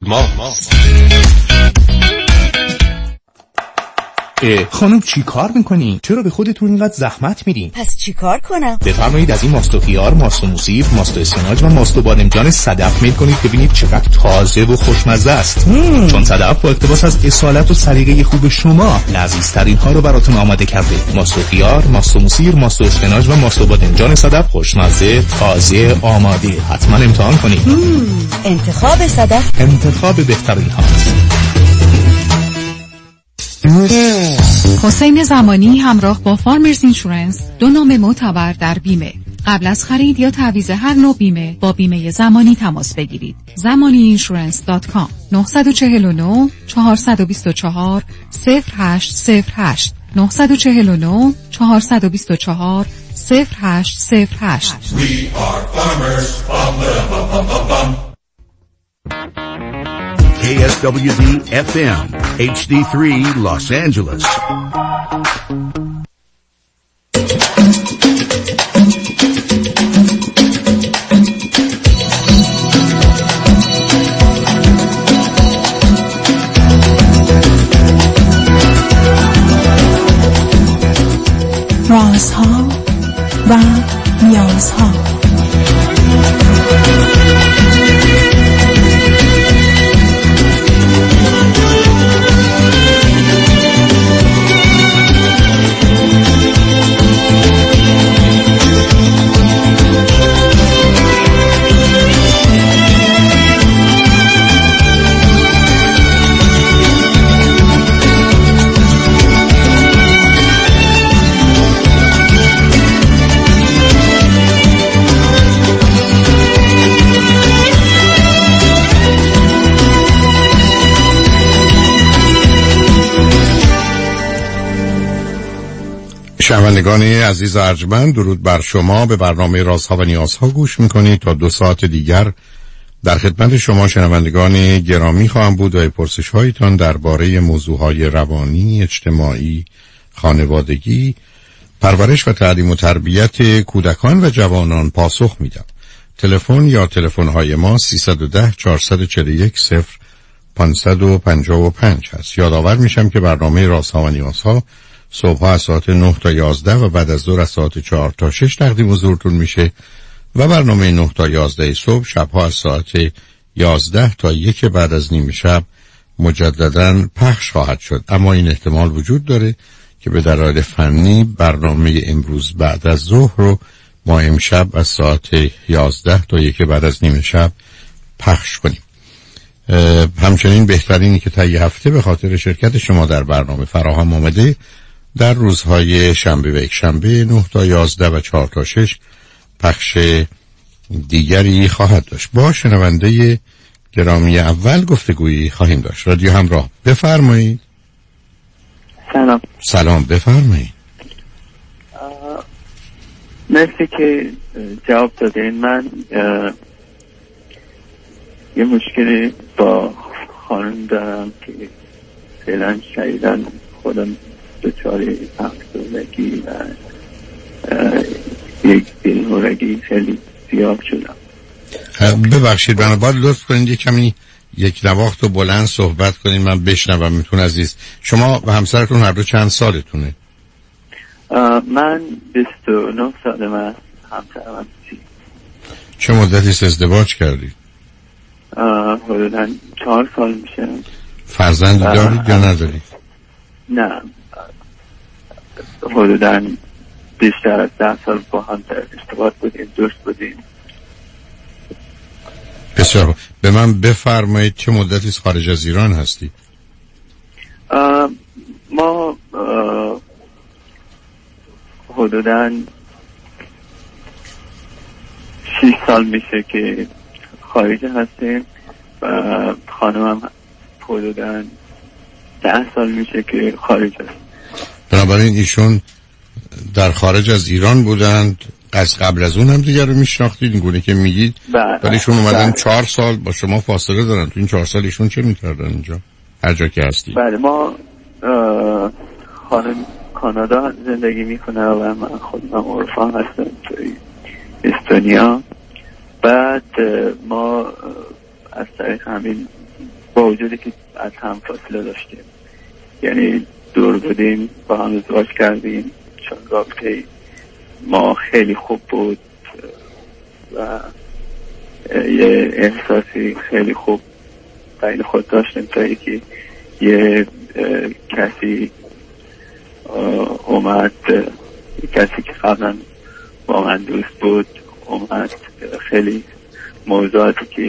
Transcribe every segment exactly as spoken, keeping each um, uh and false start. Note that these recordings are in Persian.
ما ما خانم چی کار میکنی؟ چرا به خودتون اینقدر زحمت میدین؟ پس چی کار کنم؟ بفرمایید از این ماستو خیار، ماستو موسیب، ماستو اسفناج و ماستو بادمجان صدف میل کنید ببینید چقدر تازه و خوشمزه است. مم. چون صدف با اقتباس از اصالت و سلیقه خوب شما لذیذترین ها رو براتون آماده کرده. ماستو خیار، ماستو موسیب، ماستو اسفناج و ماستو بادمجان صدف خوشمزه، تازه، آماده. حتما امتحان کنید. مم. انتخاب صدف انتخاب بهترین هاست. حسین زمانی همراه با فارمرز اینشورنس، دو نام معتبر در بیمه. قبل از خرید یا تعویض هر نوع بیمه با بیمه زمانی تماس بگیرید. زمانی اینشورنس دات کام نه چهار نه چهار دو چهار صفر هشت صفر هشت نه چهار نه چهار دو چهار صفر هشت صفر هشت. We are farmers. Bum, bum, bum, bum, bum. K S W D F M H D three Los Angeles. رازها و نیازها. شنوندگان عزیز ارجمند، درود بر شما. به برنامه رازها و نیازها گوش میکنید. تا دو ساعت دیگر در خدمت شما شنوندگان گرامی خواهم بود و پرسش هایتان درباره موضوعهای روانی، اجتماعی، خانوادگی، پرورش و تعلیم و تربیت کودکان و جوانان پاسخ میدم. تلفن یا تلفن های ما سیصد و ده چهارصد و چهل و یک صفر پانصد و پنجاه و پنج هست. یادآور میشم که برنامه رازها و نیازها صبح از ساعت نه تا یازده و بعد از ظهر از ساعت چهار تا شش تقدیم حضورتون میشه و برنامه نه تا یازده صبح شبها از ساعت یازده تا یک بعد از نیم شب مجددا پخش خواهد شد. اما این احتمال وجود داره که به دلایل فنی برنامه امروز بعد از ظهر رو ما امشب از ساعت یازده تا یک بعد از نیم شب پخش کنیم. همچنین بهترینی که طی هفته به خاطر شرکت شما در برنامه فراهم آمده در روزهای شنبه و یک شنبه نه تا یازده و چهار تا شش پخش دیگری خواهد داشت. با شنونده گرامی اول گفتگویی خواهیم داشت. رادیو همراه، بفرمایید. سلام. سلام، بفرمایید. مرسی که جواب دادین. من یه مشکلی با خانم دارم که فعلا شدیدن خودم دچار افسردگی و یک دلهرگی خیلی زیاد شدم. ببخشید من باید لطف کنید یک کمی یک نواخت و بلند صحبت کنید من بشنوم. میتون عزیز، شما و همسرتون هر دو چند سالتونه؟ من بیست و نه سالمه، همسرم سی. چه مدتی ازدواج کردید؟ حدوداً چهار سال میشه. فرزند دارید یا ندارید؟ نه، حدوداً بیشتر از ده سال با هم در ارتباط بودیم، دوست بودیم. بسیار. به من بفرمایید چه مدتی از خارج از ایران هستید؟ ما حدوداً شش سال میشه که خارج هستیم و خانمم حدوداً ده سال میشه که خارج هست. بنابراین ایشون در خارج از ایران بودند، از قبل از اون هم دیگر رو میشناختید این گونه که میگید، ولی ایشون اومدن چهار سال با شما فاصله دارن. تو این چهار سال ایشون چه میکردن اینجا هر جا که هستید؟ بله، ما خانم کانادا زندگی میکنه و من خودم اروپا هستم توی استونیا. بعد ما از طریق همین با وجودی که از هم فاصله داشتیم، یعنی دور بودیم با هم ازدواج کردیم چون رابطه ما خیلی خوب بود و یه احساسی خیلی خوب بین خود داشتیم تا یکی یه کسی اومد، یه کسی که قبلا با من دوست بود اومد خیلی موضوعاتی که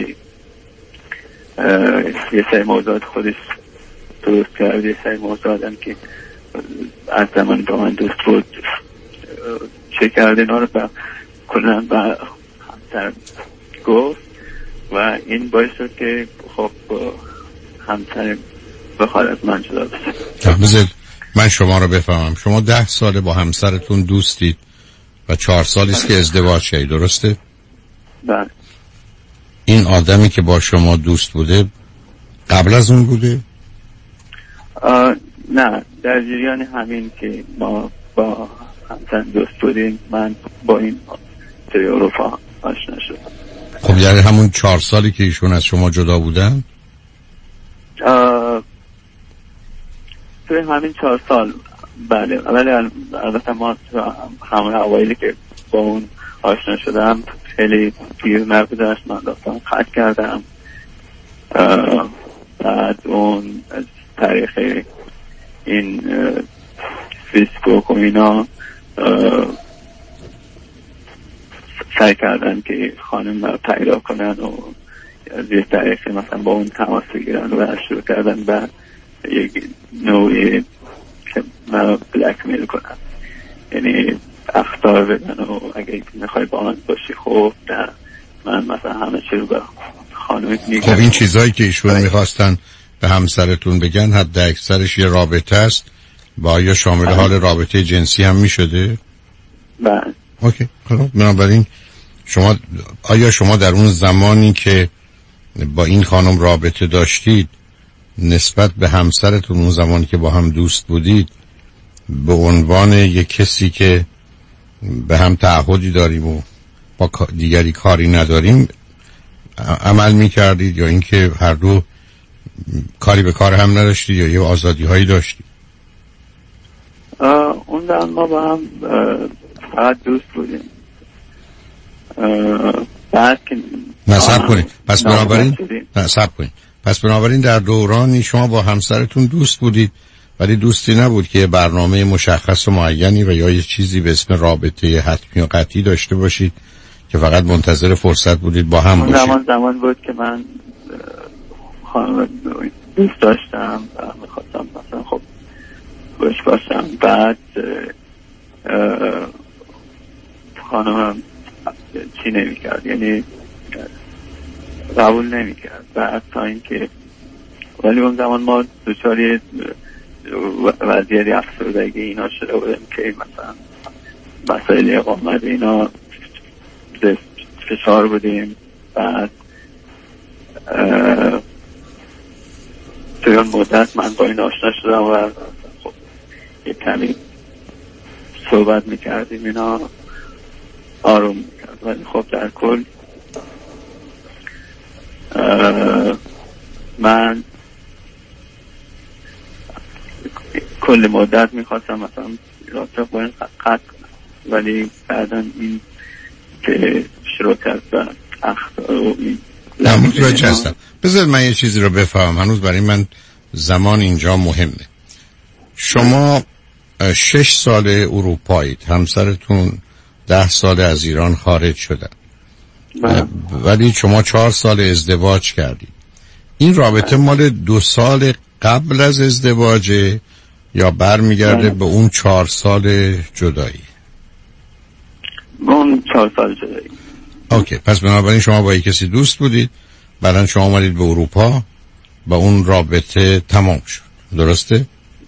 یه سری موضوعات خودش درست کرد، یه سری موضوعات هم که از زمان با من دوست بود چه کرد اینا رو با کلن با همسر گفت و این باعث شد که خب همسر بخواد از من جدا بشه. بذارید من شما رو بفهمم، شما ده ساله با همسرتون دوستید و چهار سالی است که ازدواج کردید، درسته؟ بله. این آدمی که با شما دوست بوده قبل از اون بوده؟ نه، در جریان همین که ما با همسر دوست بودیم من با این توی اروپا آشنا شدم. خب یعنی همون چهار سالی که ایشون از شما جدا بودن؟ توی همین چهار سال بله، ولی البته ما همون اوایلی که با اون آشنا شدم خیلی پیر نگذشت، من داستان خط کردم، بعد اون از طریق این فیسبوک و اینا سعی کردن که خانم رو پیدا کنن و از یه طریقی مثلا با اون تماس بگیرن و شروع کردن و یک نوعی که من بلک میل کنن، یعنی اخطار بدن و اگه میخوای با من باشی خب نه من مثلا همه چی رو به خانم میگم. خب این چیزایی که ایشون میخواستن به همسرتون بگن حد اکثرش یه رابطه است و آیا شامل حال رابطه جنسی هم میشده؟ بله. اوکی. خب بنابراین شما آیا شما در اون زمانی که با این خانم رابطه داشتید نسبت به همسرتون اون زمانی که با هم دوست بودید به عنوان یک کسی که به هم تعهدی داریم و با دیگری کاری نداریم عمل میکردید یا اینکه هر دو کاری به کار هم نداشتید یا یه آزادی هایی داشتید؟ اون زمان ما با هم فقط دوست بودیم. بعد که نصب کنید پس بنابراین نصب کنید پس بنابراین در دورانی شما با همسرتون دوست بودید ولی دوستی نبود که برنامه مشخص و معینی و یا یه چیزی به اسم رابطه حتمی و قطعی داشته باشید که فقط منتظر فرصت بودید با هم باشید. زمان زمان بود که من خانم دوست داشتم و میخواستم مثلا خب باش باشم، بعد خانم چی نمی کرد، یعنی قبول نمی کرد. بعد تا اینکه ولی اون زمان ما دوچاری وضعیتی افسردگی اینا شده بودیم که مثلا مسائل اقامت اینا فشار بودیم. بعد توی اون مدت من با این آشنا شدم و خب یه کمی صحبت میکردیم اینا آروم میکرد، ولی خب در کل من کل مدت میخواستم مثلا رابطه با این قطع کنم، ولی بعدا این که شروع کرد و اخطار و این نه متوجه هستم. بذار من یه چیزی رو بفهم، هنوز برای من زمان اینجا مهمه. شما شش سال اروپایید، همسرتون ده سال از ایران خارج شدن ولی شما چهار سال ازدواج کردید. این رابطه مال دو سال قبل از ازدواجه یا برمیگرده به اون چهار سال جدایی؟ اون چهار سال جدایی. اوکی، پس بنابراین شما با یک کسی دوست بودید، بعدن شما آمدید به اروپا و اون رابطه تمام شد، درسته؟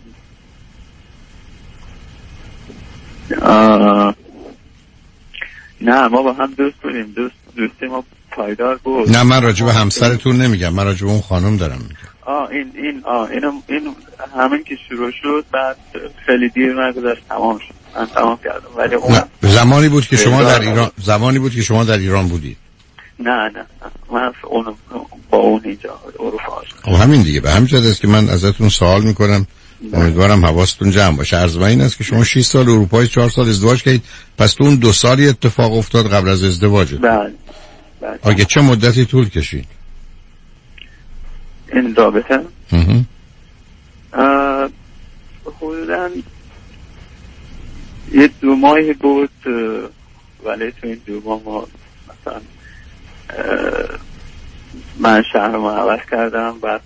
آه... نه ما با هم دوست بودیم، دوست دوستی ما پایدار بود. نه من راجع به همسرتون نمیگم، من راجع به اون خانم دارم میگم. آه این این آه اینو این همین که شروع شد بعد خیلی دیر نگذشت تمام شد، من تمام کردم. ولی اون زمانی بود که شما در ایران زمانی بود که شما در ایران بودید. نه نه من اون با اون اینجا اروپا. خب همین دیگه، به همین جهت است که من ازتون سوال میکنم، امیدوارم حواستون جمع باشه. عرض این است که شما شش سال اروپایی، چهار سال ازدواج کردید، پس تو اون دو سالی اتفاق افتاد قبل از ازدواجت. بله بله. آگه چه مدتی طول کشید این رابطه؟ اها حدوداً یه دو ماهی بود، ولی تو این دو ماه ما مثلا من شهرمو عوض کردم، بعد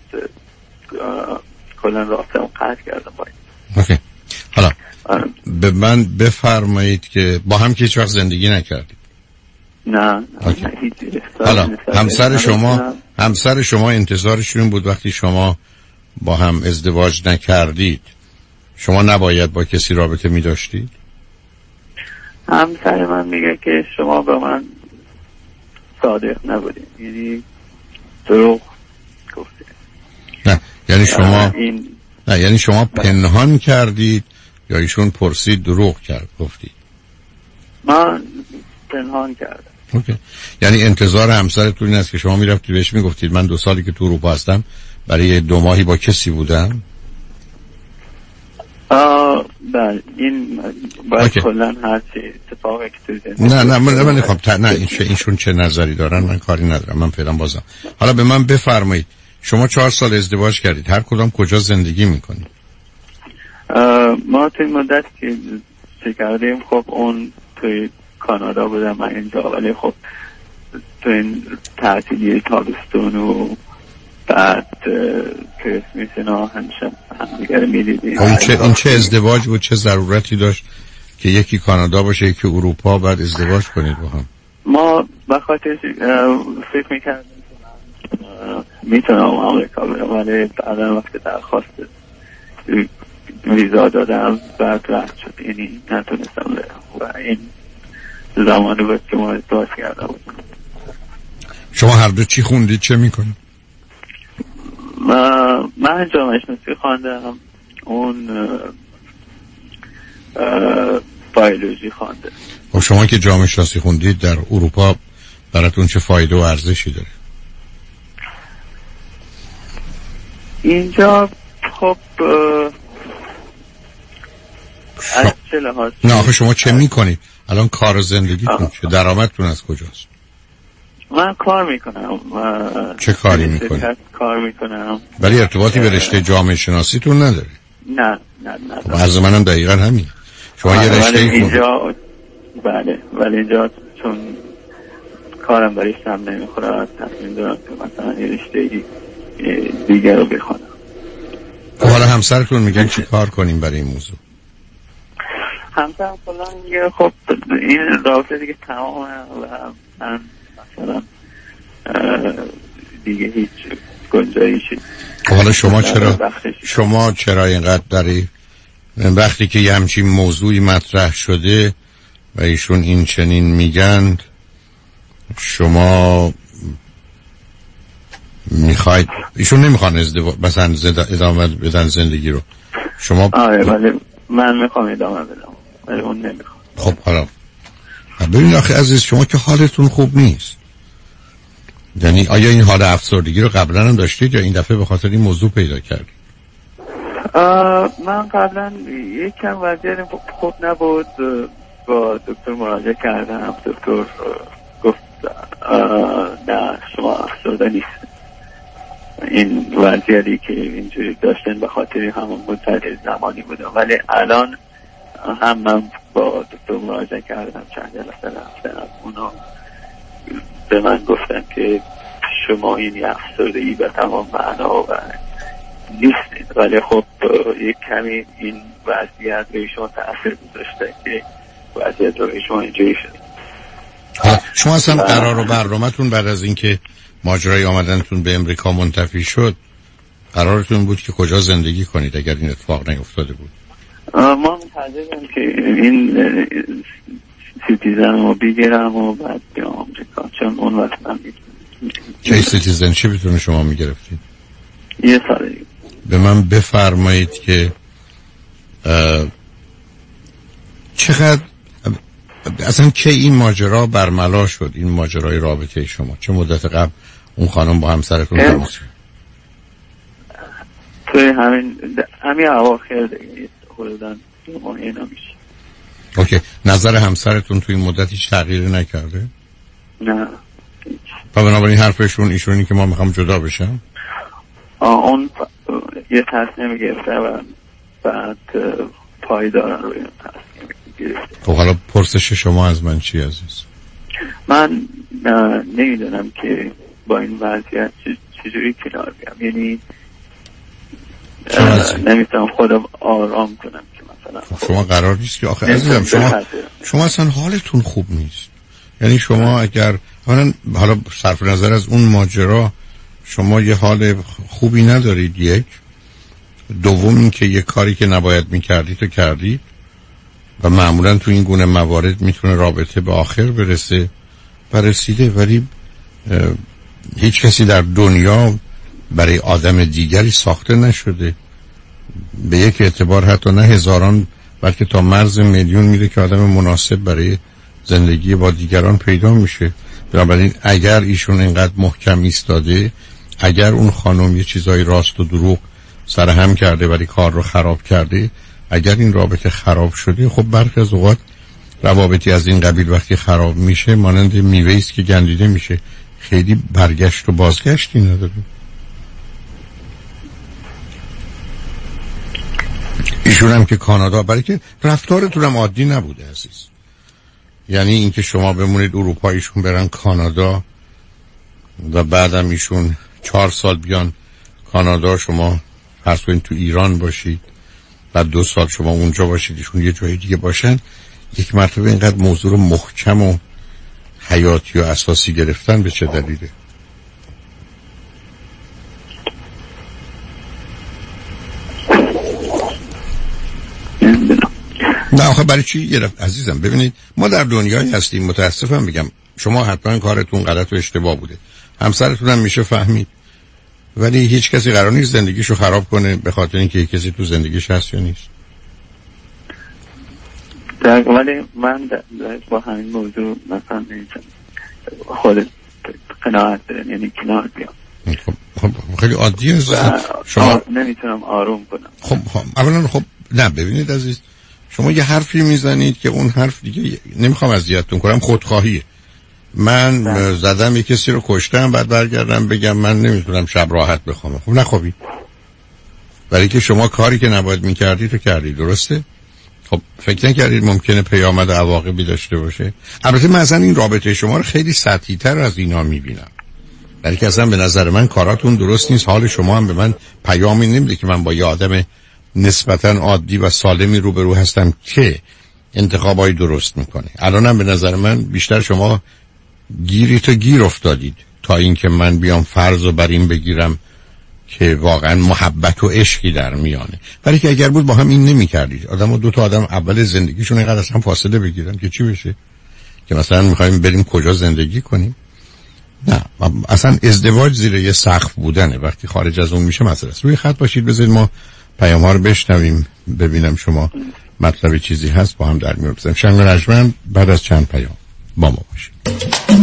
کلن رابطه‌مو قطع کردم باید. اوکی. حالا به من بفرمایید که با هم که هیچ وقت زندگی نکردید؟ نه نه هیچ. حالا همسر شما همسر شما انتظارشون بود وقتی شما با هم ازدواج نکردید شما نباید با کسی رابطه می داشتید؟ همسر من میگه که شما با من صادق نبودید، یعنی دروغ گفتید. نه یعنی شما این... نه یعنی شما پنهان کردید یا ایشون پرسید دروغ کرد گفتید؟ من پنهان کردم. اوکی. یعنی انتظار همسرتون این است که شما میرفتید بهش میگفتید من دو سالی که تو اروپا هستم برای دو ماهی با کسی بودم؟ آه بله، این باید کلن هرچی اتفاقی که توی زندگی. نه نه من من نمیخوام تا... نه این چه اینشون چه نظری دارن من کاری ندارم، من فعلا بازم. حالا به من بفرمایید شما چهار سال ازدواج کردید، هر کدام کجا زندگی میکنید؟ ما توی مدت که چه کردیم خب اون توی کانادا بودم، من اینجا، ولی خب تو این تعطیلی تابستون و بعد کریسمس اینا همیشه همدیگر میدیدیم. این چه این چه ازدواج بود؟ چه ضرورتی داشت که یکی کانادا باشه یکی اروپا بعد ازدواج کنید با هم؟ ما بخاطر فکر میکردیم میتونم آمریکا برم، ولی بعدا وقتی درخواست ویزا دادم بعد رد شد، یعنی نتونستم برم و این زمانی بود که ما ازدواج کرده بود. شما هر دو چی خوندید؟ چه میکنید؟ من جامعه شناسی خواندم، اون بیولوژی خوانده. و شما که جامعه شناسی خوندید در اروپا براتون چه فایده و ارزشی داره؟ اینجا خب از چه لحاظ؟ نه آخه شما چه میکنید؟ الان کار و زندگیتون چه؟ درآمدتون از کجاست؟ من کار میکنم. چه کاری میکنید؟ کار میکنم. ولی ارتباطی به رشته جامعه شناسیتون نداره؟ نه نه نه. خب عرض منم دقیقا همین. شما یه رشته اینجا بله، ولی اینجا چون کارم برایش هم نمیخوره تصمیم دارم که مثلا یه رشته دیگر رو بخونم. حالا همسرتون میگن چی کار کنیم برای این موضوع؟ همسرم کلا میگه خب این رابطه دیگه تمامه و من مثلا دیگه هیچ گنجایشی. حالا شما چرا شما چرا اینقدر داری وقتی که یه همچین موضوعی مطرح شده و ایشون این چنین میگند شما میخواید ایشون نمیخوان ازدواج مثلا ادامه بدن زندگی رو شما؟ آره ولی من میخوام ادامه بدم ولی اون نمیخوام. خب حالا ببین آخه عزیز شما که حالتون خوب نیست، یعنی آیا این حال افسردگی رو قبلا هم داشتید یا این دفعه به خاطر این موضوع پیدا کردید؟ من قبلا یک کم وضعیت خوب نبود، با دکتر مراجعه کردم، دکتر گفت نه شما افسرده نیست، این وضعیتی که اینجوری داشتن به خاطر همون مدت زمانی بودم، ولی الان هم من با دکتر مراجعه کردم چند جلسه رفتم، اونا به من گفتن که شما این افسردگی به تمام معنا و نیستید، ولی خب یک کمی این وضعیت روی شما تأثیر گذاشته که وضعیت روی شما اینجوری شده. شما اصلا قرار و برنامه‌تون بعد از اینکه ماجرای آمدنتون به امریکا منتفی شد قرارتون بود که کجا زندگی کنید اگر این اتفاق نیفتاده بود؟ ما منتظریم که این سیتیزن رو بگیرم و بعد بیام آمریکا، چون اون وقت من چه سیتیزن چی بتونه شما میگرفتید؟ یه ساله دیگه. به من بفرمایید که چقدر اصلا که این ماجرا برملا شد، این ماجرای رابطه شما چه مدت قبل اون خانم با همسرتون تماس کرد؟ توی همین همین اواخر دیگه حدوداً دو ماه اینا میشه. اوکی. نظر همسرتون توی این مدت هیچ تغییری نکرده؟ نه. و بنابراین حرفشون ایشونی که ما میخوام جدا بشم؟ اون یه تصمیم گرفته و بعد پایدار روی تصمیم گرفته. خب حالا پرسش شما از من چی عزیز؟ من نمیدونم که با این وضعیت چجوری کنار بیام، یعنی نمیتونم خودم آرام کنم که مثلا خب شما قرار نیست که آخه عزیزم شما شما اصلا حالتون خوب نیست. یعنی شما اگر حالا صرف نظر از اون ماجرا شما یه حال خوبی ندارید، یک دوم این که یه کاری که نباید میکردید تو کردید و معمولا تو این گونه موارد میتونه رابطه به آخر برسه و رسیده، ولی هیچ کسی در دنیا برای آدم دیگری ساخته نشده. به یک اعتبار حتی نه هزاران بلکه تا مرز میلیون میره که آدم مناسب برای زندگی با دیگران پیدا میشه. بنابراین اگر ایشون اینقدر محکم ایستاده، اگر اون خانم یه چیزای راست و دروغ سر هم کرده ولی کار رو خراب کرده، اگر این رابطه خراب شده، خب برخی از اوقات روابطی از این قبیل وقتی خراب میشه مانند میوه‌ای است که گندیده میشه، خیلی برگشت و بازگشتی نداره. ایشون هم که کانادا، برای که رفتارتون هم عادی نبوده عزیز. یعنی اینکه شما بمونید اروپا ایشون برن کانادا و بعدم ایشون چهار سال بیان کانادا، شما فرض کنید تو ایران باشید، بعد دو سال شما اونجا باشید ایشون یه جای دیگه باشن، یک مرتبه اینقدر موضوع رو محکم و حیاتی و اساسی گرفتن به چه دلیله؟ نه آخه برای چی گرفت عزیزم؟ ببینید ما در دنیایی هستیم، متاسفم میگم شما حتما کارتون غلط و اشتباه بوده، همسرتون هم میشه فهمید، ولی هیچ کسی قرار نیست زندگیشو خراب کنه به خاطر اینکه یک کسی تو زندگیش هست یا نیست. در ولی من با همین موضوع مثلا نمیتونم خودت قناعت دارم، یعنی کنار بیام. خب خب خیلی عادیه شما نمیتونم آروم کنم. خب خب اولا خب نه ببینید عزیز، شما یه حرفی میزنید که اون حرف دیگه نمیخوام اذیتتون کنم، خودخواهیه. من ده. زدم یه کسی رو کشتم، بعد برگردم بگم من نمیتونم شب راحت بخوام. خب نخوابید، برای که شما کاری که نباید میکردید تو کردید، درسته؟ خب فکر نکردید ممکنه پیامد عواقبی داشته باشه؟ البته من اصلا این رابطه شما رو خیلی سطحی تر از اینا میبینم، برای که اصلا به نظر من کاراتون درست نیست، حال شما هم به من پیامی نمیده که من با یه آدم نسبتاً عادی و سالمی روبرو هستم که انتخابای درست میکنه. الانم به نظر من بیشتر شما گیری تو گیر افتادید تا اینکه من بیام فرض و بر این بگیرم که واقعا محبت و عشقی در میانه، برای که اگر بود با هم این نمیکردید. آدم و دو تا آدم اول زندگیشون اینقدر اصلا فاصله بگیرن که چی بشه، که مثلا میخوایم بریم کجا زندگی کنیم. نه اصلا ازدواج زیر یه سقف بودنه، وقتی خارج از اون میشه مسئله است. روی خط باشید، بذارید ما پیام ها رو بشنویم ببینم شما مطلب چیزی هست با هم در میون بزنیم. شنگ رجمن بعد از چند پیام با ما باشید.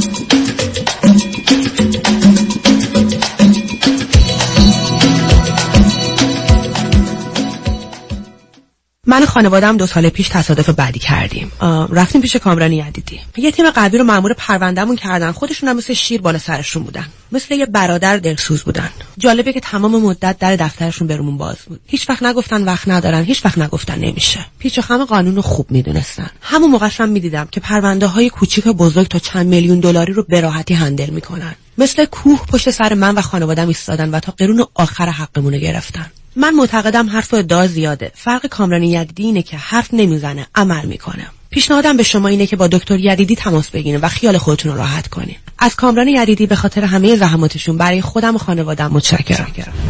من و خانواده‌ام دو سال پیش تصادف بعدی کردیم. رفتیم پیش کامران یدیدی. یه تیم قوی رو مأمور پروندهمون کردن، خودشون هم مثل شیر بالا سرشون بودن، مثل یه برادر دلسوز بودن. جالبه که تمام مدت در دفترشون برامون باز بود. هیچ وقت نگفتن وقت ندارن، هیچ وقت نگفتن نمیشه. پیچ و خم قانون رو خوب میدونستن. همون موقعش هم میدیدم که پرونده‌های کوچیک و بزرگ تا چند میلیون دلاری رو به راحتی هندل میکنن. مثل کوه پشت سر من و خانواده‌ام ایستادن و تا قرون آخر حقمون رو گرفتن. من معتقدم حرف و ادعا زیاده. فرق کامران یدیدی اینه که حرف نمیزنه، عمل میکنه. پیشنهادم به شما اینه که با دکتر یدیدی تماس بگیرید و خیال خودتون رو راحت کنید. از کامران یدیدی به خاطر همه زحماتشون برای خودم و خانواده‌ام متشکرم.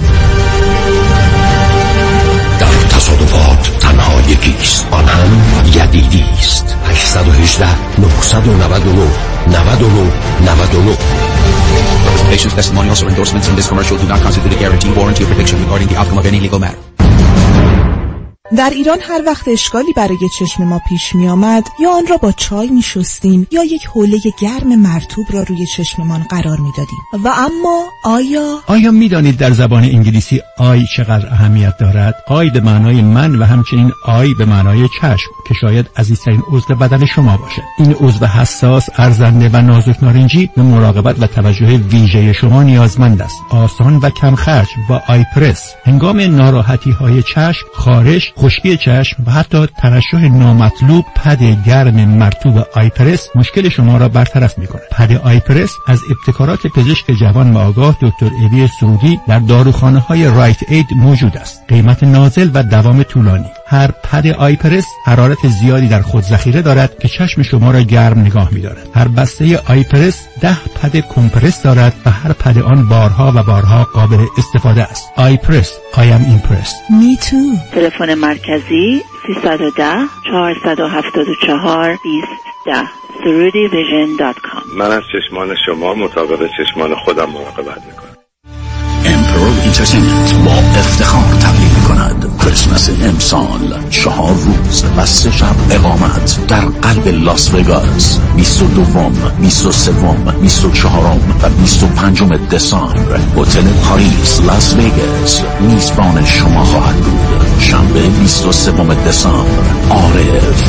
در تصادفات تنها یکیست، آنم یدیدی است. هشت یک هشت نه نه نه نه نه نه نه. Patients' testimonials or endorsements in this commercial do not constitute a guarantee, warranty, or prediction regarding the outcome of any legal matter. در ایران هر وقت اشکالی برای چشم ما پیش می آمد یا آن را با چای می شستیم یا یک حوله گرم مرطوب را روی چشممان قرار می دادیم. و اما آیا آیا می دانید در زبان انگلیسی آی چقدر اهمیت دارد؟ آی به معنای من و همچنین آی به معنای چشم که شاید عزیزترین عضو بدن شما باشد. این عضو حساس، ارزنده و نازک نارنجی به مراقبت و توجه ویژه شما نیازمند است. آسان و کم خرج با آی پرس. هنگام ناراحتی های چشم، خارش، خشکی چشم و حتی ترشح نامطلوب، پد گرم مرطوب آی پرس مشکل شما را برطرف می‌کند. پد آی پرس از ابتکارات پزشک جوان و آگاه دکتر الی سرودی در داروخانه‌های رایت اید موجود است. قیمت نازل و دوام طولانی. هر پد آی پرس حرارت زیادی در خود ذخیره دارد که چشم شما را گرم نگاه می‌دارد. هر بسته آی پرس ده پد کمپرس دارد و هر پد آن بارها و بارها قابل استفاده است. آی پرس. I am impressed. Me too. تلفن مرکزی سیصد و ده چهارصد و هفتاد و چهار بیست ده سرودی ویژن دات کام. من از چشمان شما مطابق چشمان خودم مراقبت میکنم. امپرال اینترتینمنت با افتخار تبلیغ می‌کند کریسمس امسال چهار روز و سه شب اقامت در قلب لاس وگاس بیست و دو، بیست و سه، بیست و چهار و بیست و پنج دسامبر. هتل پاریس لاس وگاس میزبان شما خواهد بود. شنبه بیست و سه دسامبر عارف،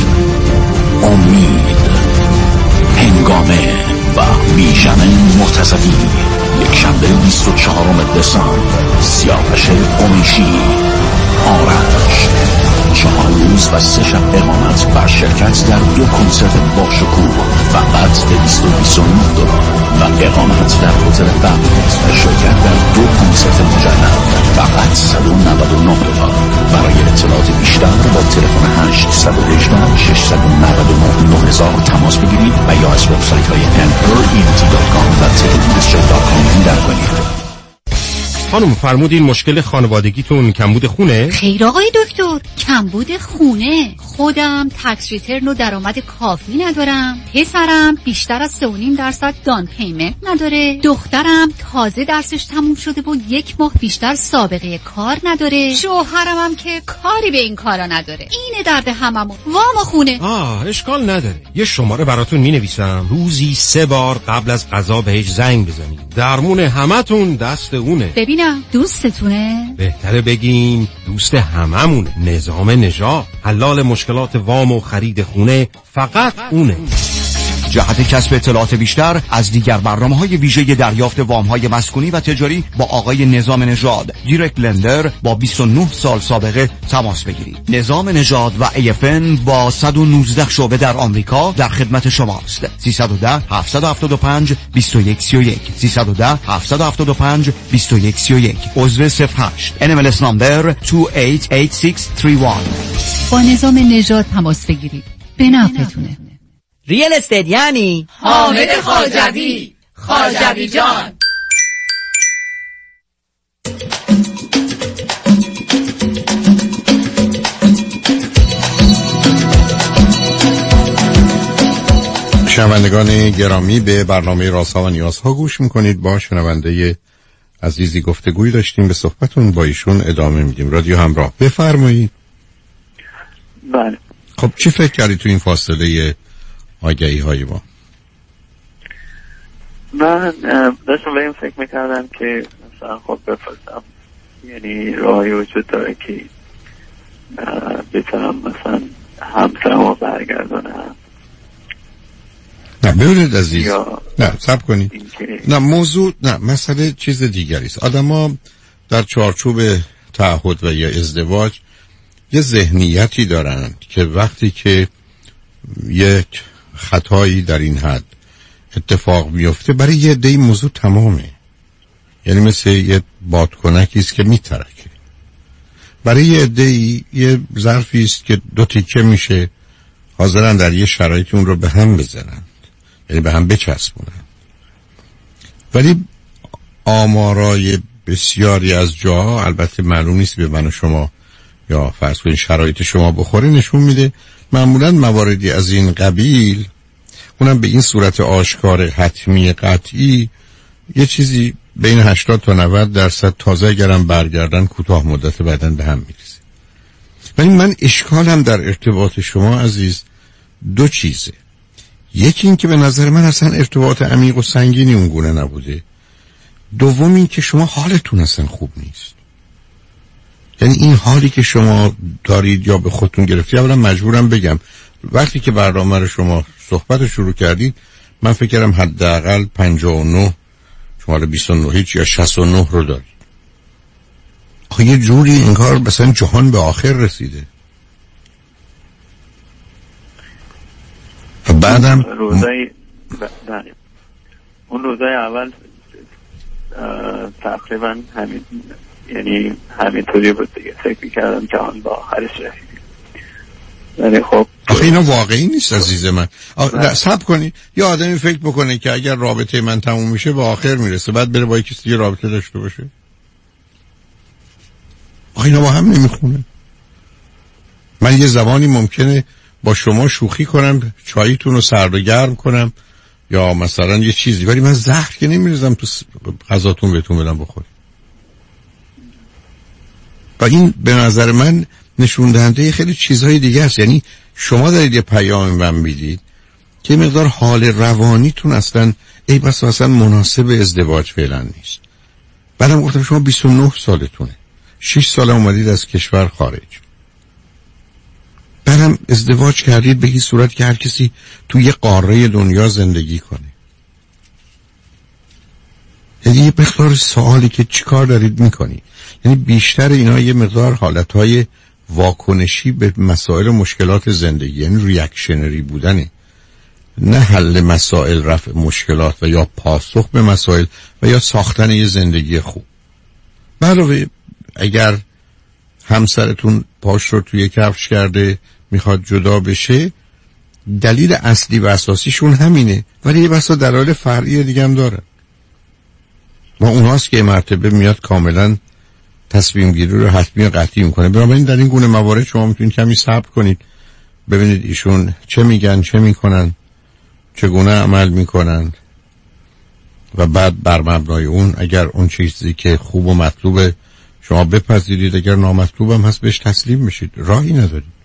امید، هنگامه و بیژن مرتضوی. یک شنبه بیست و چهارم دسامبر سیاوش قمیشی، آرش. چهار روز و سه شب اقامت بر شرکت در دو کنسرت با شکوه فقط دویست و بیست و نه دلار و اقامت در هتل بغداد و شرکت در دو کنسرت مجدد فقط صد و نود و نه دلار. برای اطلاعات بیشتر با تلفن هشت یک هشت شش نه نه نه هزار تماس بگیرید و یا از وبسایت های امپرال اینتی دات کام و تلفن دات کام دیدن کنید. خانم فرمودین مشکل خانوادگیتون کمبود خونه؟ خیر آقای دکتر، کمبود خونه. خودم تکس ریترن و درآمد کافی ندارم. پسرم بیشتر از سه و نیم درصد دان پیمنت نداره. دخترم تازه درسش تموم شده و یک ماه بیشتر سابقه کار نداره. شوهرم هم که کاری به این کارا نداره. اینه درد هممون. وام خونه. آه اشکال نداره. یه شماره براتون مینویسم. روزی سه بار قبل از غذا بهش زنگ بزنید. درمون همتون دست اونه. ببینم دوستتونه؟ بهتره بگیم دوست هممونه. نظام نژاد حلال مشکلات وام و خرید خونه فقط اونه. جهت کسب اطلاعات بیشتر از دیگر برنامه‌های ویژه دریافت وام‌های مسکونی و تجاری با آقای نظام نژاد دیرکت لندر با بیست و نه سال سابقه تماس بگیرید. نظام نژاد و ای اف ان با صد و نوزده شعبه در آمریکا در خدمت شماست. سیصد و ده هفتصد و هفتاد و پنج بیست و یک سی و یک سیصد و ده هفتصد و هفتاد و پنج بیست و یک سی و یک. عضو صفر هشت ان ام ال اس نمبر دو هشت هشت شش سه یک. با نظام نژاد تماس بگیرید. به نفعتونه. ریال استیت یعنی حامد خواجوی. خواجوی جان. شنوندگان گرامی، به برنامه رازها و نیازها گوش میکنید. با شنونده عزیزی گفتگوی داشتیم، به صحبتون با ایشون ادامه میدیم. رادیو همراه، بفرمایید. بله. خب چی فکر کردی تو این فاصله آگهی های ما؟ من داشتم به این فکر میکردم که مثلا خب بفرستم، یعنی راهی وجود داره که بتونم مثلا همسرم رو برگردانم. نه ببینید عزیز، نه صبر کنید، نه موضوع، نه مسئله چیز دیگری است. آدم ها در چارچوب تعهد و یا ازدواج یه ذهنیتی دارن که وقتی که یک خطایی در این حد اتفاق میفته برای یه عده موضوع تمامه. یعنی مثل یه بادکنکی است که میترکه. برای یه عده یه ظرفی است که دو تیکه میشه، حاضرن در یه شرایطی اون رو به هم بزنن، یعنی به هم بچسبونن. ولی آمارای بسیاری از جاها، البته معلوم نیست به من و شما یا فرض کنید شرایط شما بخوره، نشون میده معمولا مواردی از این قبیل، اونم به این صورت آشکار حتمی قطعی، یه چیزی بین هشتاد تا نود درصد تازه اگرم برگردن کوتاه مدت بعدن به هم میرسه. ولی من اشکالم در ارتباط شما عزیز دو چیزه. یکی این که به نظر من اصلا ارتباط عمیق و سنگینی اونگونه نبوده. دوم این که شما حالتون اصلا خوب نیست. یعنی این حالی که شما دارید یا به خودتون گرفتی، اولا مجبورم بگم وقتی که برنامه رو شما صحبت شروع کردید من فکر کردم حداقل پنجاه و نه شماره بیست و نه هیچ یا شصت و نه رو دارید. آخه یه جوری انگار مثلا جهان به آخر رسیده. و بعدم روزای بله اون روزای اول تقریبا همین، یعنی همینطوری بود دیگه، فکر میکردم جهان با آخرش رسیدیم. ولی خب آخه اینا واقعی نیست عزیز من. صبر کنی یه آدمی فکر بکنه که اگر رابطه من تموم میشه به آخر میرسه بعد بره با کسی دیگه رابطه داشته باشه؟ آخه اینا با هم نمیخونه. من یه زمانی ممکنه با شما شوخی کنم، چاییتون رو سرد و گرم کنم یا مثلا یه چیزی، ولی من زهر که نمیریزم تو غذاتون بهتون بدم بخورید. و این به نظر من نشون دهنده خیلی چیزهای دیگه است. یعنی شما دارید یه پیام من میدید که مقدار حال روانیتون اصلا ای بس اصلا مناسب ازدواج فعلا نیست. بعدم گفتم شما بیست و نه سالتونه، شش سال اومدید از کشور خارج، بعدم ازدواج کردید به این صورت که هر کسی توی یه قاره دنیا زندگی کنه. یعنی یه مقدار سوالی که چیکار دارید میکنی. یعنی بیشتر اینا یه مقدار حالتهای واکنشی به مسائل و مشکلات زندگی، یعنی ریاکشنری بودنه، نه حل مسائل، رفع مشکلات و یا پاسخ به مسائل و یا ساختن یه زندگی خوب. علاوه اگر همسرتون پاش رو توی کفش کرده میخواد جدا بشه، دلیل اصلی و اساسیشون همینه، ولی یه بسا دلایل فرعی دیگه هم داره و اونهاست که مرتبه میاد کاملا تصمیم گیری رو حتمی و قطعی میکنه. بنابراین در این گونه موارد شما میتونید کمی صبر کنید، ببینید ایشون چه میگن، چه میکنن، چگونه عمل میکنن و بعد بر مبنای اون اگر اون چیزی که خوب و مطلوبه شما بپذیرید، اگر نامطلوب هم هست بهش تسلیم بشید، راهی ندارید.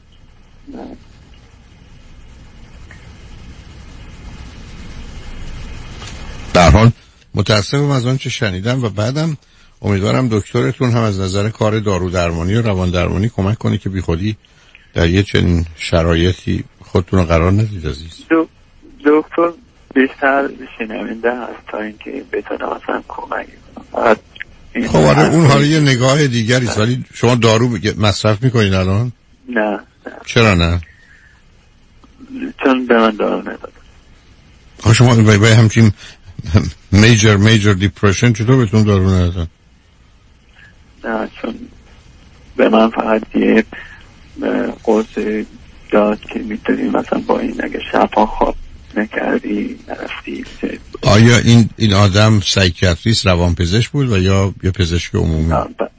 در حال متاسفم از آن چه شنیدم و بعدم امیدوارم دکترتون هم از نظر کار دارو درمانی و روان درمانی کمک کنه که بی خودی در یه چنین شرایطی خودتون رو قرار ندید عزیز. دکتر بیشتر شنونده هست تا اینکه بتونه مثلا کمک کنه. خب آره اون حالا یه نگاه دیگری است، ولی شما دارو مصرف میکنید الان؟ نه, نه. چرا نه؟ چون به من دارو نداد. آخه شما باید همچین میجر میجر دیپرشن چطور بهتون دارو ندادن؟ نه چون به من فقط یه قرص داد که میتونی مثلا با این اگه شبها خواب نکردی نرفتی. آیا این این آدم سایکیاتریست روانپزشک بود و یا یا پزشک عمومی؟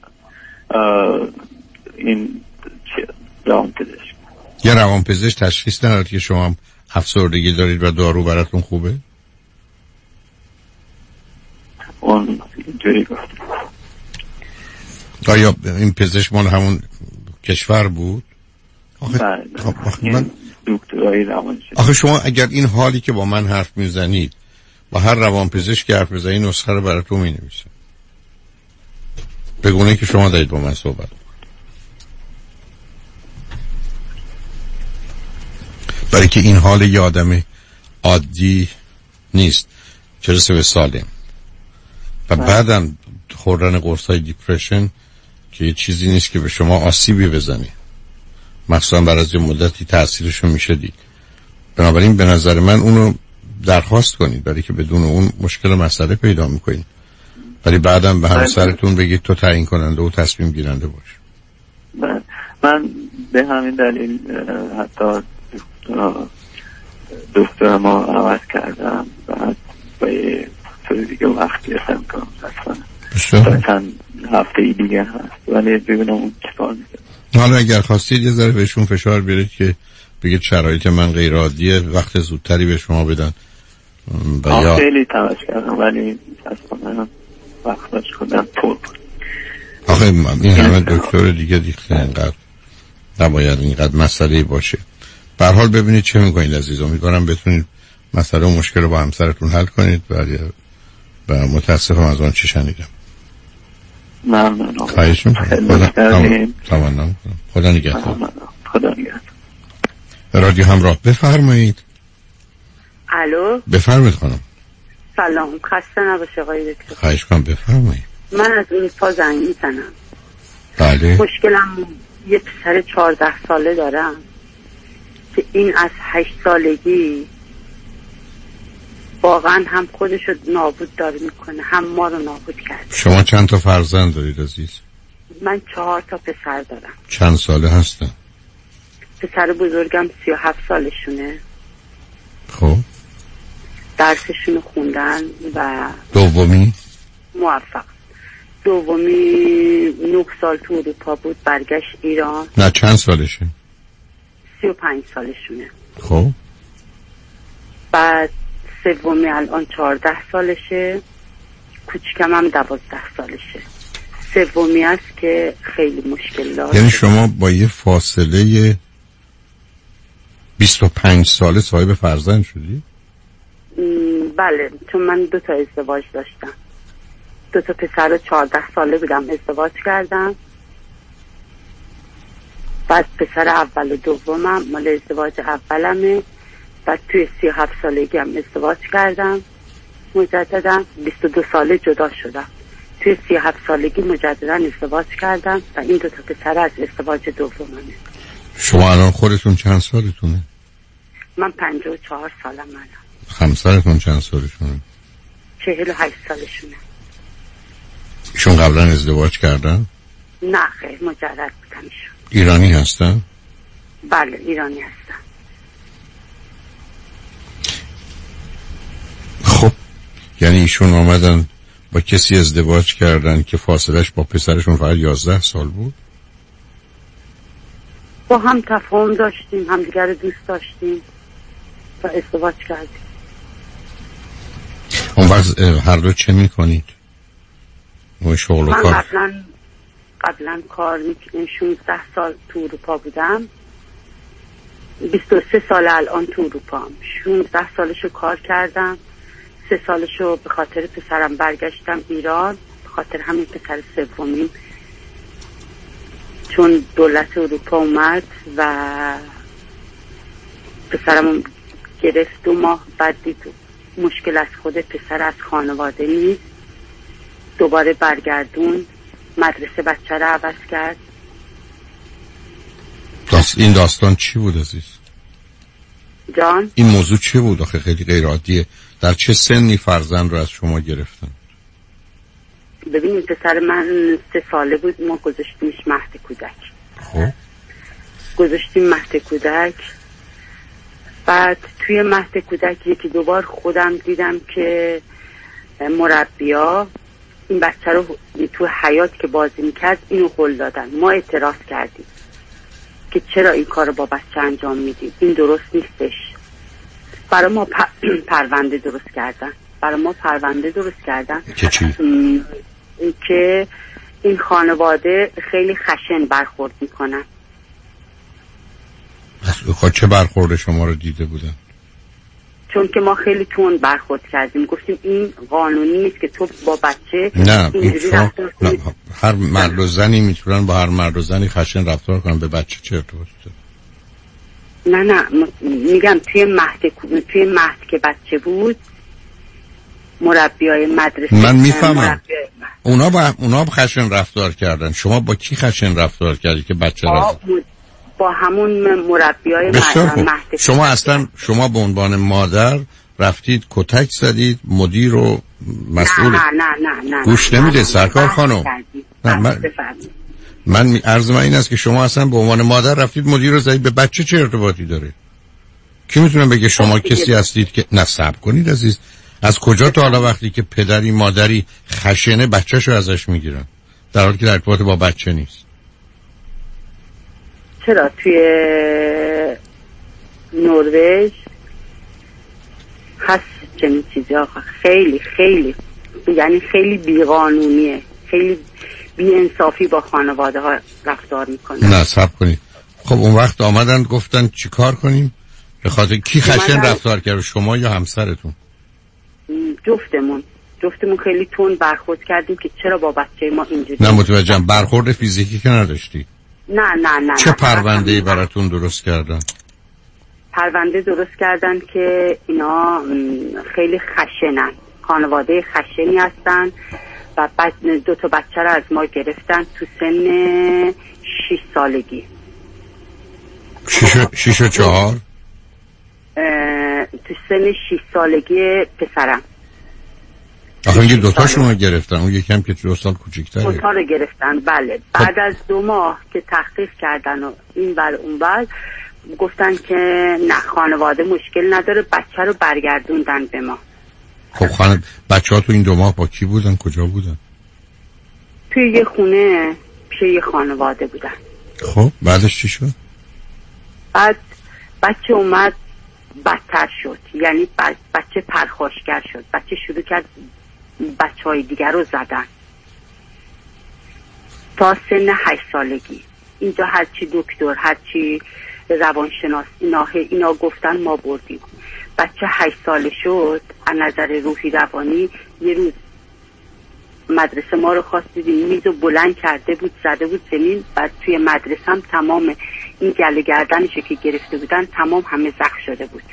این روانپزشک. یا روانپزشک تشخیص نداد که شما هم افسردگی دارید و دارو براتون خوبه؟ اون اینجوری گفت. آیا این پزشک مال همون کشور بود؟ آخه, بله. آخه من دکترای روانشناسی. آخه شما اگر این حالی که با من حرف میزنید با هر روانپزشک حرف بزنید نسخه رو براتون می نویسه، بگونه که شما دارید با من صحبت. برای که این حال یه آدم عادی نیست، چه رسه به سالم. و بعدم خوردن قرصای دیپرشن که یه چیزی نیست که به شما آسیبی بزنه، مخصوصا بعد از یه مدتی تأثیرشو میشه دید. بنابراین به نظر من اونو درخواست کنید، برای که بدون اون مشکل مسئله پیدا میکنید، ولی بعدم به همسرتون بگید تو تعیین کننده و تصمیم گیرنده باش. من, من به همین دلیل حتی دکتر ما عوض کردم و با یه طور دیگه وقت گرفتم کنم اصلا چند هفته دیگه هست، ولی ببینم اون چیکار میکنم. حالا اگر خواستید یه ذره بهشون فشار بیارید که بگید شرایط من غیر عادیه، وقت زودتری به شما بدن. یا خیلی تلاش کردم ولی اصلا وقتش کردم پر. آخه این همه دکتر دیگه دیگه اینقدر نباید اینقدر مسئله باشه. به هر حال ببینید چه میکنید عزیز. امیدوارم بتونید مسئله و مشکل رو با همسرتون حل کنید. و متاسفم از آن چه شنیدم. ممنونم. خواهش میکنم. خدا خدا نگهدار. خدا نگهدار. رادیو همراه بفرمایید. الو بفرمایید خانم. سلام، خسته نباشه آقای دکتر. خواهش میکنم بفرمایید. من از اروپا زنگ میزنم. بله. مشکلم یه پسر چهارده ساله دارم که این از هشت سالگی واقعا هم خودش رو نابود داره میکنه، هم ما رو نابود کرده. شما چند تا فرزند دارید عزیز؟ من چهار تا پسر دارم. چند ساله هستن؟ پسر بزرگم سی و هفت سالشونه. خب درسشون رو خوندن و دومی؟ موفق. دومی نه سال تو اروپا بود، برگشت ایران. نه چند سالشه؟ سی و پنج سالشونه. خب بعد سومی الان چهارده سالشه، کوچکم هم دوازده سالشه. سومی است که خیلی مشکل داره. یعنی شما با یه فاصله بیست و پنج ساله صاحب فرزند شدی؟ بله، چون من دو تا ازدواج داشتم. دو تا پسر چهارده ساله بودم ازدواج کردم. بعد پسر اول و دومم مال ازدواج اولمه. بعد توی سی و هفت سالگی هم ازدواج کردم مجددا. بیست و دو ساله جدا شدم. توی سی و هفت سالگی مجددا ازدواج کردم و این دو تا پسر از ازدواج دوممه. شما الان خودتون چند سالتونه؟ من پنجاه و چهار سالم. من همسرتون چند سالشونه؟ چهل و هشت سالشونه. ایشون قبلا ازدواج کردن؟ نه خیر، مجرد بودم ایشون. ایرانی هستن؟ بله ایرانی هستن. خب یعنی ایشون آمدن با کسی ازدواج کردن که فاصلش با پسرشون فقط یازده سال بود؟ با هم تفاهم داشتیم، همدیگر رو دوست داشتیم و ازدواج کردیم. اون وقت هر دو چه میکنید؟ و شغل و من کار؟ قبلا قبلا کار میکنم. شانزده سال تو اروپا بودم. بیست و سه سال الان تو اروپا هم. شانزده سالشو کار کردم. سه سالشو به خاطر پسرم برگشتم ایران. به خاطر همین پسر سومیم، چون دولت اروپا اومد و پسرم گرفت دو ماه بعد دید مشکل از خود پسر، از خانواده نیست. دوباره برگردون، مدرسه بچه رو عوض کرد. داست این داستان چی بود عزیز؟ جان؟ این موضوع چی بود؟ آخه خیلی غیر عادیه. در چه سنی فرزند رو از شما گرفتن؟ ببینید پسر من سه ساله بود، ما گذاشتیمش مهد کودک. خب گذاشتیم مهد کودک. بعد توی مهد کودک یکی دوبار خودم دیدم که مربیا این بچه رو تو حیات که بازی میکرد اینو هل دادن. ما اعتراض کردیم که چرا این کار رو با بچه انجام میدید، این درست نیستش. برای ما پرونده درست کردن. برای ما پرونده درست کردن که چی؟ که این خانواده خیلی خشن برخورد میکنن. خب چه برخورد شما رو دیده بودن؟ چون که ما خیلی تند برخورد کردیم، گفتیم این قانونی نیست که تو با بچه نه, اینجوری شما... رفتار نه هر مرد و زنی میتونن با هر مرد و زنی خشن رفتار کنن، به بچه چه ارتباطی داره؟ نه نه میگم توی مهد توی مهد که بچه بود مربیای مدرسه من میفهمم اونا با اونا با خشن رفتار کردن. شما با کی خشن رفتار کردی که بچه رفت؟ با همون مربیای مهد. شما اصلا شما به عنوان مادر رفتید کتک زدید مدیر و مسئول؟ نه نه نه نه گوش نمیده سرکار خانم. نه من من عرض من این است که شما اصلا به عنوان مادر رفتید مدیر رو زدید، به بچه چه ارتباطی داره؟ کی میتونه بگه شما کسی هستید که نصب کنید عزیز؟ از کجا تا حالا وقتی که پدری مادری خشنه بچه‌شو ازش میگیرن در حالی که در ارتباط با بچه نیست؟ چرا توی نروژ هست چنین چیزی آخه خیلی خیلی یعنی خیلی بیقانونیه، خیلی بی‌انصافی با خانواده ها رفتار میکنه. نه صبر کنید خب اون وقت آمدن گفتن چی کار کنیم؟ به خاطر کی خشن اومدن... رفتار کرد، شما یا همسرتون؟ جفتمون جفتمون خیلی تون برخورد کردیم که چرا با بچه ما اینجوری. نه متوجهم. برخورد فیزیکی که نداشتی؟ نه نه نه. چه پرونده‌ای براتون درست کردن؟ پرونده درست کردن که اینا خیلی خشنن، خانواده خشنی هستن و بعد دو تا بچه رو از ما گرفتن تو سن شش سالگی. شش و چهار؟ تو سن شش سالگی پسرم. آخه اینکه دوتا شما گرفتن، اون یکم که دو سال کوچیک‌تره. دوتا رو گرفتن بله. بعد از دو ماه که تحقیق کردن و این ور اون ور گفتن که نه خانواده مشکل نداره، بچه رو برگردوندن به ما. خب خانم بچه ها تو این دو ماه با کی بودن؟ کجا بودن؟ توی یه خونه پیش یه خانواده بودن. خب بعدش چی شد؟ بعد بچه اومد بدتر شد، یعنی بچه پرخاشگر شد، بچه شروع کرد بچه های دیگر رو زدن تا سن هشت سالگی. اینجا هرچی دکتر هرچی روانشناس اینا, اینا گفتن ما بردیم. بچه هشت ساله شد، از نظر روحی روانی یه روز مدرسه ما رو خواست دیدیم، میزو بلند کرده بود زده بود زمین. بعد توی مدرسه هم تمام این گله گردنشو که گرفته بودن تمام همه زخم شده بود.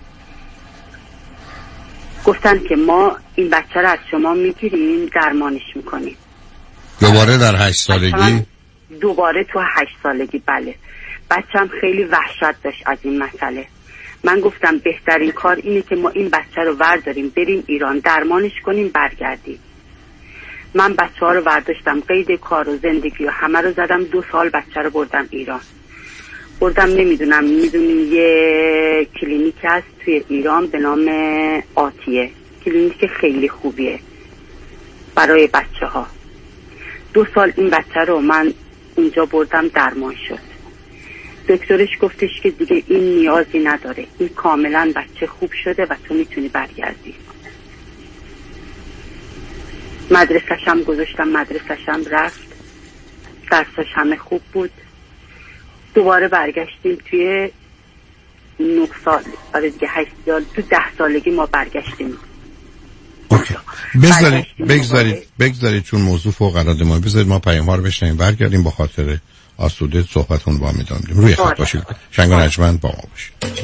گفتن که ما این بچه رو از شما میگیریم درمانش میکنیم. دوباره در هشت سالگی؟ دوباره تو هشت سالگی بله. بچم خیلی وحشت داشت از این مسئله. من گفتم بهترین کار اینه که ما این بچه رو ورداریم بریم ایران درمانش کنیم برگردیم. من بچه ها رو ورداشتم، قید کار و زندگی و همه رو زدم، دو سال بچه رو بردم ایران. بردم نمیدونم میدونیم یه کلینیک هست توی ایران به نام آتیه، کلینیک خیلی خوبیه برای بچه ها. دو سال این بچه رو من اونجا بردم درمان شد. دکترش گفتش که دیگه این نیازی نداره، این کاملا بچه خوب شده و تو میتونی برگردی. مدرسش هم گذاشتم، مدرسش هم رفت، درسش همه خوب بود. دوباره برگشتیم توی نه سال، آره دیگه هشت سال، تو ده سالگی ما برگشتیم. اوکی. بگذارید بگذارید بگذارید چون موضوع فوق العاده ما، بذارید ما پیام ها رو بشنویم برگردیم با خاطر آسوده صحبتون با میدونیم. روی خط باشید. شنگ و نجمن با ما باشید.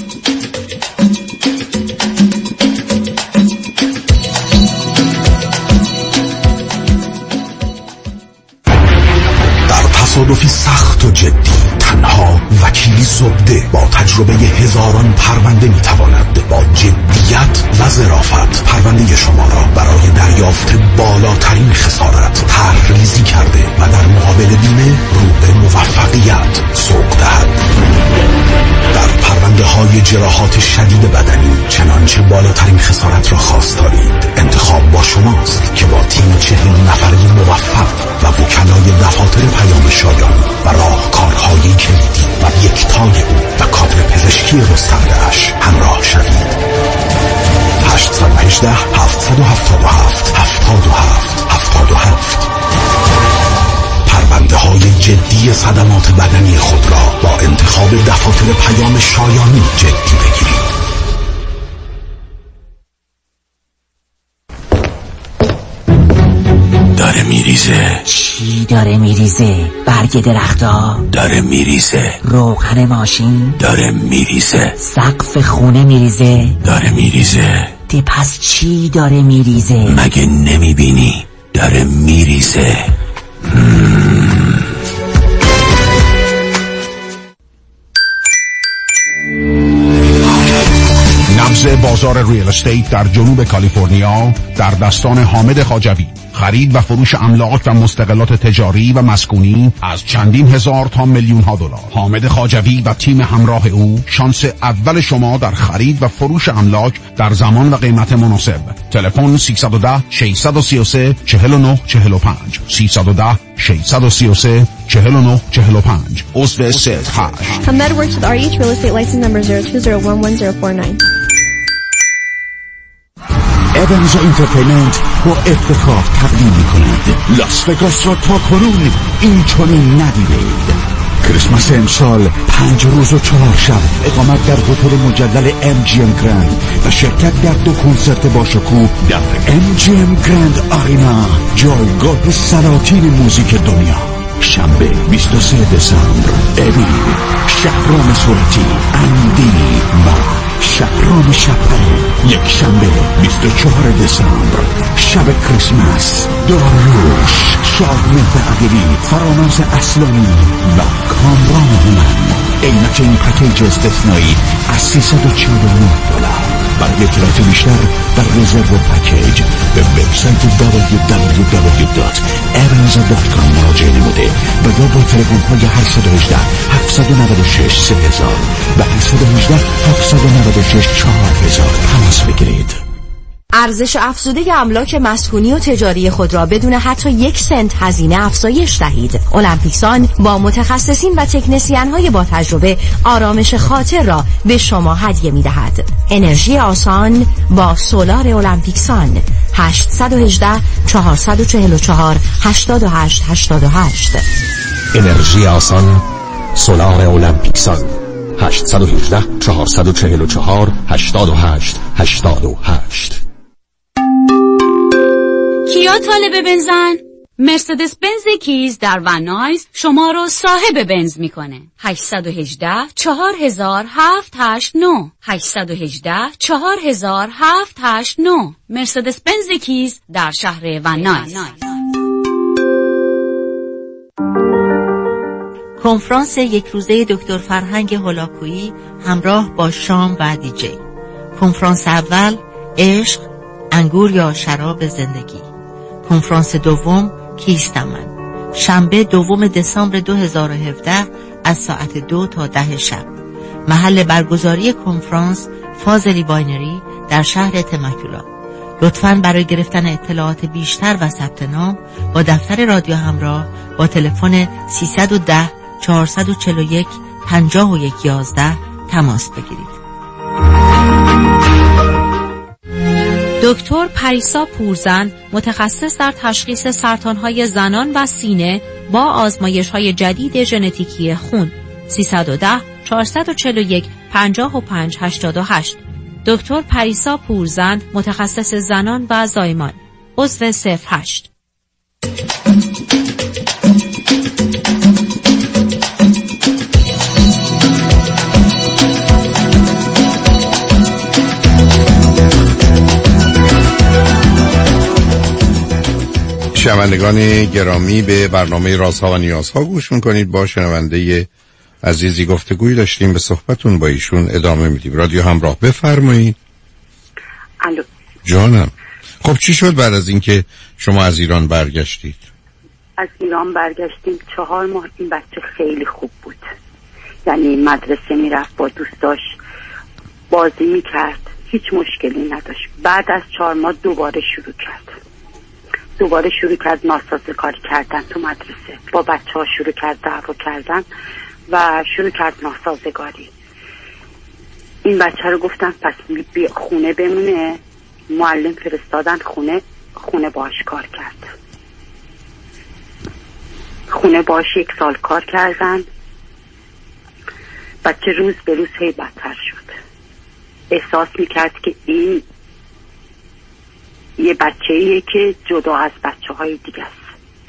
تصادفی سخت و جدی تنها وکیلی زبده با تجربه هزاران پرونده میتواند با جدیت و ظرافت پرونده شما را برای دریافت بالاترین خسارت طرح‌ریزی کرده و در مقابل بیمه رو به موفقیت سوق دهد. در پرونده های جراحات شدید بدنی چنانچه بالاترین خسارت را خواستارید، انتخاب با شماست که با تیم چهل نفری موفق و وکلای دفاتر پیام شایانی و راهکارهای کلیدی و یکتای او و کادر پزشکی گسترده‌اش همراه شوید. هشت یک هشت هفت هفت هفت هفت هفت هفت هفت پرونده های جدی صدمات بدنی خود را با انتخاب دفاتر پیام شایانی جدی بگیرید. داره میریزه. چی داره میریزه؟ برگ درختا داره میریزه. روغن ماشین داره میریزه. سقف خونه میریزه داره میریزه. دی پس چی داره میریزه؟ مگه نمیبینی؟ داره میریزه. نبض بازار ریل استیت در جنوب کالیفرنیا در دستان حامد خواجوی. خرید و فروش املاک و مستقلات تجاری و مسکونی از چندین هزار تا میلیون ها دلار. حامد خواجوی و تیم همراه او شانس اول شما در خرید و فروش املاک در زمان و قیمت مناسب. تلفن سیصد و ده ششصد و سی و سه چهل و نه چهل و پنج سیصد و ده ششصد و سی و سه چهل و نه چهل و پنج. عضو سید هشت. Hamed works with R E H Real Estate license number zero two zero one one zero four nine. ایونز انترتینمنت با افتخار تقدیم می‌کند لاس وگاس را تا کنون این چنین ندیدید. کریسمس امسال پنج روز و چهار شب اقامت در هتل مجلل ام جی ام گرند و شرکت در دو کنسرت باشکوه در ام جی ام گرند آرینا، جایگاه سلاطین موزیک دنیا. شنبه بیست و سه دسامبر ابی، شهرام صورتی، اندی و شهرام شپره. یک شنبه بیست و چهار دسامبر شب کریسمس، داروش، شادمهر عقیلی، فرامرز اصلانی و کامران هومن. قیمت این پکیج استثنایی از سیصد و چهل و نه دلار. برای اطلاعات بیشتر در رزرو پکیج به وبسایت دبلیو دبلیو دبلیو دات اورنز دات کام مراجعه نموده و یا با تلفن های هشت یک هشت، هفت نه شش، سه هزار و هشت یک هشت، هفت نه شش، چهار هزار تماس بگیرید. ارزش افزوده املاک مسکونی و تجاری خود را بدون حتی یک سنت هزینه افزایش دهید. المپیکسان با متخصصین و تکنسین های با تجربه آرامش خاطر را به شما هدیه می دهد. انرژی آسان با سولار المپیکسان. هشت یک هشت، چهار چهار چهار، هشت هشت هشت هشت. انرژی آسان، سولار المپیکسان. هشت یک هشت، چهار چهار چهار، هشت هشت هشت هشت. کیا طالب بنزن؟ مرسدس بنز کیز در ونایز شما رو صاحب بنز میکنه. هشت یک هشت، چهار هزار، هفت هشت نه، هشت یک هشت، چهار هزار، هفت هشت نه. مرسدس بنز کیز در شهر ونایز. کنفرانس یک روزه دکتر فرهنگ هولاکویی همراه با شام و دیجی. کنفرانس اول عشق، انگور یا شراب زندگی. کنفرانس دوم کیستم من. شنبه دوم دسامبر دو هزار و هفده از ساعت دو تا ده شب. محل برگزاری کنفرانس فاضلی باینری در شهر تمکولا. لطفاً برای گرفتن اطلاعات بیشتر و ثبت نام با دفتر رادیو همراه با تلفن سیصد و ده، چهارصد و چهل و یک، پنجاه و یک، یازده تماس بگیرید. دکتر پریسا پورزن متخصص در تشخیص سرطان‌های زنان و سینه با آزمایش‌های جدید ژنتیکی خون. سیصد و ده، چهارصد و چهل و یک، پنجاه و پنج، هشتاد و هشت. دکتر پریسا پورزن متخصص زنان و زایمان. عضو صفر هشت. شنوندگان گرامی، به برنامه رازها و نیازها گوش میکنید. با شنونده عزیزی گفتگوی داشتیم، به صحبتون با ایشون ادامه میدیم. رادیو همراه، بفرمایید. الو جانم. خب چی شد بعد از اینکه شما از ایران برگشتید؟ از ایران برگشتیم چهار ماه. این بچه خیلی خوب بود، یعنی مدرسه میرفت، با دوستاش بازی میکرد، هیچ مشکلی نداشت. بعد از چهار ماه دوباره شروع کرد دوباره شروع کرد ناسازگاری کردن تو مدرسه. با بچه ها شروع کرد دعوا کردن و شروع کرد ناسازگاری. این بچه رو گفتن پس بی خونه بمونه. معلم فرستادن خونه. خونه باش کار کرد. خونه باش یک سال کار کردن. بچه روز به روز هی بدتر شد. احساس میکرد که این یه بچه‌ایه که جدا از بچه‌های دیگه است.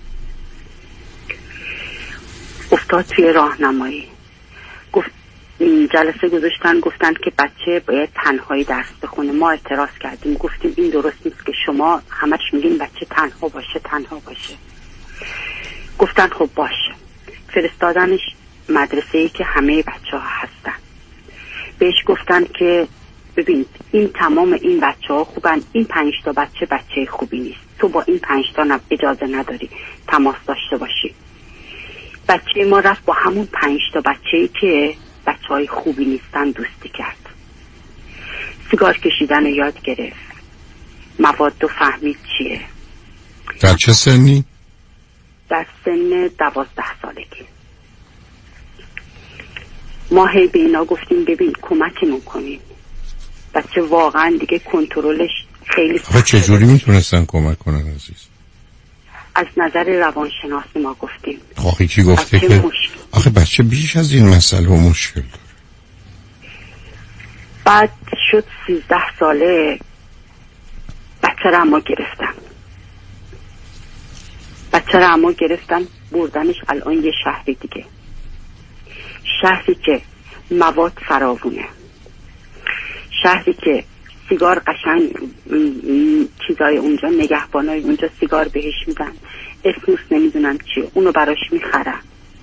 افتاد توی راهنمایی. گفت جلسه گذاشتن، گفتن که بچه باید تنهایی درس بخونه. ما اعتراض کردیم، گفتیم این درست نیست که شما همش میگین بچه تنها باشه تنها باشه. گفتن خب باشه. فرستادنش مدرسه‌ای که همه بچه‌ها هستن. بهش گفتن که ببین این تمام این بچه ها خوبن، این پنج تا بچه بچه خوبی نیست، تو با این پنج تا اجازه نداری تماس داشته باشی. بچه ما رفت با همون پنج تا بچه‌ای که بچه های خوبی نیستن دوستی کرد. سیگار کشیدن رو یاد گرفت. مواد رو فهمید چیه. در چه سنی؟ در سن دوازده سالگی. ما هی به اینا گفتیم ببین کمکمون کنیم. بچه واقعا دیگه کنترلش خیلی سخته. خب چجوری میتونستن کمک کنن عزیز؟ از نظر روانشناسی ما گفتیم. آخه چی گفته که مشکل. آخه بچه بیش از این مسئله و مشکل داره. بعد شد سیزده ساله بچه را اما گرفتم بچه را اما گرفتم بردنش الان یه شهری دیگه، شهری که مواد فراوونه، شهری که سیگار قشنگ چیزای اونجا، نگهبانای اونجا سیگار بهش میدن، اسموس نمیدونم چیه، اونو براش میخرن.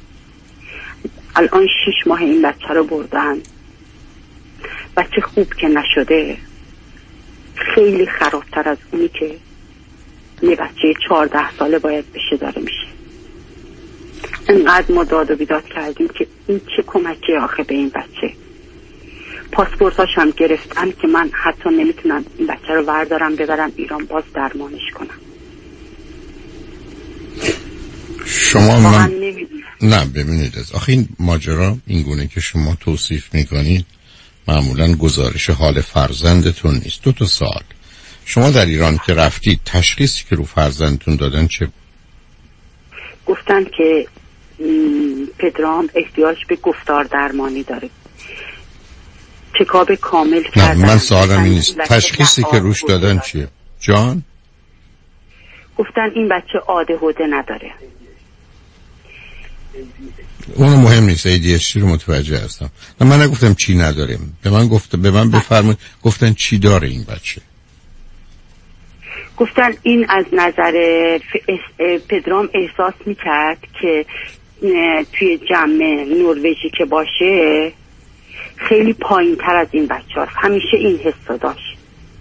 الان شش ماه این بچه رو بردن، بچه خوب که نشده، خیلی خرابتر از اونی که یه بچه چهارده ساله باید بشه داره میشه. انقدر ما داد و بیداد کردیم که این چه کمکی آخه به این بچه. پاسپورتاش هم گرفتن که من حتی نمیتونم این بچه رو وردارم ببرم ایران باز درمانش کنم. شما من نه ببینید از آخه این ماجرا این گونه که شما توصیف میکنید معمولا گزارش حال فرزندتون نیست. دو تا سوال. شما در ایران که رفتید تشخیصی که رو فرزندتون دادن چه؟ گفتن که پدرام احتیاج به گفتار درمانی داره. چکاب کامل کردن. نه من سوالم این نیست. تشخیصی که روش دادن چیه؟ جان؟ گفتن این بچه آ دی اچ دی نداره. اون مهم نیست. ای دی اچ دی رو متوجه هستم. من نگفتم چی نداریم. به من گفت به من بفرمایید گفتن چی داره این بچه؟ گفتن این از نظر پدرام احساس میکرد که توی جمع نروژی که باشه خیلی پایین تر از این بچه هاست. همیشه این حس داشت.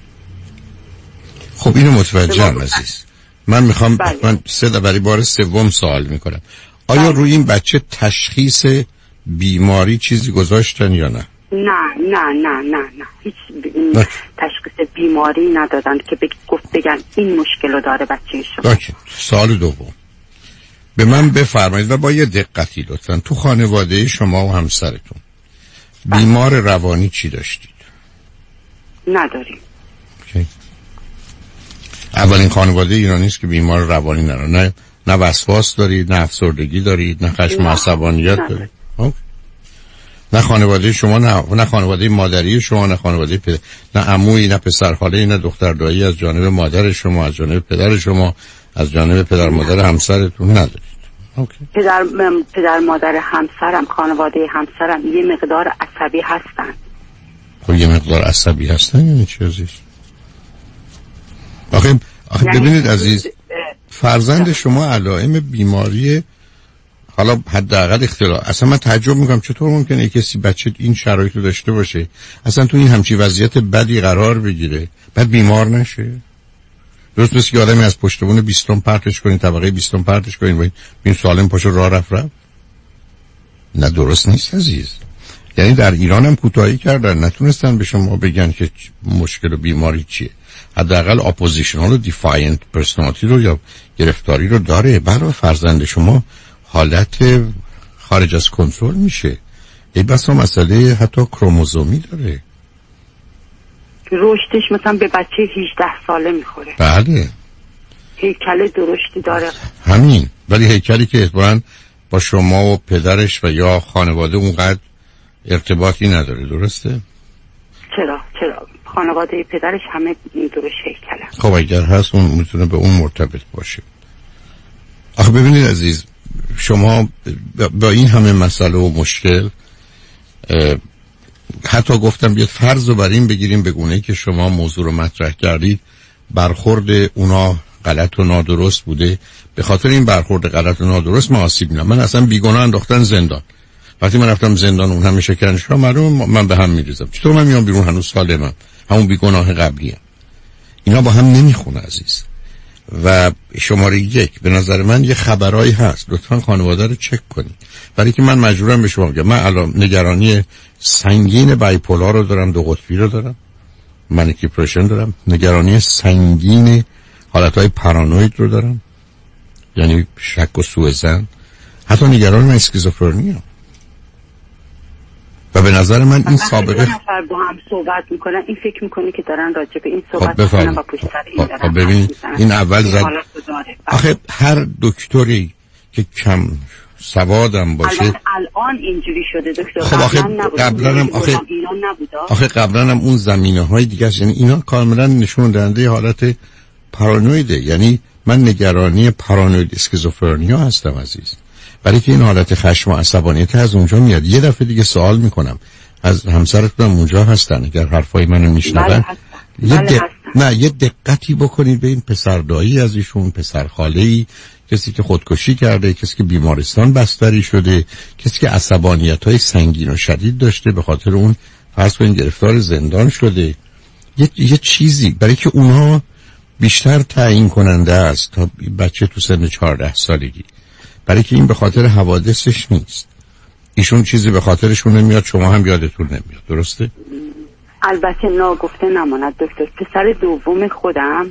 خب اینو متوجه هم عزیز. من میخوام بله. من سه برای بار سوم سوال میکنم. آیا بله. روی این بچه تشخیص بیماری چیزی گذاشتن یا نه؟ نه نه نه نه نه هیچ ب... تشخیص بیماری ندادن که بگ... گفت بگن این مشکل رو داره بچه شما. سال دوم به من بفرمایید و با یه دقتی لطفا تو خانواده شما و همسرتون بیمار روانی چی داشتید؟ نداریم. okay. اولین خانواده ایرانی است که بیمار روانی نداره. نه نه وسواس دارید، نه افسردگی دارید، نه خشم و عصبانیت دارید. okay. نه خانواده شما، نه نه خانواده مادری شما، نه خانواده پدر، نه عمویی، نه پسر خاله، نه دختر دایی از جانب مادر شما، از جانب پدر شما، از جانب پدر مادر همسرتون ندارید. اوکی. پدر پدر مادر همسرم، خانواده همسرم یه مقدار عصبی هستن. خب یه مقدار عصبی هستن یعنی چی عزیز؟ آخه آخه یعنی ببینید عزیز، فرزند شما علائم بیماری حالا حداقل اختلال، اصلا من تعجب میکنم چطور ممکنه کسی بچه این شرایط رو داشته باشه اصلا تو این همچی وضعیت بدی قرار بگیره بعد بیمار نشه. درست مثل که آدمی از پشت بون بیستم پرتش کنین، طبقه بیستم پرتش کنین و این سالم پاشو راه رفت رفت. نه درست نیست عزیز. یعنی در ایران هم کوتاهی کردن، نتونستن به شما بگن که مشکل و بیماری چیه. حداقل اپوزیشنال و دیفاینت پرسونالیتی رو یا گرفتاری رو داره. برای فرزند شما حالت خارج از کنترل میشه. ای بسا مسئله حتی کروموزومی داره. رشدش مثلا به بچه هجده ساله میخوره. بله. هیکل درشتی داره. همین. ولی هیکلی که احتمالاً با شما و پدرش و یا خانواده اونقدر ارتباطی نداره. درسته؟ چرا؟ چرا؟ خانواده پدرش همه درش هیکله. خب اگر هست اون میتونه به اون مرتبط باشه. آخه ببینید عزیز، شما با این همه مسئله و مشکل حتی گفتم بیاد فرض رو بر این بگیریم به گونه‌ای که شما موضوع رو مطرح کردید برخورد اونا غلط و نادرست بوده، به خاطر این برخورد غلط و نادرست من آسیب می‌بینم. من اصلا بیگناه انداختن زندان. وقتی من رفتم زندان اون همه شکنجه معلوم من به هم میریزم. چطور من میام بیرون هنوز سالمم، همون بیگناه قبلیم. اینا با هم نمیخونه عزیز. و شماره یک به نظر من یه خبرایی هست، لطفا خانواده رو چک کنید. برای که من مجبورم به شما بگم من الان نگرانی سنگین بایپولار رو دارم، دو قطبی رو دارم، منیک دیپرشن دارم، نگرانی سنگین حالتهای پارانوید رو دارم، یعنی شک و سوءظن، حتی نگران من اسکیزوفرنی هم. و به نظر من این سابقه نفر با هم صحبت میکنن این فکر میکنه که دارن راجع به این صحبت میکنن و پشت سر این دارن. ببین این اول زد. آخه هر دکتری که کم سوادم باشه. الان اینجوری شده دکتر. خب آخه قبلا هم آخه آخه قبلا هم اون زمینه‌های دیگه است. یعنی اینا کاملا نشون دهنده حالت پارانویده. یعنی من نگرانی پارانوید اسکیزوفرنیا هستم عزیز. برای که این حالت خشم و عصبانیت از اونجا میاد. یه دفعه دیگه سوال میکنم از همسرتون اونجا هستن، اگر حرفای منو میشنون یه دق... نه یه دقتی بکنید به این پسر دایی از ایشون، پسر خاله‌ای، کسی که خودکشی کرده، کسی که بیمارستان بستری شده، کسی که عصبانیت‌های سنگین و شدید داشته به خاطر اون فرض کنید گرفتار زندان شده. یه, یه چیزی برای که اونها بیشتر تعیین کننده است تا بچه تو سن چهارده سالگی، برای که این به خاطر حوادثش نیست. ایشون چیزی به خاطرشون نمیاد، شما هم یادتون نمیاد. درسته؟ البته ناگفته نماند دکتر، پسر دوم خودم،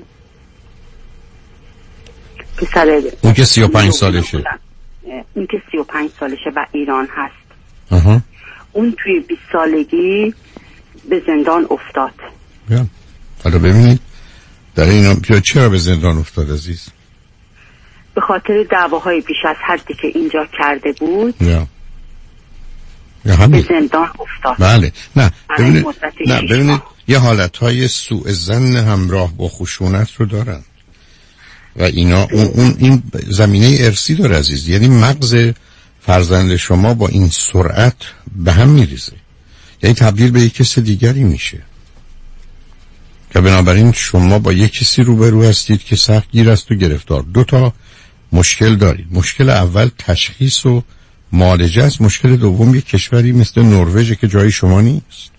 پسر اون که سی و پنج سالشه، اون که سی و پنج سالشه و ایران هست. آها. اون توی بیست سالگی به زندان افتاد. یا. حالا ببینید در اینا چرا به زندان افتاد عزیز؟ به خاطر دعواهای بیش از حدی که اینجا کرده بود. یا. به زندان افتاد. بله. نه ببینید نه ببینید یه حالتهای سوء ظن همراه با خشونت رو دارن و اینا اون, اون این زمینه ارثی داره عزیز. یعنی مغز فرزند شما با این سرعت به هم میریزه، یعنی تبدیل به یک کس دیگری میشه که بنابراین شما با یک کسی روبرو هستید که سختگیر است و گرفتار. دو تا مشکل دارید. مشکل اول تشخیص و معالجه است. مشکل دوم یک کشوری مثل نروژ که جای شما نیست.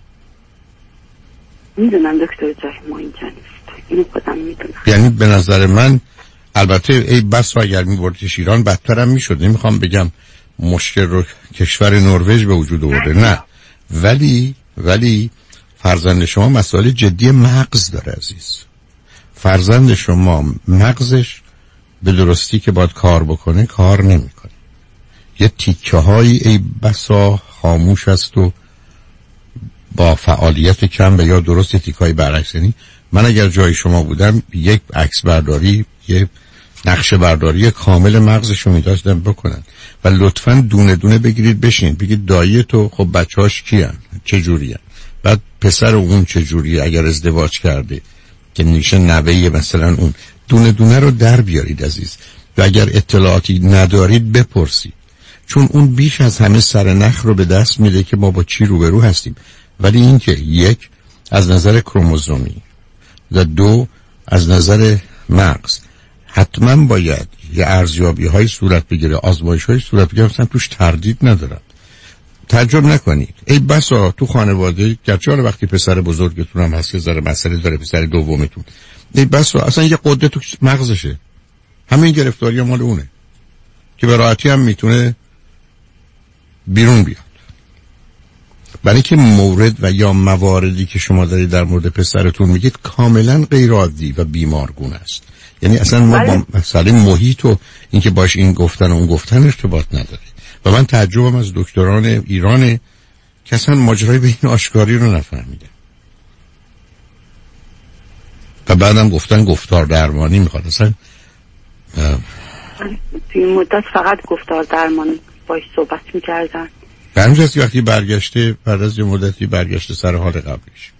میدونم دکتر جای ما اینجا نیست، اینو خودم میدونم. یعنی به نظر من البته ای بس اگر میبردیش ایران بدترم میشد، نمیخوام بگم مشکل رو کشور نروژ به وجود آورده، نه، ولی ولی فرزند شما مسائل جدی مغز داره عزیز. فرزند شما مغزش به درستی که باید کار بکنه کار نمیکنه. یه تیکه هایی ای بسا خاموش است و با فعالیت کم و یا درست تیکه های برعکس. یعنی من اگر جای شما بودم یک عکس برداری، یک نقشه برداری کامل مغزشو می‌داشتم بکنن و لطفاً دونه دونه بگیرید بشین بگید دایی تو خب بچه‌هاش کیان، چه جوریان، بعد پسر اون چه جوریه اگر ازدواج کرده که میشه نوه مثلا اون، دونه دونه رو در بیارید عزیز. و اگر اطلاعاتی ندارید بپرسید، چون اون بیش از همه سرنخ رو به دست میده که ما با چی روبرو هستیم. ولی این که یک از نظر کروموزومی و دو از نظر مغز حتما باید یه ارزیابی های صورت بگیره، آزمایش های صورت بگیره، مثلا توش تردید ندارم. تعجب نکنید ای بسا تو خانواده گرچه وقتی پسر بزرگتون هم هست که ذره مسئله داره، پسر دومتون، ای بسا اصلا یه قده تو مغزشه، همین گرفتاری مال اونه که به راحتی هم میتونه بیرون بیاد. برای که مورد و یا مواردی که شما دارید در مورد پسرتون میگید کاملا غیر عادی و بیمارگونه است. یعنی اصلا ما با مسئله محیط و اینکه باش این گفتن و اون گفتن ارتباط نداره. و من تعجبم از دکتران ایران که اصلا ماجرای به این آشکاری رو نفهمیدن و بعدم گفتن گفتار درمانی میخواد. اصلا توی این مدت فقط گفتار درمانی باش صحبت میکردن. به همین جاست وقتی برگشته بعد از یه مدتی برگشته سر حال قبلیش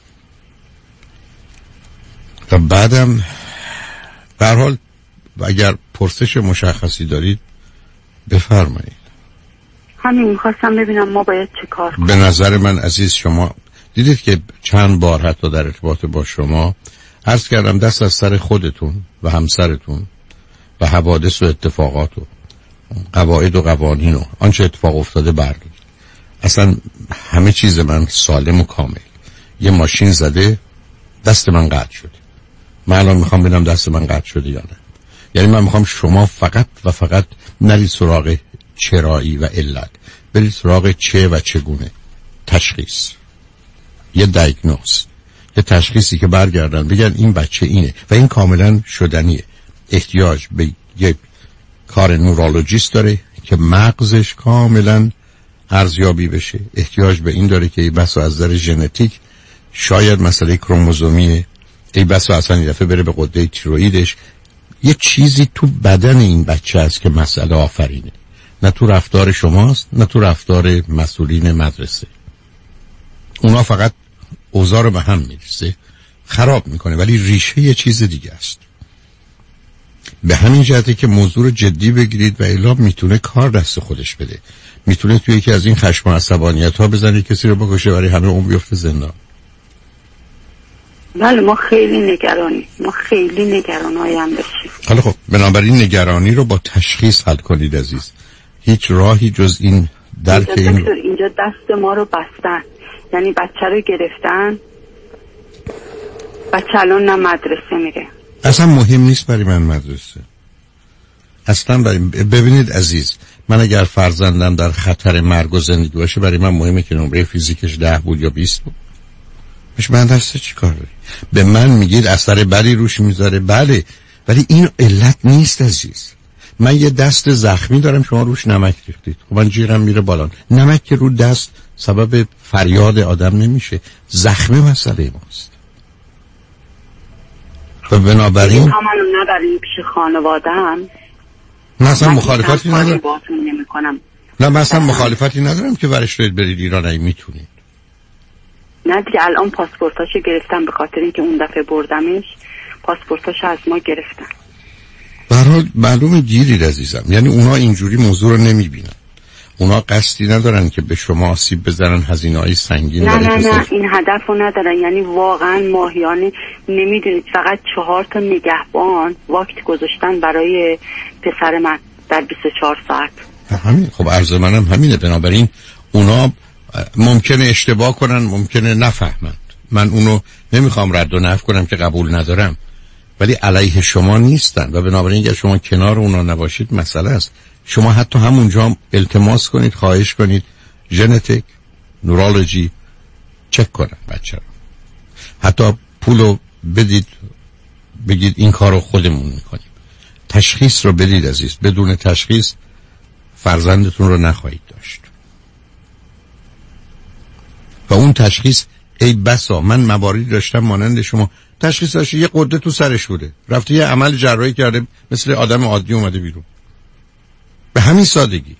و بعدم به هر حال اگر پرسش مشخصی دارید بفرمایید. همین میخواستم ببینم ما باید چه کار کنیم. به نظر من عزیز شما دیدید که چند بار حتی در ارتباط با شما عرض کردم دست از سر خودتون و همسرتون و حوادث و اتفاقات و قواعد و قوانین و آنچه اتفاق افتاده بردارید. اصلا همه چیز من سالم و کامل. یه ماشین زده دست من قطع شده، من الان میخوام ببینم دست من قطع شده یا نه. یعنی من میخوام شما فقط و فقط نرید سراغ چرایی و علت، برید سراغ چه و چگونه. تشخیص، یه دیاگنوز، یه تشخیصی که برگردن بگن این بچه اینه و این کاملا شدنیه. احتیاج به یه کار نورولوژیست داره که مغزش کاملا ارزیابی بشه، احتیاج به این داره که ای بسا از نظر ژنتیک شاید مسئله کروموزومیه، ای بسا اصلا این دفعه بره به غده تیروئیدش. یه چیزی تو بدن این بچه است که مسئله آفرینه نه تو رفتار شماست نه تو رفتار مسئولین مدرسه. اونا فقط اوضاع رو به هم میریزه، خراب میکنه، ولی ریشه یه چیز دیگه است. به همین جهته که موضوع رو جدی بگیرید و الا میتونه کار دست خودش بده، میتونه توی یکی از این خشم و عصبانیت ها بزنه کسی رو بکشه برای همه اون بیفته زندان. بله ما خیلی نگرانی ما خیلی نگران هایم بشیم. حالا خب بنابراین نگرانی رو با تشخیص حل کنید عزیز. هیچ راهی جز این درک این دکتر اینجا دست ما رو بستن، یعنی بچه رو گرفتن، بچه الان نه مدرسه میره. اصلا مهم نیست برای من مدرسه، اصلا برای... ببینید عزیز، من اگر فرزندم در خطر مرگ و زندگی باشه برای من مهمه که نمره فیزیکش ده بود یا بیست بود. مش من درسته چی کار داری؟ به من میگید اثر بدی روش میذاره، بله، ولی این علت نیست عزیز. من یه دست زخمی دارم شما روش نمک ریختید، خب من جیرم میره بالا. نمک که رو دست سبب فریاد آدم نمیشه، زخم مسئله ماست. و بنابراین همون نبریم پیش خانواده‌ام. من اصلا مخالفتی ندارم. نه من اصلا مخالفتی ندارم که ورش روید برید ایران اگه میتونید. نه دیگه الان پاسپورتاشو گرفتم به خاطر اینکه اون دفعه بردمش، پاسپورتاشو از ما گرفتن. برای معلومه گیرید عزیزم، یعنی اونا اینجوری موضوع رو نمیبینن، اونا قصدی ندارن که به شما آسیب بزنن، هزینه‌های سنگین. نه نه نه این هدف رو ندارن، یعنی واقعا ماهیانه نمیدونید فقط چهار تا نگهبان وقت گذاشتن برای پسر من در بیست و چهار ساعت. همین خب عرض منم همینه. بنابراین اونا ممکنه اشتباه کنن، ممکنه نفهمند، من اونو نمیخوام رد و نفی کنم که قبول ندارم، ولی علیه شما نیستن و بنابراین اگر شما کنار اونا نباشید مسئله است. شما حتی همونجا هم التماس کنید، خواهش کنید ژنتیک نورولوژی چک کنن بچه رو، حتی پولو بدید، بگید این کارو خودمون میکنیم. تشخیص رو بدید عزیز، بدون تشخیص فرزندتون رو نخواهید داشت. و اون تشخیص ای بسا من مواردی داشتم مانند شما، تشخیص داشته یه قده تو سرش بوده، رفته یه عمل جراحی کرده مثل آدم عادی اومده بیرون، به همین سادگی.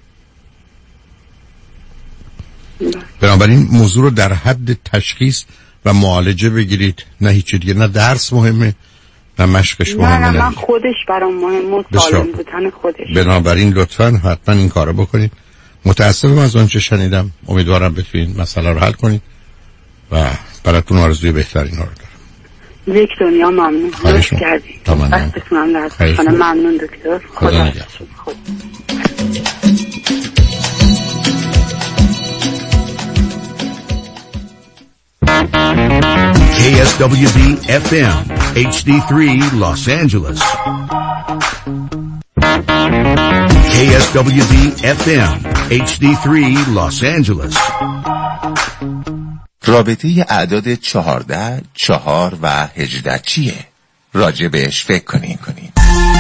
بنابراین موضوع رو در حد تشخیص و معالجه بگیرید، نه هیچ دیگه، نه درس مهمه نه مشقش مهمه. نه نه من خودش برام مهمه، سالم بودن خودش. بنابراین لطفاً حتما این کارو بکنید. متاسفم از آنچه شنیدم، امیدوارم بتونید مسئله رو حل کنید و براتون آرزوی بهترین ها رو دارم. یک دنیا ممنون. خواهش کردید. تمام. دستتون درد کنه. ممنون دکتر. خدا نگهدار. کی اس دبلیو دی اف ام اچ دی تری Los Angeles. کی اس دبلیو دی اف ام اچ دی تری Los Angeles. رابطه اعداد چهارده، چهار و هجده چیه؟ راجع بهش فکر کنین کنین.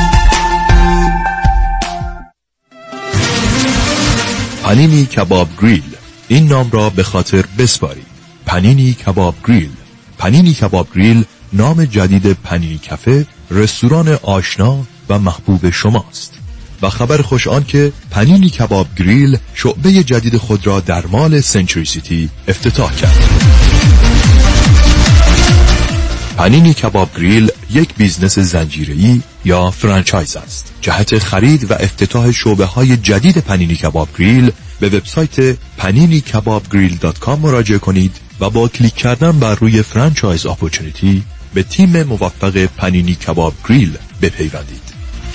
پانینی کباب گریل، این نام را به خاطر بسپارید. پانینی کباب گریل. پانینی کباب گریل نام جدید پانینی کافه، رستوران آشنا و محبوب شماست. و خبر خوش آن که پانینی کباب گریل شعبه جدید خود را در مال سنچوری سیتی افتتاح کرد. پانینی کباب گریل یک بیزنس زنجیره‌ای یا فرانچایز است. جهت خرید و افتتاح شعبه های جدید پانینی کباب گریل به وبسایت پانینی کباب گریل دات کام مراجعه کنید و با کلیک کردن بر روی فرانچایز اپورتونیتی به تیم موفق پانینی کباب گریل بپیوندید.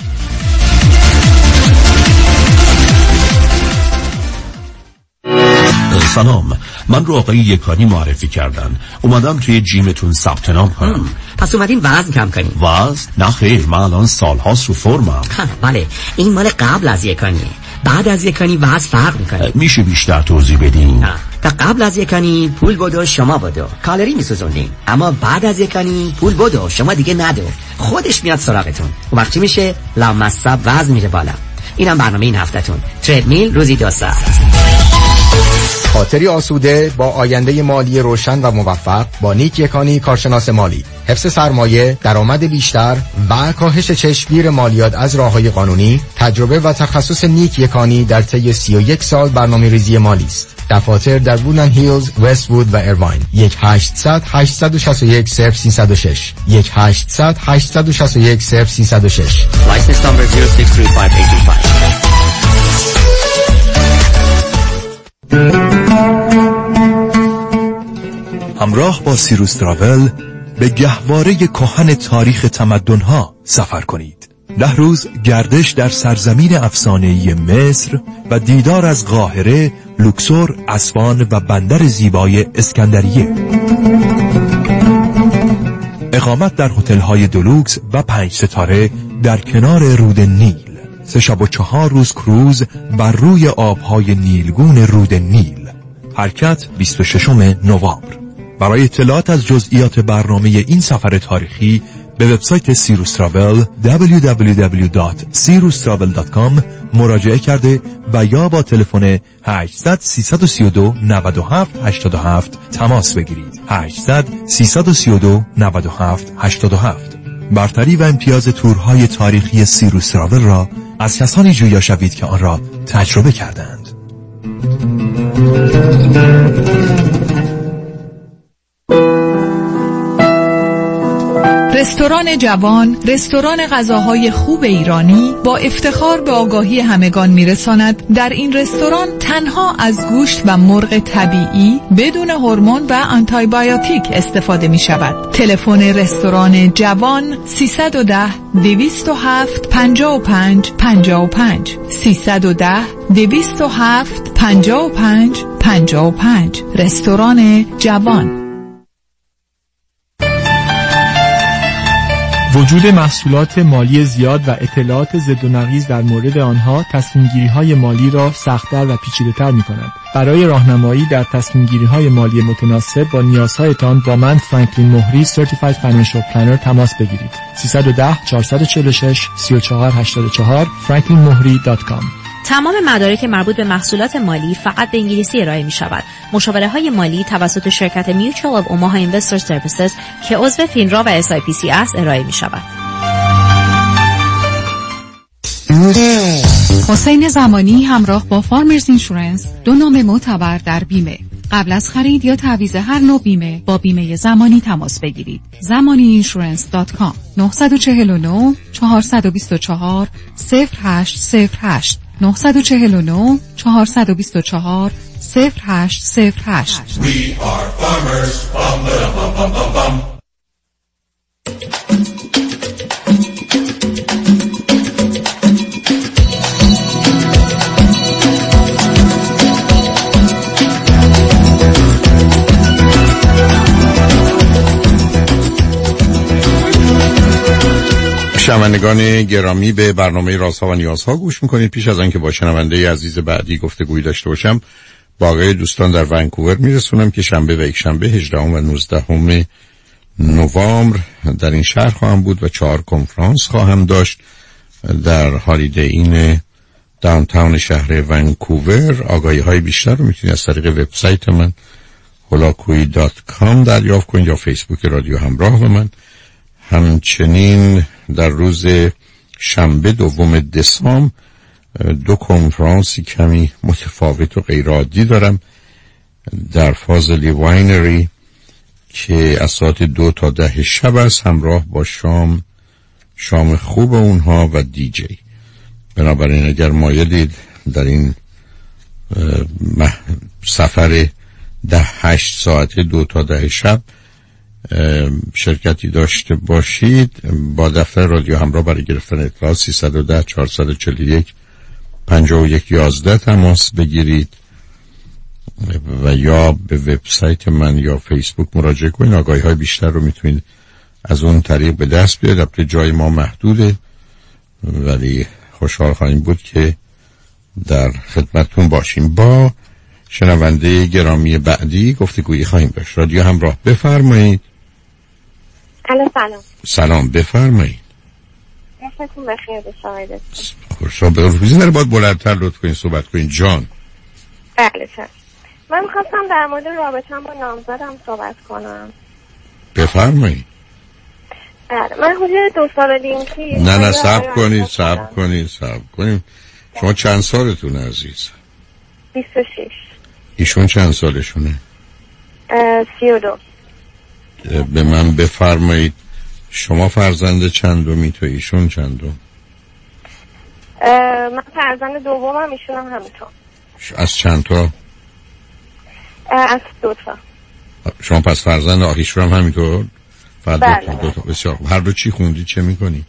سلام، من رو آقای یکانی معرفی کردن، اومدم توی جیمتون ثبت نام کنم. پس اومدین وزن کم کنیم؟ وزن؟ نه خیر، من الان سالهاست رو فرمم. بله، این مال قبل از یکانیه. بعد از یکانی وزن فرق میکنه. میشه بیشتر توضیح بدین؟ تا قبل از یکانی پول بدو شما بدو، کالری میسوزوندین، اما بعد از یکانی پول بدو شما دیگه ندو، خودش میاد سراغتون. وقتی میشه لامصب وزن میره بالا. اینم برنامه این هفتهتون. تردمیل روزی دو ساعت. خاطری آسوده با آینده مالی روشن و موفق با نیک یکانی کارشناس مالی، حفظ سرمایه، درآمد بیشتر و کاهش چشمگیر مالیات از راه‌های قانونی. تجربه و تخصص نیک یکانی در طی سی و یک سال برنامه‌ریزی مالی است. دفاتر در وودن هیلز، وست وود و ایرواین. یک هشتصد هشتصد و شصت و یک صفر سیصد و شش یک هشتصد هشتصد و شصت و یک صفر سیصد و شش. License number zero six three five eight two five. همراه با سیروس تراول به گهواره کهن تاریخ تمدن‌ها سفر کنید. ده روز گردش در سرزمین افسانه‌ای مصر و دیدار از قاهره، لوکسور، اسوان و بندر زیبای اسکندریه. اقامت در هتل‌های دولوکس و پنج ستاره در کنار رود نیل. سه شب و چهار روز کروز بر روی آب‌های نیلگون رود نیل. حرکت بیست و ششم نوامبر. برای اطلاعات از جزئیات برنامه این سفر تاریخی به وبسایت سیروس تراول دبلیو دبلیو دبلیو دات سیروس تراول دات کام مراجعه کرده و یا با تلفن هشتصد سیصد و سی و دو نود و هفت هشتاد و هفت تماس بگیرید. هشتصد سیصد و سی و دو نود و هفت هشتاد و هفت. برتری و امتیاز تورهای تاریخی سیروس تراول را از کسانی جویا شوید که آن را تجربه کردند. رستوران جوان، رستوران غذاهای خوب ایرانی با افتخار به آگاهی همگان میرساند در این رستوران تنها از گوشت و مرغ طبیعی بدون هورمون و آنتی بیوتیک استفاده می شود. تلفن رستوران جوان سیصد و ده دویست و هفت پنجاه و پنج پنجاه و پنج سیصد و ده دویست و هفت پنجاه و پنج پنجاه و پنج. رستوران جوان. وجود محصولات مالی زیاد و اطلاعات ضد و نقیض در مورد آنها تصمیم‌گیری‌های مالی را سخت‌تر و پیچیده‌تر می‌کند. برای راهنمایی در تصمیم‌گیری‌های مالی متناسب با نیازهایتان با من فرانکلین مهری Certified Financial Planner تماس بگیرید. سیصد و ده چهارصد و چهل و شش سی و چهار هشتاد و چهار فرانکلین مهری دات کام. تمام مدارک مربوط به محصولات مالی فقط به انگلیسی ارائه می شود. مشاوره های مالی توسط شرکت Mutual of Omaha Investor Services که عضو فینرا و اس آی پی سی است ارائه می شود. حسین زمانی همراه با فارمرز اینشورنس، دو نام معتبر در بیمه. قبل از خرید یا تعویض هر نوع بیمه با بیمه زمانی تماس بگیرید. زمانی اینشورنس دات کام نه چهار نه چهار دو چهار صفر هشت صفر هشت نه چهار نه چهار دو چهار صفر هشت صفر هشت. We are farmers. Bum, bum, bum, bum, bum. شنوندگان گرامی، به برنامه رازها و نیازها گوش میکنید. پیش از آنکه با شنونده عزیز بعدی گفتگویی داشته باشم، باقی دوستان در ونکوور میرسونم که شنبه و یک شنبه هجدهم و نوزدهم نوامبر در این شهر خواهم بود و چهار کنفرانس خواهم داشت در هالیدی این داونتاون شهر ونکوور. آگاهی های بیشتر رو میتونید از طریق وبسایت من هولاکویی دات کام دریافت کنید یا فیسبوک رادیو همراه با من. همچنین در روز شنبه دوم دسامبر دو کنفرانسی کمی متفاوت و غیر عادی دارم در فاضلی واینری که از ساعت دو تا ده شب است، همراه با شام شام خوب اونها و دی جی. بنابراین اگر مایلید در این سفر ده هشت ساعت دو تا ده شب شرکتی داشته باشید، با دفتر رادیو همراه برای گرفتن اطلاعات سیصد و ده چهارصد و چهل و یک پنجاه و یک یازده تماس بگیرید و یا به وبسایت من یا فیسبوک مراجعه کنید. آگاهی های بیشتر رو میتونید از اون طریق به دست بیارید. البته جای ما محدوده ولی خوشحال خواهیم بود که در خدمتتون باشیم. با شنونده گرامی بعدی گفتگویی خواهیم داشت. رادیو همراه، بفرمایید. الو سلام. سلام، بفرمایید. وقتتون بخیر باشه آقای دکتر. خوشا به روزی نره باید بلندتر لطف کنید صحبت کنید جان. بله چشم. من میخواستم در مورد رابطه‌ام با نامزدم صحبت کنم. بفرمایید. من حدود دو سال و نیم پیش. نه نه صبر کنید صبر کنید صبر کنید. شما چند سالتون عزیز؟ بیست و شش. ایشون چند سالشونه؟ سی و دو. به من بفرمایید شما فرزند چندمی تو ایشون چندم؟ من فرزند دومم ایشون هم همینطور. از چند تا؟ از دو تا. شما پس فرزند آخیشون هم همینطور؟ بله. دو تا. بسیار. هر دو چی خوندی چه میکنی؟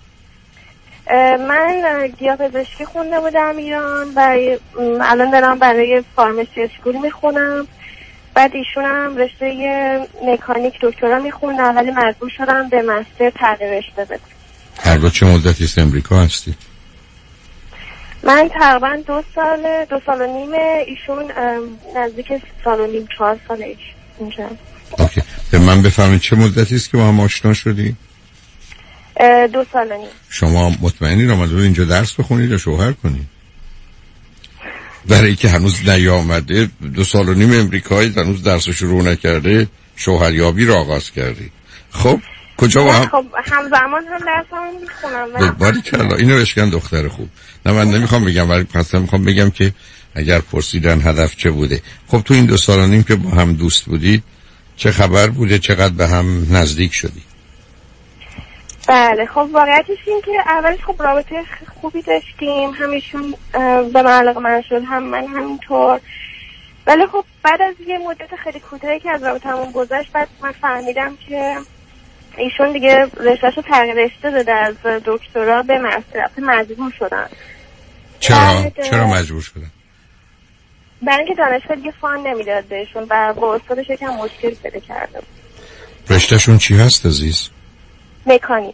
من گیاه‌پزشکی خونده بودم ایران و الان دارم برای فارمسی اسکول میخونم. بعد ایشون هم رشته مکانیک دکترا میخوندن ولی مجبور شدم به مستر تغییر رشته بدم. هر دو چه مدتی است امریکا هستی؟ من تقریبا دو سال دو سال و نیمه، ایشون نزدیک سال و نیم چهار ساله ایش اینجا. اوکی. به من بفهمید چه مدتی است که با هم آشنا شدی؟ دو سال و نیم. شما مطمئنی آمده بود اینجا درس بخونید یا شوهر کنید؟ برای که هنوز نیامده دو سال و نیم امریکایی هنوز درس شروع نکرده شوهریابی را آغاز کردی. خب کجا با هم؟ خب همزمان هم درسامو میخونم. باری کلا اینو بشکن دختر خوب. نه من نمیخوام بگم ولی پس میخوام بگم که اگر پرسیدن هدف چه بوده. خب تو این دو سال و نیم که با هم دوست بودید چه خبر بوده؟ چقدر به هم نزدیک شدی؟ بله خب واقعیتش این که اولش خب رابطه خوبی داشتیم، همیشون به من علاقه من شد هم من همینطور. ولی خب بعد از یه مدت خیلی کوتاهی که از رابطه‌مون گذشت بعد من فهمیدم که ایشون دیگه رشته‌شو تغییر رشته داده، از دکترا به مستر مجبور شدن. چرا؟ چرا مجبور شدن؟ برای اینکه دانشگاه دیگه فان نمیداد بهشون و با استادش یکم مشکل پیدا کرده بود. رشته‌شون چی هست عزیز؟ مکانیک.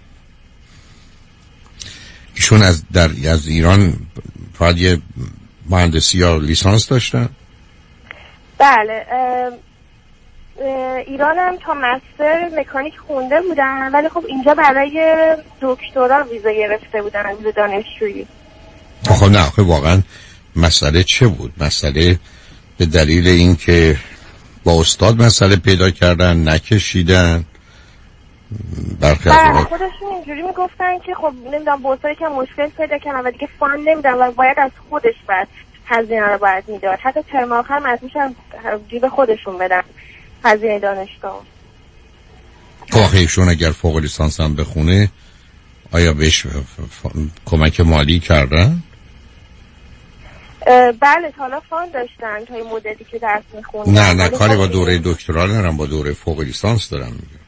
ایشون از در از ایران فقط یه مهندسی یا لیسانس داشتن؟ بله ایران هم تا مستر مکانیک خونده بودن ولی خب اینجا برای دکترا ویزا گرفته بودن، ویزا دانشجویی. خب نه خب واقعا مسئله چه بود؟ مسئله به دلیل اینکه با استاد مسئله پیدا کردن نکشیدن؟ برخی از اوقات خودشون اینجوری میگفتن که خب نمیدونم با استاد که مشکل پیدا کردن و دیگه فان نمیدن و باید از خودش بعد هزینه رو باید میداد، حتی ترم آخر مجبورشن جیب خودشون بدن هزینه دانشگاه. خب آخه ایشون اگر فوق لیسانس هم بخونه آیا بهش کمک مالی کردن؟ بله حالا فان داشتن تا این مدتی که درس میخوندن. نه نه کاری با دوره دکترا ندارم، با دوره فوق لیسانس دارم میگم.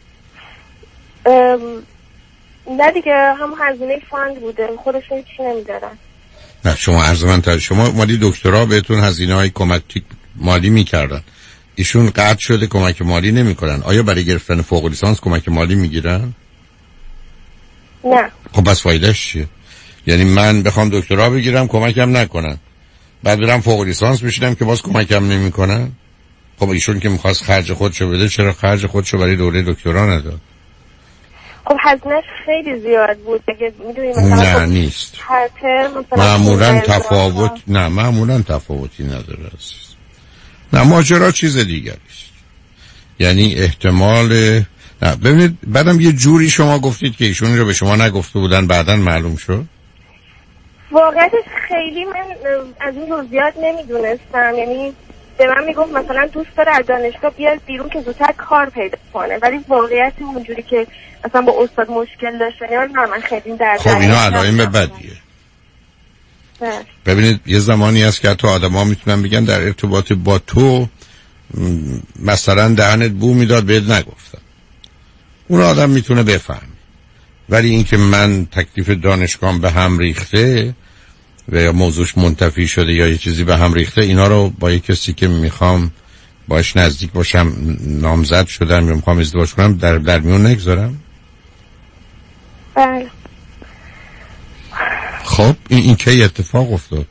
نه دیگه هم هزینه فاند بوده، خودشون چی نمیدارن. نه شما عرض من تا شما مالی دکترا بهتون هزینه های کمک مالی میکردن، ایشون قطع شده کمک مالی نمیکنن. آیا برای گرفتن فوق لیسانس کمک مالی میگیرن؟ نه. خب بس فایدهش چیه؟ یعنی من بخوام دکترا بگیرم کمکم نکنن بعد برم فوق لیسانس بشینم که باز کمکم نمیکنن؟ خب ایشون که میخواست خرج خودشو بده چرا خرج خودشو برای دوره دکترا نداد؟ خب هزینه‌اش خیلی زیاد بود دیگه میدونی مثلا. نه خب نیست هر ترم مثلا معمولا تفاوت نه معمولا تفاوتی نداره عزیز. نه ماجرا چیز دیگری است. یعنی احتمال نه ببینید بعدم یه جوری شما گفتید که ایشون رو به شما نگفته بودن بعداً معلوم شد. واقعیتش خیلی من از این رو زیاد نمیدونستم، یعنی به من میگفت مثلا دوست داره از دانشگاه بیاد بیرون که زودتر کار پیدا کنه ولی واقعیت اونجوری که مثلا با استاد مشکل داشتن یا نه من خیلی در خب اینا علائم بدیه. ببینید یه زمانی هست که حتی آدم ها میتونن بگن در ارتباط با تو مثلا دهنت بو میداد بهت نگفتم، اون آدم میتونه بفهم. ولی اینکه من تکلیف دانشگاه به هم ریخته و یا موضوعش منتفی شده یا یه چیزی به هم ریخته، اینا رو با یه کسی که میخوام باش نزدیک باشم نامزد شدم یا میخوام ازدواج کنم در در میون نگذارم. بله. خب این این کی اتفاق افتاد؟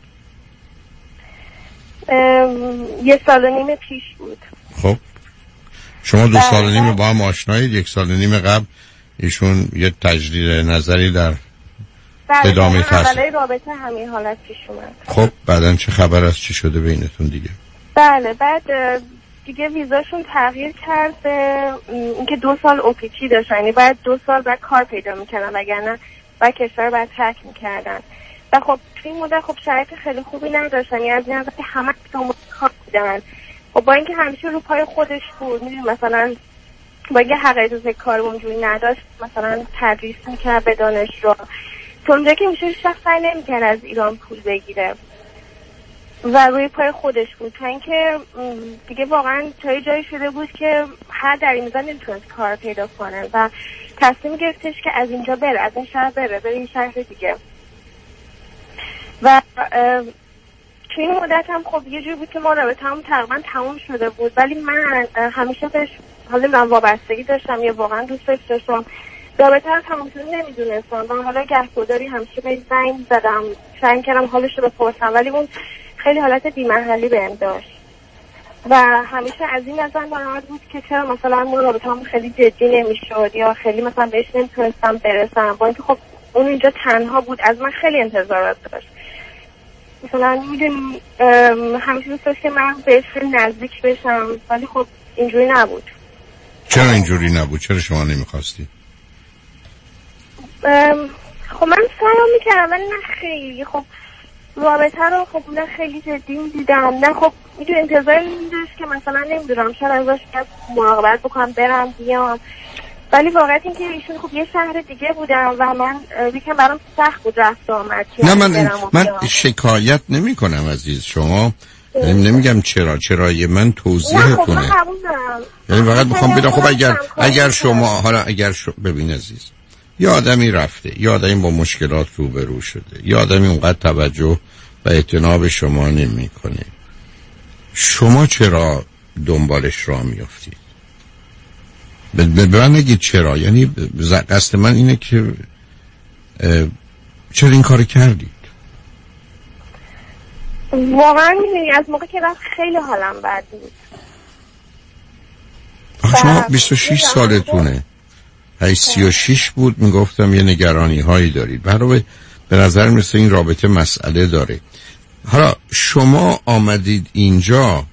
یه سال و نیم پیش بود. خب شما دو سال و نیم با هم آشنایید، یک سال و نیم قبل ایشون یه تجدید نظری در ادامه تحصیل. بله رابطه همین حالت پیش اومد. خب بعدن چه خبر است چی شده بینتون دیگه؟ بله. بعد دیگه ویزاشون تغییر کرد به اینکه دو سال اوپیتی داشتن، یعنی بعد دو سال بعد کار پیدا میکردن وگرنه بعد کشور بعد ترک میکردن. و خب توی این مدت خب شرایط خیلی خوبی نداشتن، یعنی از این نظر که همه تو کار بودن. خب با اینکه همیشه رو پای خودش بود، میدونی مثلا با اینکه حقیقت کار اونجوری نداشت، مثلا تدریس میکرد به دانشجو، تو اونجا که میشه شخص سعی نمیکرد از ایران پول بگیره و روی پای خودش بود، تا اینکه دیگه واقعا تا یه جایی شده بود که هر در این میزان نمیتونست کار پیدا کنه و تصمیم گرفتش که از اینجا بره، از این شهر بره بره این شهر دیگه. و توی این مدت هم خب یه جور بود که ما رابطه هم تقریبا تموم شده بود، ولی من همیشه بهش حالا من وابستگی داشتم یا واقعا دوستش داشتم، رابطه هم تموم شده نمیدونستم و حالا گهگداری همیشه بهش زنگ زدم، سعی کردم حالش رو بپرسم، ولی اون خیلی حالت بی‌محلی بهم داشت و همیشه از این نظر ناراحت بود که چرا مثلا ما رابطه‌مون خیلی جدی نمیشد یا خیلی مثلا بهش نمیتونستم برسم، با اینکه خب اون اینجا تنها بود، از من خیلی انتظارات داشت. مثلا میدونی همیشه دوست داشت که من بهش خیلی نزدیک بشم، ولی خب اینجوری نبود. چرا اینجوری نبود؟ چرا شما نمیخواستی؟ خب من سعی میکردم ولی نه خیلی. خب رابطه رو خب نه خیلی جدی میدیدم، نه خب میدونی انتظار میداشت که مثلا نمیدونم شاید ازش مراقبت بکنم برم بیام، ولی واقعیت این که ایشون خب یه شهر دیگه بودم و من یکم برام سخت بود رفت آمد. نه من من شکایت نمی کنم عزیز، شما نمیگم چرا چرا من توضیح خب کنه، یعنی فقط میخوام بدونم خب اگر اگر شما حالا اگر شما ببین عزیز، یه آدمی رفته، یه آدمی با مشکلات روبرو شده، یه آدمی اونقدر توجه و اعتنا به شما نمیکنه، شما چرا دنبالش راه میافتید؟ به من نگید چرا، یعنی قصد من اینه که چرا این کار کردید؟ واقعا میدونی از موقع که رفت خیلی حالم بد بود. شما بیست و شش سالتونه، هی سی و شش بود میگفتم یه نگرانی هایی دارید، برای به نظر مثل این رابطه مسئله داره. حالا شما آمدید اینجا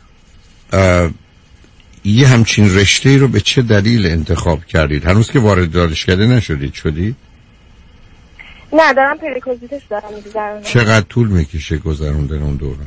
یه همچین رشته رو به چه دلیل انتخاب کردید؟ هنوز که وارد دانشکده نشدید شدید؟ نه دارم پریکوزیتش دارم میگذرونم. چقدر طول میکشه گذروندن اون دوران؟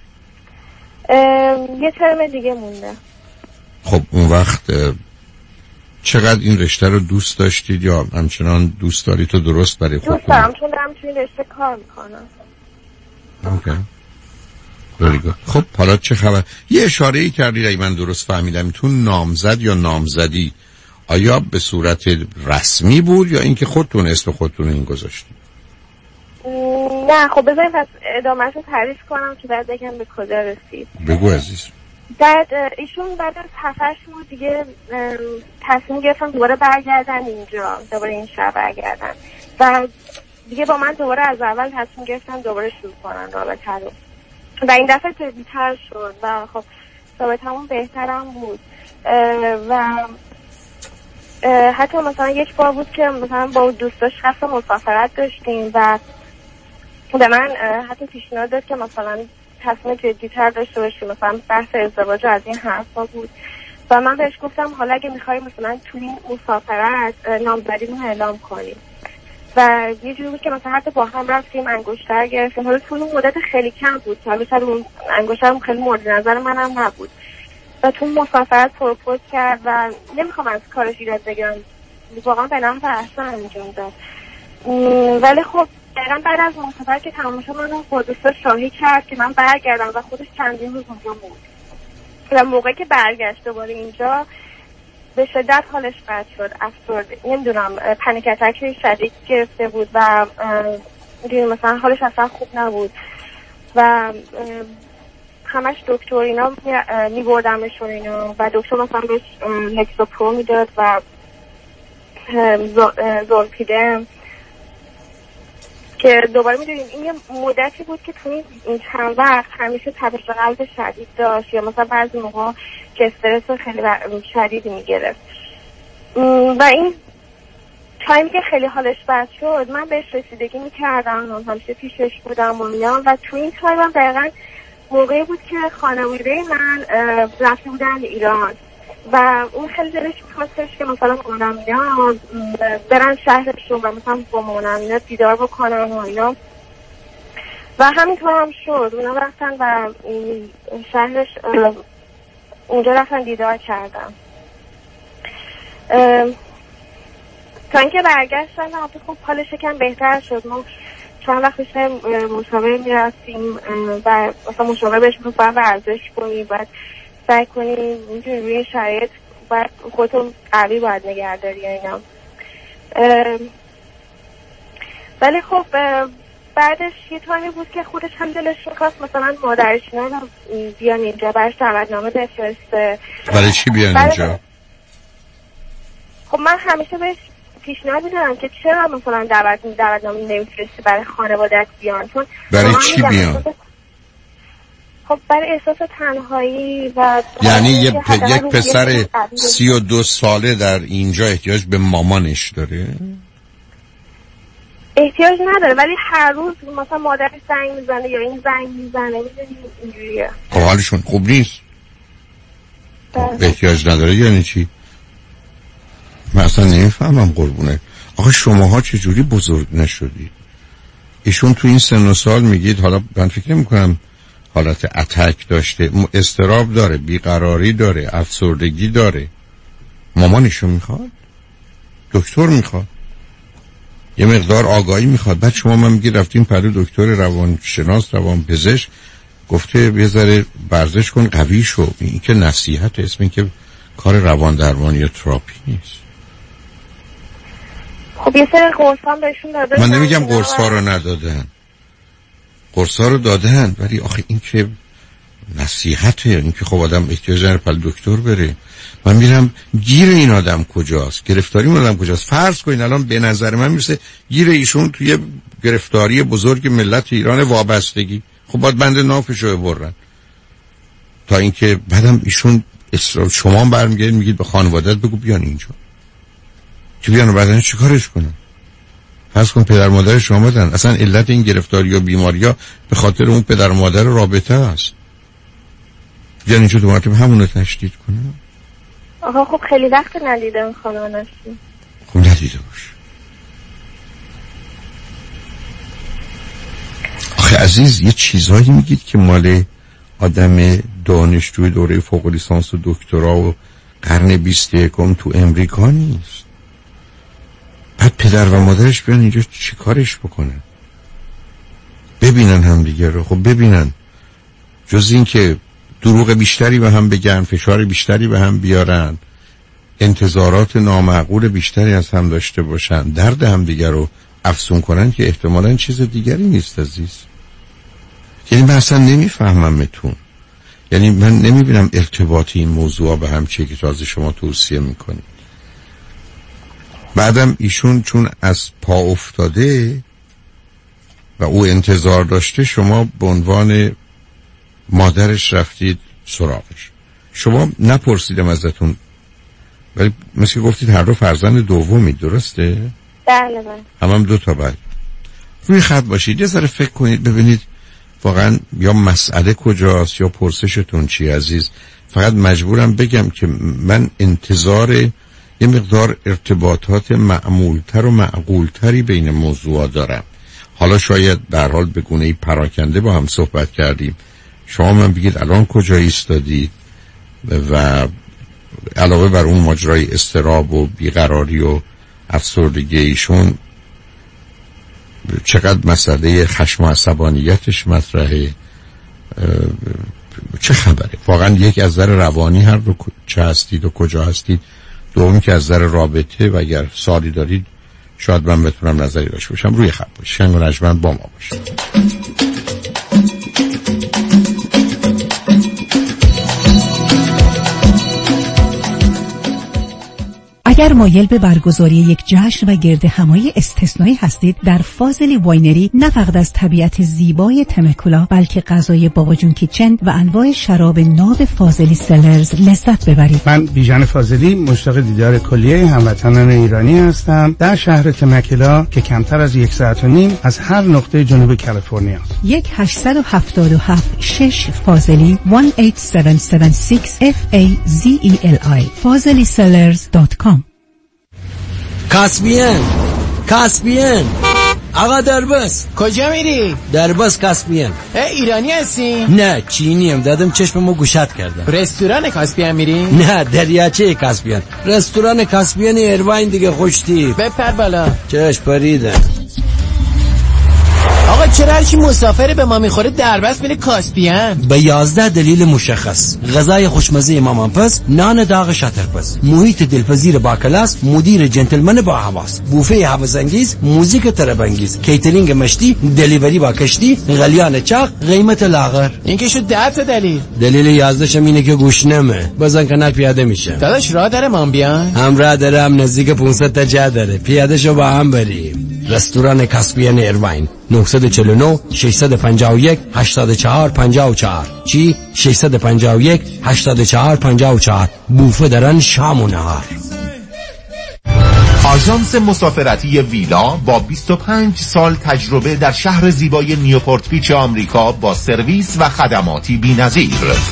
یه ترم دیگه مونده. خب اون وقت چقدر این رشته رو دوست داشتید یا همچنان دوست دارید تو درست برای خودتون؟ دوست دارم چون دارم توی رشته کار میکنم. اوکی. very good. خب حالا چه خبر؟ یه اشاره ای کردید اگه من درست فهمیدم تو نامزد یا نامزدی آیا به صورت رسمی بود یا اینکه خودتون اسم خودتون این گذاشتید؟ نه خب بذاریم پس ادامهش رو تعریف کنم که بعد بگم به کجا رسید. بگو عزیز. بعد ایشون بعد از هفت هشت ماه دیگه تصمیم گرفتن دوباره برگردن اینجا، دوباره این شهر برگردن و دیگه با من دوباره از اول تصمیم گرفتن دوباره شروع کنن رابطه رو و این دفعه جدی‌تر شد و خب رابطه‌مون بهترم بود و حتی مثلا یک بار بود که مثلا با دوستاش قصد مسافرت داشتیم و به من حتی پیشنهاد داد که مثلا تصمیم جدی‌تر داشته باشیم، مثلا بحث ازدواج از این حرفا بود و من بهش گفتم حالا اگه می‌خوای مثلا توی این مسافرت نامزدیمون اعلام کنیم و یه جوری بود که مثلا حتی با هم رفتیم انگشتر گرفتیم، حالا طول اون مدت خیلی کم بود، مثلا اون انگشترم خیلی مورد نظر منم نبود و تو مسافرت پروپوز کرد و نمیخوام از کارش ایراد بگیرم، واقعا به نام اصلا انجام داد، ولی خب دقیقا بعد از مسافرت که تمام شد من با دوستا شاهی کرد که من برگردم و خودش چندین روز اونجا بود و موقعی که برگشت دوباره اینجا به شدت حالش بد شد، افسرده، نمیدونم پنیک اتک شدید گرفته بود و مثلا حالش اصلا خوب نبود و همش دکتر اینا میبردمشون اینا و دکتر مثلا بهش لکسوپرو میداد و زولپیدم که دوباره میدونیم این یه مدتی بود که توی این چند وقت همیشه تپش قلب شدید داشت یا مثلا بعضی موقع که استرس خیلی شدید میگرفت و این تایمی که خیلی حالش بد شد من بهش رسیدگی میکردم، همیشه پیشش بودم و میام و توی این تایم هم دقیقا موقعی بود که خانواده من رفته بودن ایران و اون خیلی دلش میخواستش که مثلا مامانم اینا برن شهرشون و مثلا با مامانم اینا دیدار بکنن و اینا و همینطور هم شد. اونا رفتن و شهرش اونجا رفتن دیدار کردن تا اینکه برگشتن و خب حالش یکم بهتر شد. ما چند وقت پیش مشاوره میرفتیم و مثلا مشاوره بهش میگفت باید ورزش کنی، باید سعی کنی اینجوری روی شرایط باید خودتون قوی باید نگهداری اینا. ولی خب بعدش یه تایمی بود که خودش هم دلش می‌خواست مثلا مادرش اینا بیان اینجا برش دعوتنامه بفرسته. برای چی بیان اینجا؟ خب من همیشه بهش پیشنهاد میدادم که چرا مثلا دعوت دعوتنامه نمیفرستی برای خانواده‌ات بیان، چون برای چی بیان؟ خب برای احساس تنهایی و یعنی یه پ... یک پسر سی و دو ساله در اینجا احتیاج به مامانش داره؟ احتیاج نداره ولی هر روز مثلا مادرش زنگ میزنه یا این زنگ میزنه، میدونی اینجوریه. خب حالشون خوب نیست؟ احتیاج نداره یعنی چی؟ من اصلا نمیفهمم قربونه. آخه شماها چجوری بزرگ نشدید؟ ایشون تو این سن و سال میگید، حالا من فکر نمی کنم حالت اتک داشته، اضطراب داره، بیقراری داره، افسردگی داره. مامانشو میخواد؟ دکتر میخواد؟ یه مقدار آگاهی میخواد. بعد شما من میگید رفتین پلو دکتر روانشناس، روان پزشک، گفته یه ذره ورزش کن قوی شو. این که نصیحت، اسم این که کار روان درمانی یا تراپی نیست. خب یه سری قرصا بهشون داده. من نمیگم قرصا رو ندادن، قرصا رو دادن، ولی آخه این که نصیحته، این که خب آدم احتیاج داره پل دکتر بره. من میرم گیر این آدم کجاست، گرفتاری این آدم کجاست. فرض کنین الان به نظر من میرسه گیر ایشون توی گرفتاری بزرگ ملت ایران، وابستگی. خب باید بند نافشو ببرن تا اینکه بعدم ایشون اصرار شما برمیگردید میگید به خانواده‌ات بگو بیان اینجا. چی بیان بعدن چیکارش کنن؟ فرض کن پدر مادر شما بدن. اصلا علت این گرفتاری و بیماری‌ها به خاطر اون پدر مادر رابطه است. بیان اینجا دو مرتبه همون رو تشدید کنن. آها خب خیلی وقت ندیدم خانواده‌اش. خب ندیده باش. آخه عزیز یه چیزایی میگید که مال آدم دانشجوی دوره فوق لیسانس و دکترا و قرن بیست و یکم تو امریکا نیست. بعد پدر و مادرش بیان اینجا چی کارش بکنن؟ ببینن هم دیگه رو. خب ببینن، جز این که دروغ بیشتری به هم بگن، فشار بیشتری به هم بیارن، انتظارات نامعقول بیشتری از هم داشته باشن، درد هم دیگه رو افزون کنن، که احتمالاً چیز دیگری نیست عزیز. یعنی من اصلا نمیفهممتون. یعنی من نمیبینم ارتباطی این موضوع به هم چیه که تازه شما توصیه میکنید. بعدم ایشون چون از پا افتاده و او انتظار داشته، شما به عنوان مادرش رفتید سراغش. شما نپرسیدم ازتون، ولی مثل گفتید هر دو فرزند دومی، درسته؟ بله بله. هم هم دو تا بعد. روی خط باشید، یه ذره فکر کنید ببینید واقعا یا مسئله کجاست یا پرسشتون چی عزیز. فقط مجبورم بگم که من انتظار یه مقدار ارتباطات معمولتر و معقولتری بین موضوعا دارم. حالا شاید در حال به گونه‌ای پراکنده با هم صحبت کردیم. شما من بگید الان کجا ایستادید و علاوه بر اون ماجرای اضطراب و بیقراری و افسردگی ایشون چقدر مسئله خشم و عصبانیتش مطرحه، چه خبره؟ واقعا یک از نظر روانی هر رو چه هستید و کجا هستید، دوم که از نظر رابطه و اگر سالی دارید شاید من بتونم نظری داشته باشم. روی خط باشید، شنگ و نجمن با ما باشید. At اگر مایل به برگزاری یک جشن و گرد همایی استثنایی هستید، در فاضلی واینری نه فقط از طبیعت زیبای تمکولا بلکه غذای بابا جون کیچن و انواع شراب ناب فاضلی سلرز لذت ببرید. من بیژن فاضلی مشتاق دیدار کلیه هموطنان ایرانی هستم در شهر تمکولا که کمتر از یک ساعت و نیم از هر نقطه جنوب کالیفرنیا. یک هشت هفت هفت شش فاضلی یک هشت هفت هفت شش اف ای زی ای ال آی فاضلی سلرز دات کام. کاسبین کاسبین آقا درباس کجا میری؟ درباس کاسبین. ایرانی هستی؟ نه چینیم، دادم چشممو گوشت کردم. رستوران کاسبین میری؟ نه دریاچه کاسبین. رستوران کاسبین ایرواین دیگه خوشتی. بپر بالا. چش پریده. آقا چرا هرچی مسافر به ما میخوره دربست میره کاسپین؟ به یازده دلیل مشخص: غذای خوشمزه مامانپز، نان داغ شاترپز، محیط دلپذیر با کلاس، مدیر جنتلمن با حواس، بوفه حوض‌انگیز، موزیک طرب‌انگیز، کیترینگ مشتی، دلیوری با کشتی، غلیان چاق، قیمت لاغر. این که شد ده تا دلیل. دلیل یازده شم اینه که گوش نمه. بزن کنار پیاده میشه. داداش راه داره ما بیان؟ هم راه داره، هم نزدیک پانصد تا جا داره. پیاده شو با هم بریم. رستوران کاسپین ایرواین نه چهار نه شش پنج یک هشت چهار پنج چهار چی شش پنج یک هشت چهار پنج چهار. بوفه دارن شام و نهار. آژانس مسافرتی ویلا با بیست و پنج سال تجربه در شهر زیبای نیوپورت بیچ آمریکا با سرویس و خدماتی بی‌نظیر.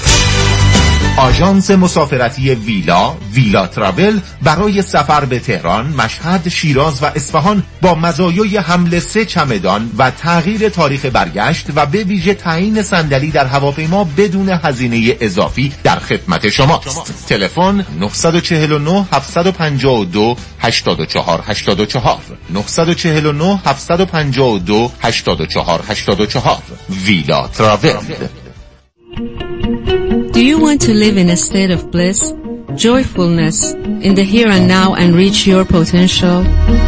آژانس مسافرتی ویلا ویلا تراول برای سفر به تهران، مشهد، شیراز و اصفهان با مزایای حمل سه چمدان و تغییر تاریخ برگشت و به ویژه تعیین صندلی در هواپیما بدون هزینه اضافی در خدمت شماست. تلفن نه چهار نه هفت پنج دو هشت چهار هشت چهار نه چهار نه هفت پنج دو هشت چهار هشت چهار. ویلا تراول. Do you want to live in a state of bliss, joyfulness, in the here and now and reach your potential?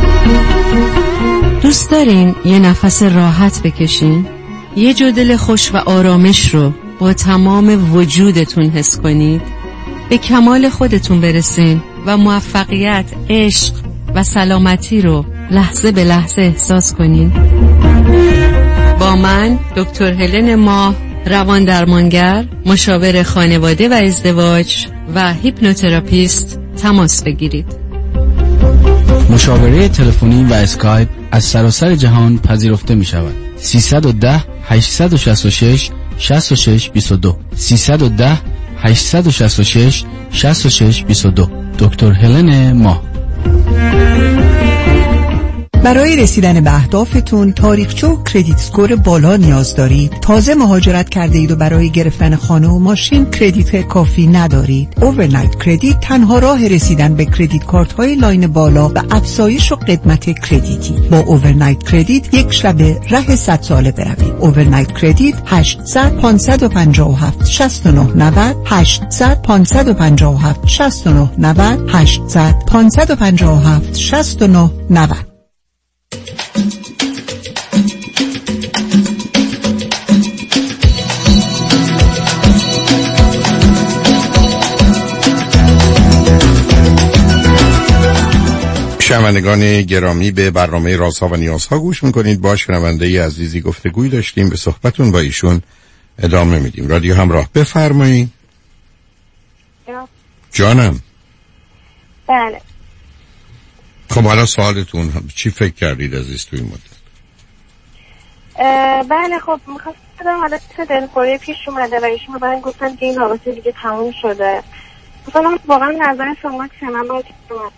دوست دارین یه نفس راحت بکشین؟ یه جو دل خوش و آرامش رو با تمام وجودتون حس کنید؟ به کمال خودتون برسین و موفقیت، عشق و سلامتی رو لحظه به لحظه احساس کنین؟ با من دکتر هلن ماه، روان درمانگر، مشاور خانواده و ازدواج و هیپنوتراپیست تماس بگیرید. مشاوره تلفنی و اسکایپ از سراسر جهان پذیرفته می شود. سیصد و ده هشتصد و شصت و شش شصت و شش بیست و دو سیصد و ده هشتصد و شصت و شش شصت و شش بیست و دو. دکتر هلن ماه. برای رسیدن به اهدافتون تاریخچه و کردیت اسکور بالا نیاز دارید. تازه مهاجرت کرده اید و برای گرفتن خانه و ماشین کردیت کافی ندارید. اوورنایت کردیت تنها راه رسیدن به کردیت کارت های لاین بالا و افزایش و قدمت کردیتی. با اوورنایت کردیت یک شب ره صد ساله بروید. اوورنایت کردیت هشتصد پانصد و پنجاه و هفت شصت و نه نود هشتصد پانصد و پنجاه و هفت شصت و نه نود هشتصد پانصد و پنجاه و هفت شصت و نه نود. شنوندگان گرامی، به برنامه رازها و نیازها گوش میکنید. با شنونده عزیزی گفتگوی داشتیم، به صحبتون با ایشون ادامه میدیم. رادیو همراه، بفرمایید. جانم. بله. خب حالا سوالتون چی فکر کردید عزیز توی این مدت؟ بله خب میخواستم حالا چه دلخوری پیش اومده و ایشون به من گفتن که این رابطه دیگه تموم شده. مثلا واقعا نظر شما چه؟ من باید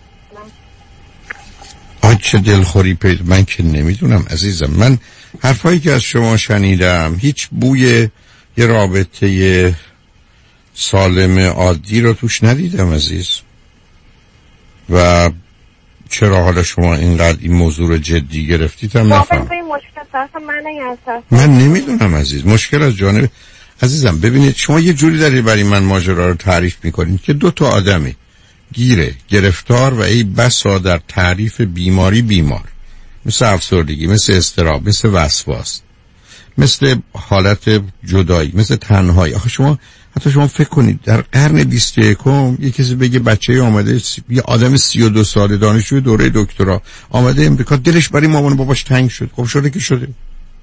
آه چه دلخوری پید من که نمیدونم عزیزم. من حرفایی که از شما شنیدم هیچ بوی یه رابطه سالم عادی رو توش ندیدم عزیز. و چرا حالا شما اینقدر این موضوع رو جدی گرفتید هم نفهم. من نمیدونم عزیز، مشکل از جانب عزیزم. ببینید شما یه جوری دارید برای من ماجرا رو تعریف میکنید که دو تا آدمی گیره گرفتار و ای بسا در تعریف بیماری بیمار، مثل افسردگی، مثل اضطراب، مثل وسواس. مثل حالت جدایی، مثل تنهایی. آخه شما حتی شما فکر کنید در قرن بیست و یکم یه کسی بگه بچه آمده، یه آدم سی و دو ساله دانشجوی دوره دکترا آمده امریکا، دلش برای مامان باباش تنگ شد. خب شده که شده،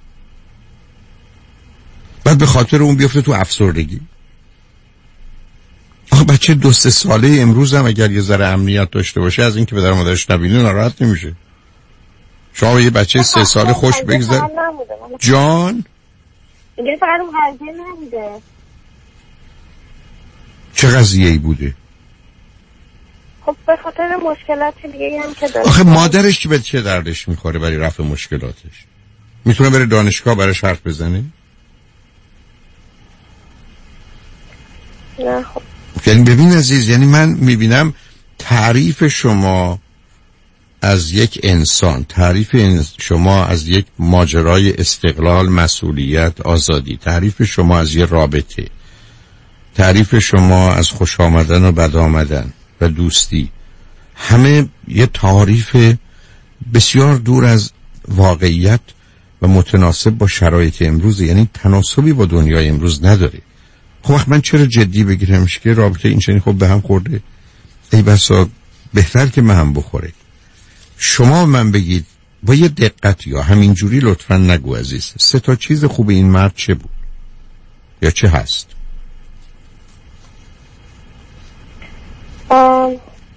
بعد به خاطر اون بیفته تو افسردگی. آخه بچه دو سه ساله امروز هم اگر یه ذره امنیت داشته باشه از اینکه پدر مادرش نبینه ناراحت نمیشه. شما یه بچه سه ساله خوش بگذر جان دیگه فقط اون قضیه نبوده. چه قضیه‌ای بوده؟ خب به خاطر مشکلات دیگه هم که داره. آخه مادرش که به چه دردش میخوره برای رفع مشکلاتش؟ میتونه بره دانشگاه براش حرف بزنه؟ نه خب یعنی ببین عزیز، یعنی من میبینم تعریف شما از یک انسان، تعریف شما از یک ماجرای استقلال، مسئولیت، آزادی، تعریف شما از یک رابطه، تعریف شما از خوش آمدن و بد آمدن و دوستی، همه یه تعریف بسیار دور از واقعیت و متناسب با شرایط امروز، یعنی تناسبی با دنیای امروز نداره. خب وقت من چرا جدی بگیرمش که رابطه این چنین خب به هم خورده؟ ای بسا بهتر که من هم بخوره. شما من بگید با یه دقت یا همینجوری لطفاً نگو عزیز، سه تا چیز خوب این مرد چه بود یا چه هست؟ آم...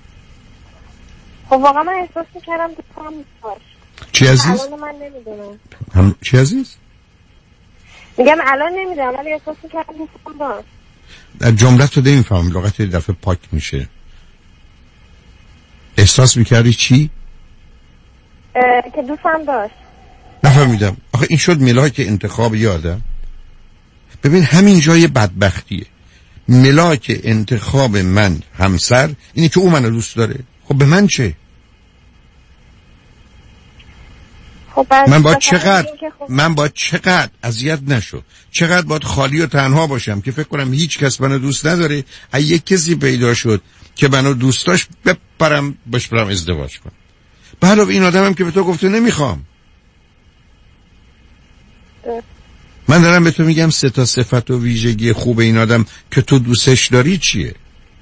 خب واقعا من احساس میکردم دوستم باش. چی عزیز؟ الان من نمیدونم. هم... چی عزیز؟ میگم الان نمیدونم ولی احساس میکردم دوستم باش. در جملت رو نمیفهم، لغت دفعه پاک میشه. احساس میکردی چی؟ اه... که دوستم باش. نفهمیدم. آخه این شد ملاک انتخاب یادم. ببین همین جای بدبختیه. ملاک انتخاب من همسر اینه که او منو دوست داره. خب به من چه؟ خب من باید چقدر خب... من باید چقدر اذیت نشو، چقدر باید خالی و تنها باشم که فکر کنم هیچ کس منو دوست نداره، اگه یک کسی پیدا شد که منو دوست داشت بپرم باش برم ازدواج کنم. بعد این آدمم که به تو گفته نمیخوام. ده. من دارم به تو میگم سه تا صفت و ویژگی خوب این آدم که تو دوستش داری چیه؟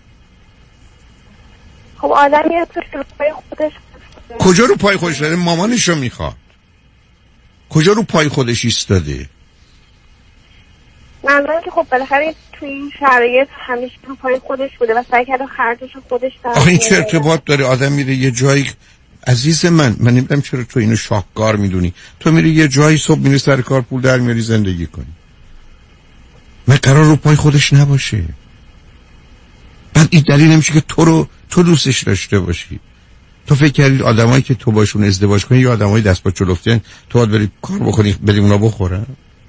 خب آدمی تو رو پای خودش کجا رو پای خودش داره؟ مامانش رو میخواد. کجا رو پای خودش ایستاده؟ منظورم که خب بالاخره تو این شرایط همیشه رو پای خودش بوده و سعی کرده خرجش رو خودش در آخه این چه ارتباط داره؟ آدم میره یه جایی، عزیز من من نمیدونم چرا تو اینو شاکار میدونی، تو میری یه جایی صبح میری سر کار پول در میاری زندگی کنی. من قرار رو پای خودش نباشه. بعد این دلیل نمیشه که تو رو تو دوستش داشته باشی. تو فکر کردی آدمایی که تو باشون ازدواج کنی یا آدمای دست با چلفتن تو باید بری کار بکنی بری اونا بخورن؟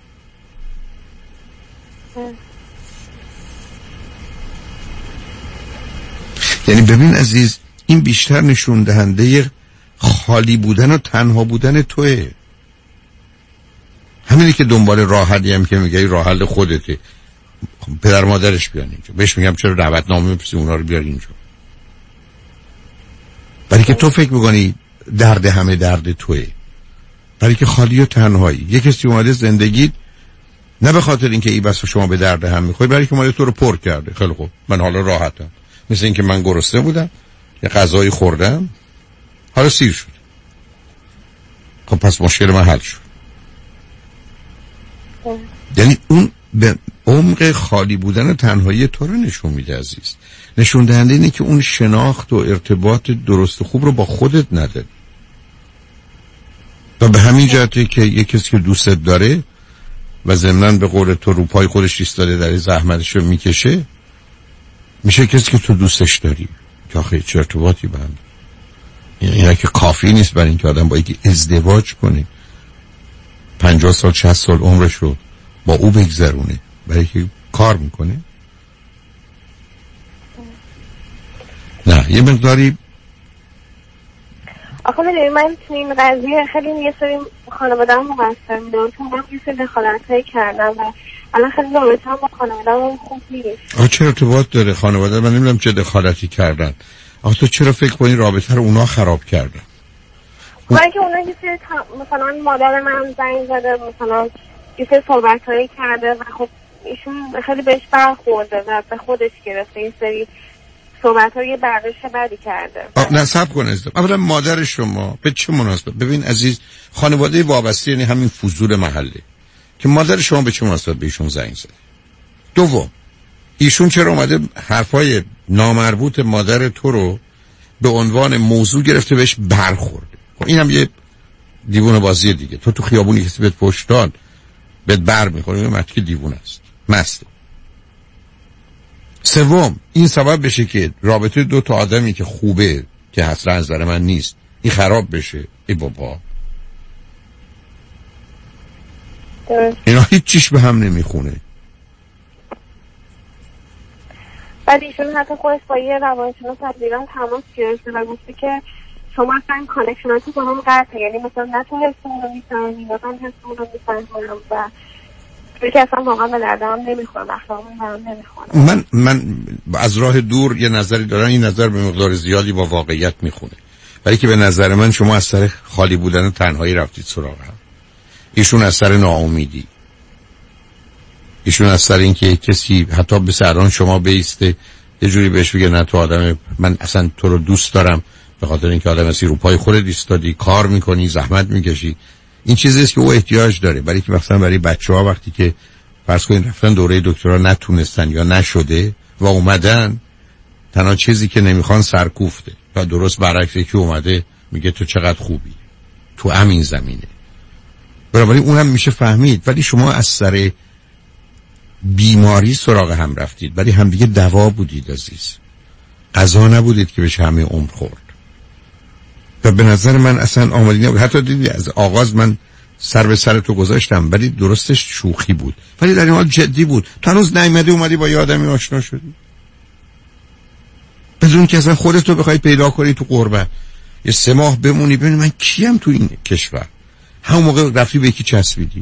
یعنی ببین عزیز، این بیشتر نشون دهنده خالی بودن و تنها بودن توئه. همینی که دنبال راه حلی هم که میگی راه حل خودته. پدر مادرش بیان اینجا، بهش میگم چرا دعوتنامه می‌فرستی اونا رو بیار اینجا؟ برای که تو فکر می‌کنی درد همه درد توئه، برای که خالی و تنهایی. یک کسی اومده زندگیت نه به خاطر اینکه ای بس شما به درد هم می‌خوری، برای که اومده تو رو پر کرده. خیلی خوب، من حالا راحتم. مثل اینکه من گرسنه بودم، یه غذایی خوردم، حالا سیر شد. خب پس مشکل من حل شد. یعنی اون به عمق خالی بودن و تنهایی تو رو نشون میده عزیز. نشون دهنده اینه که اون شناخت و ارتباط درست و خوب رو با خودت نداری. و به همین جهته که یک کسی که دوستت داره و ضمناً به قول تو رو پای خودش ایستاده در زحمتش رو میکشه، میشه کسی که تو دوستش داری. که آخه چه ارتباطی بند اینا که کافی نیست برای اینکه آدم با یکی ازدواج کنه، پنجاه سال شصت سال عمرش رو با او بگذرونه برای که کار میکنه. نه یه مقداری آخه میدونی من تو این قضیه خیلی یه سری خانواده هم مقصر میدونم، چون من یه سری دخالت هایی کردم و الان خیلی رابطه هم با خانواده هم خوب نیست. آخه چه ارتباط داره خانواده؟ من نمیدونم چه دخالتی کردن. آخه تو چرا فکر کنی رابطه رو اونا خراب کردن؟ برای که اونا یه سری تا... مثلا مادر من زنگ زده مثلا یه سری صحبت‌هایی کرده و خب ایشون خیلی بهش برخورده و به خودش گرفته. یه سری صحبت‌های برداشت بدی کرده. نه صبر کن عزیزم. اولا مادر شما به چه مناسبت؟ ببین عزیز، خانواده وابسته یعنی همین فضول محله که مادر شما به چه مناسبت به ایشون زنگ زده. دوم، ایشون چرا اومده حرفای نامربوط مادر تو رو به عنوان موضوع گرفته بهش برخورده؟ خب اینم یه دیوونه بازی دیگه. تو تو خیابونی کسی بهت پشت داد بهت بر میخوره، این مرد که دیوونه است، مسته. سوم، این سبب بشه که رابطه دو تا آدمی که خوبه که اصلا از نظر من نیست این خراب بشه. ای بابا، اینا هیچ چیش به هم نمیخونه. بعد ایشون حتی خودش با یه روانشناس از ایران تماس گرفته و گفته که شما اصلا کانکشناتون با هم قطعه، یعنی مثلا نه تو حسمون رو میفهمی نه من حسمون رو میفهمم و توی که اصلا واقعا به دردم نمیخوره، اخلاقم برام نمیخوره. من من از راه دور یه نظری دارم، این نظر به مقدار زیادی با واقعیت میخونه، ولی که به نظر من شما از سر خالی بودن و تنهایی رفتید سراغ هم. ایشون از سر ناامیدی، ایشون از سر اینکه کسی حتی به سران شما بیسته یه جوری بهش بگه نه تو آدم، من اصلا تو رو دوست دارم به خاطر اینکه آدم هستی، رو پای خودت ایستادی، کار میکنی، زحمت میکشی. این چیزی است که او احتیاج داره. برای که مثلا برای بچه‌ها وقتی که فرض کنید رفتن دوره دکترا نتونستن یا نشده و اومدن، تنها چیزی که نمیخوان سرکوفته و درست برعکس که اومده میگه تو چقدر خوبی تو همین زمینه. بنابراین اونم میشه فهمید. ولی شما از سر بیماری سراغ هم رفتید، ولی هم دیگه دوا بودید عزیز، غذا نبودید که بشه همه عمر خورد. و به نظر من اصلا آمادگی نبود. حتی دیدی از آغاز من سر به سر تو گذاشتم، ولی درستش شوخی بود، ولی در این حال جدی بود. تو هنوز نیامده اومدی با یه آدمی آشنا شدی بدون که اصلا خودت رو بخوای پیدا کنی تو غربت، یه سه ماه بمونی ببینی من کیم تو این کشور. همون موقع رفتی به یکی چسبیدی.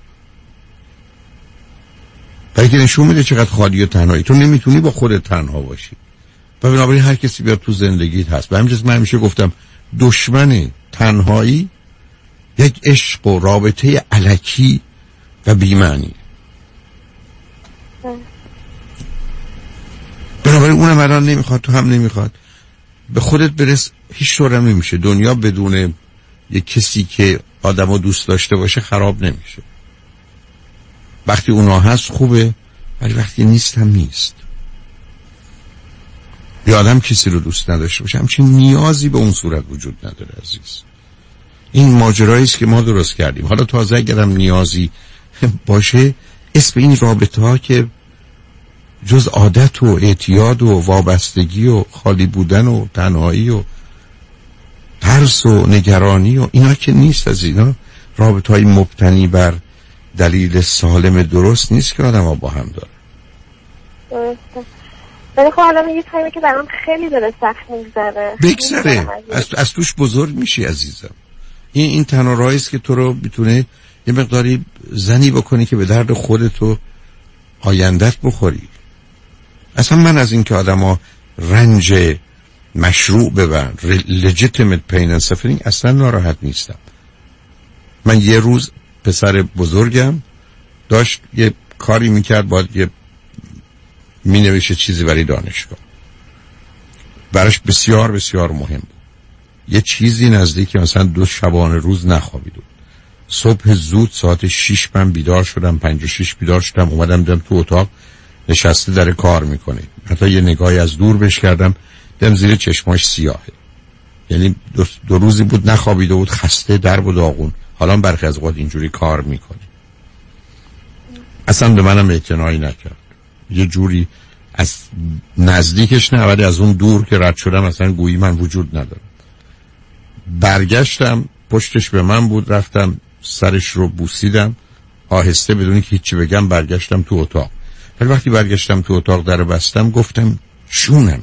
برای که نشون میده چقدر خالی و تنهایی. تو نمیتونی با خودت تنها باشی و بنابراین هر کسی بیاد تو زندگیت هست. به همین جز من همیشه گفتم دشمن تنهایی یک عشق و رابطه الکی و بی‌معنی. بنابراین اونم الان نمیخواد، تو هم نمیخواد. به خودت برس. هیچ طورم نمیشه. دنیا بدون یک کسی که آدمو دوست داشته باشه خراب نمیشه. وقتی اونا هست خوبه، ولی وقتی نیست هم نیست. یا آدم کسی رو دوست نداشته باشه همچین نیازی به اون صورت وجود نداره عزیز. این ماجرایی است که ما درست کردیم. حالا تازه اگرم نیازی باشه، اسم این رابطه ها که جز عادت و اعتیاد و وابستگی و خالی بودن و تنهایی و ترس و نگرانی و اینا که نیست. از اینا رابطه های مبتنی بر دلیل سالم درست نیست که آدم ها با هم داره. درسته. ولی خب الان یه تایمی که برام خیلی داره سخت میگذره. بگذره. از, از توش بزرگ میشی عزیزم. این این تنها راهی است که تو رو بتونه یه مقداری زنی بکنی که به درد خودت و آیندت بخوری. اصلا من از این که آدم ها رنج مشروع ببرن، legitimate pain and suffering، اصلا ناراحت نیستم. من یه روز پسر بزرگم داشت یه کاری میکرد، باید یه می نویشه چیزی برای دانشگاه، براش بسیار بسیار مهم بود. یه چیزی نزدیک مثلا دو شبانه روز نخوابید. صبح زود ساعت شیش من بیدار شدم، پنج و شیش بیدار شدم، اومدم دیدم تو اتاق نشسته داره کار میکنه. حتی یه نگاهی از دور بهش کردم، دیدم زیر چشماش سیاهه. یعنی دو, دو روزی بود نخوابیده بود، خسته، درب و داغون. حالا برخی از اوقات اینجوری کار میکنه. اصلا به منم اعتنایی نکرد. یه جوری از نزدیکش نه، ولی از اون دور که رد شدم اصلا گویی من وجود ندارم. برگشتم، پشتش به من بود، رفتم سرش رو بوسیدم آهسته بدون که هیچی بگم. برگشتم تو اتاق. ولی وقتی برگشتم تو اتاق در بستم گفتم جونمی.